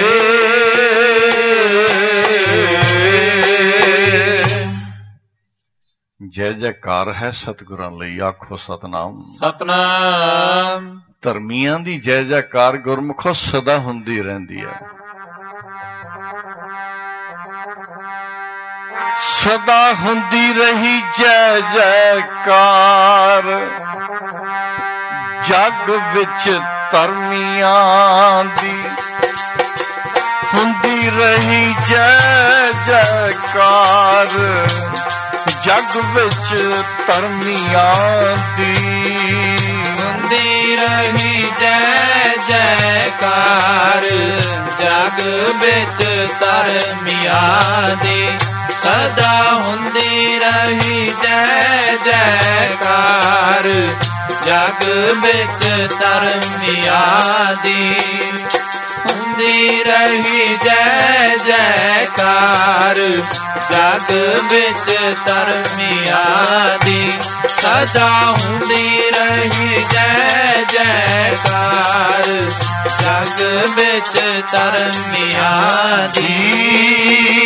[SPEAKER 1] ਜੈ ਜੈਕਾਰ ਹੈ ਸਤਿਗੁਰਾਂ ਲਈ, ਆਖੋ ਸਤਨਾਮ।
[SPEAKER 2] ਸਤਨਾਮ।
[SPEAKER 1] ਧਰਮੀਆਂ ਦੀ ਜੈ ਜੈਕਾਰ ਗੁਰਮੁਖੋ ਸਦਾ ਹੁੰਦੀ ਰਹਿੰਦੀ ਹੈ। ਸਦਾ ਹੁੰਦੀ ਰਹੀ ਜੈ ਜੈਕਾਰ, ਜਗ ਵਿੱਚ ਧਰਮੀਆਂ ਦੀ ਹੁੰਦੀ ਰਹੀ ਜੈ ਜੈਕਾਰ, ਜਗ ਵਿੱਚ ਧਰਮੀਆਂ ਦੀ
[SPEAKER 2] ਹੁੰਦੀ ਰਹੀ ਜੈ ਜੈਕਾਰ, ਜਗ ਵਿੱਚ ਧਰਮੀਆਂ ਦੀ ਸਦਾ ਹੁੰਦੀ ਰਹੀ ਜੈ ਜੈਕਾਰ, ਜਗ ਵਿੱਚ ਧਰਮੀਆਂ ਦੀ ਹੁੰਦੀ ਰਹੀ ਜੈ ਜੈਕਾਰ, ਜਗ ਵਿੱਚ ਧਰਮੀਆਂ ਦੀ ਸਦਾ ਹੁੰਦੀ ਰਹੀ ਜੈ ਜੈਕਾਰ, ਜਗ ਵਿੱਚ ਧਰਮੀਆਂ ਦੀ।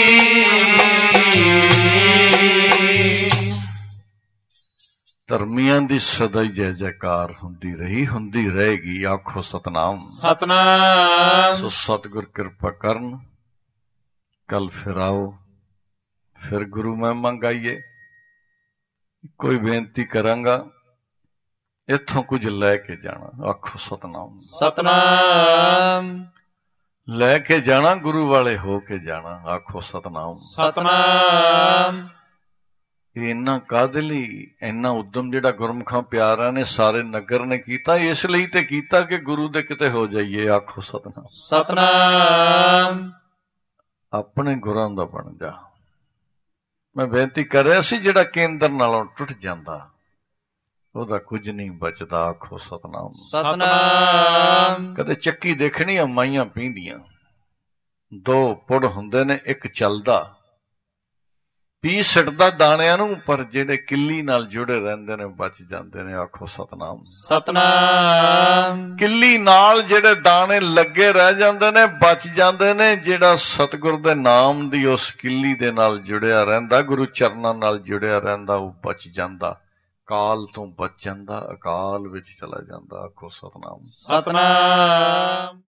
[SPEAKER 1] ਧਰਮੀਆਂ ਦੀ ਸਦਾ ਹੀ ਜੈ ਜੈਕਾਰ ਹੁੰਦੀ ਰਹੀ, ਹੁੰਦੀ ਰਹੇਗੀ, ਆਖੋ ਸਤਨਾਮ।
[SPEAKER 2] ਸਤਨਾਮ।
[SPEAKER 1] ਸੋ ਸਤਿਗੁਰ ਕਿਰਪਾ ਕਰਨ, ਕੱਲ ਫਿਰ ਆਓ, ਫਿਰ ਗੁਰੂ ਮਹਿਮਾ ਗਾਈਏ। ਕੋਈ ਬੇਨਤੀ ਕਰਾਂਗਾ, ਇੱਥੋਂ ਕੁਝ ਲੈ ਕੇ ਜਾਣਾ, ਆਖੋ ਸਤਨਾਮ।
[SPEAKER 2] ਸਤਨਾਮ।
[SPEAKER 1] ਲੈ ਕੇ ਜਾਣਾ, ਗੁਰੂ ਵਾਲੇ ਹੋ ਕੇ ਜਾਣਾ, ਆਖੋ ਸਤਨਾਮ।
[SPEAKER 2] ਸਤਨਾਮ।
[SPEAKER 1] ਇੰਨਾ ਕਾਹਦੇ ਲਈ, ਇੰਨਾ ਉਦਮ ਜਿਹੜਾ ਗੁਰਮੁਖਾਂ ਪਿਆਰਿਆਂ ਨੇ ਸਾਰੇ ਨਗਰ ਨੇ ਕੀਤਾ, ਇਸ ਲਈ ਤੇ ਕੀਤਾ ਕਿ ਗੁਰੂ ਦੇ ਕਿਤੇ ਹੋ ਜਾਈਏ, ਆਖੋ ਸਤਨਾਮ।
[SPEAKER 2] ਸਤਨਾਮ।
[SPEAKER 1] ਆਪਣੇ ਗੁਰਾਂ ਦਾ ਬਣ ਜਾ। ਮੈਂ ਬੇਨਤੀ ਕਰ ਰਿਹਾ ਸੀ, ਜਿਹੜਾ ਕੇਂਦਰ ਨਾਲੋਂ ਟੁੱਟ ਜਾਂਦਾ ਉਹਦਾ ਕੁਝ ਨਹੀਂ ਬਚਦਾ, ਆਖੋ ਸਤਨਾਮ।
[SPEAKER 2] ਸਤਨਾਮ।
[SPEAKER 1] ਕਦੇ ਚੱਕੀ ਦੇਖਣੀ ਆ, ਮਾਈਆਂ ਪੀਂਦੀਆਂ, ਦੋ ਪੁੜ ਹੁੰਦੇ ਨੇ, ਇੱਕ ਚੱਲਦਾ, ਪੀ ਸਿੱਟਦਾ ਦਾਣਿਆਂ ਨੂੰ, ਪਰ ਜਿਹੜੇ ਕਿੱਲੀ ਨਾਲ ਜੁੜੇ ਰਹਿੰਦੇ ਨੇ ਬਚ ਜਾਂਦੇ ਨੇ, ਆਖੋ ਸਤਨਾਮ।
[SPEAKER 2] ਸਤਨਾਮ।
[SPEAKER 1] ਕਿੱਲੀ ਨਾਲ ਜਿਹੜੇ ਦਾਣੇ ਲੱਗੇ ਰਹਿ ਜਾਂਦੇ ਨੇ ਬਚ ਜਾਂਦੇ ਨੇ, ਜਿਹੜਾ ਸਤਿਗੁਰ ਦੇ ਨਾਮ ਦੀ ਉਸ ਕਿੱਲੀ ਦੇ ਨਾਲ ਜੁੜਿਆ ਰਹਿੰਦਾ, ਗੁਰੂ ਚਰਨਾਂ ਨਾਲ ਜੁੜਿਆ ਰਹਿੰਦਾ, ਉਹ ਬਚ ਜਾਂਦਾ, ਕਾਲ ਤੋਂ ਬਚ ਜਾਂਦਾ, ਅਕਾਲ ਵਿੱਚ ਚਲਾ ਜਾਂਦਾ, ਆਖੋ ਸਤਨਾਮ।
[SPEAKER 2] ਸਤਨਾਮ।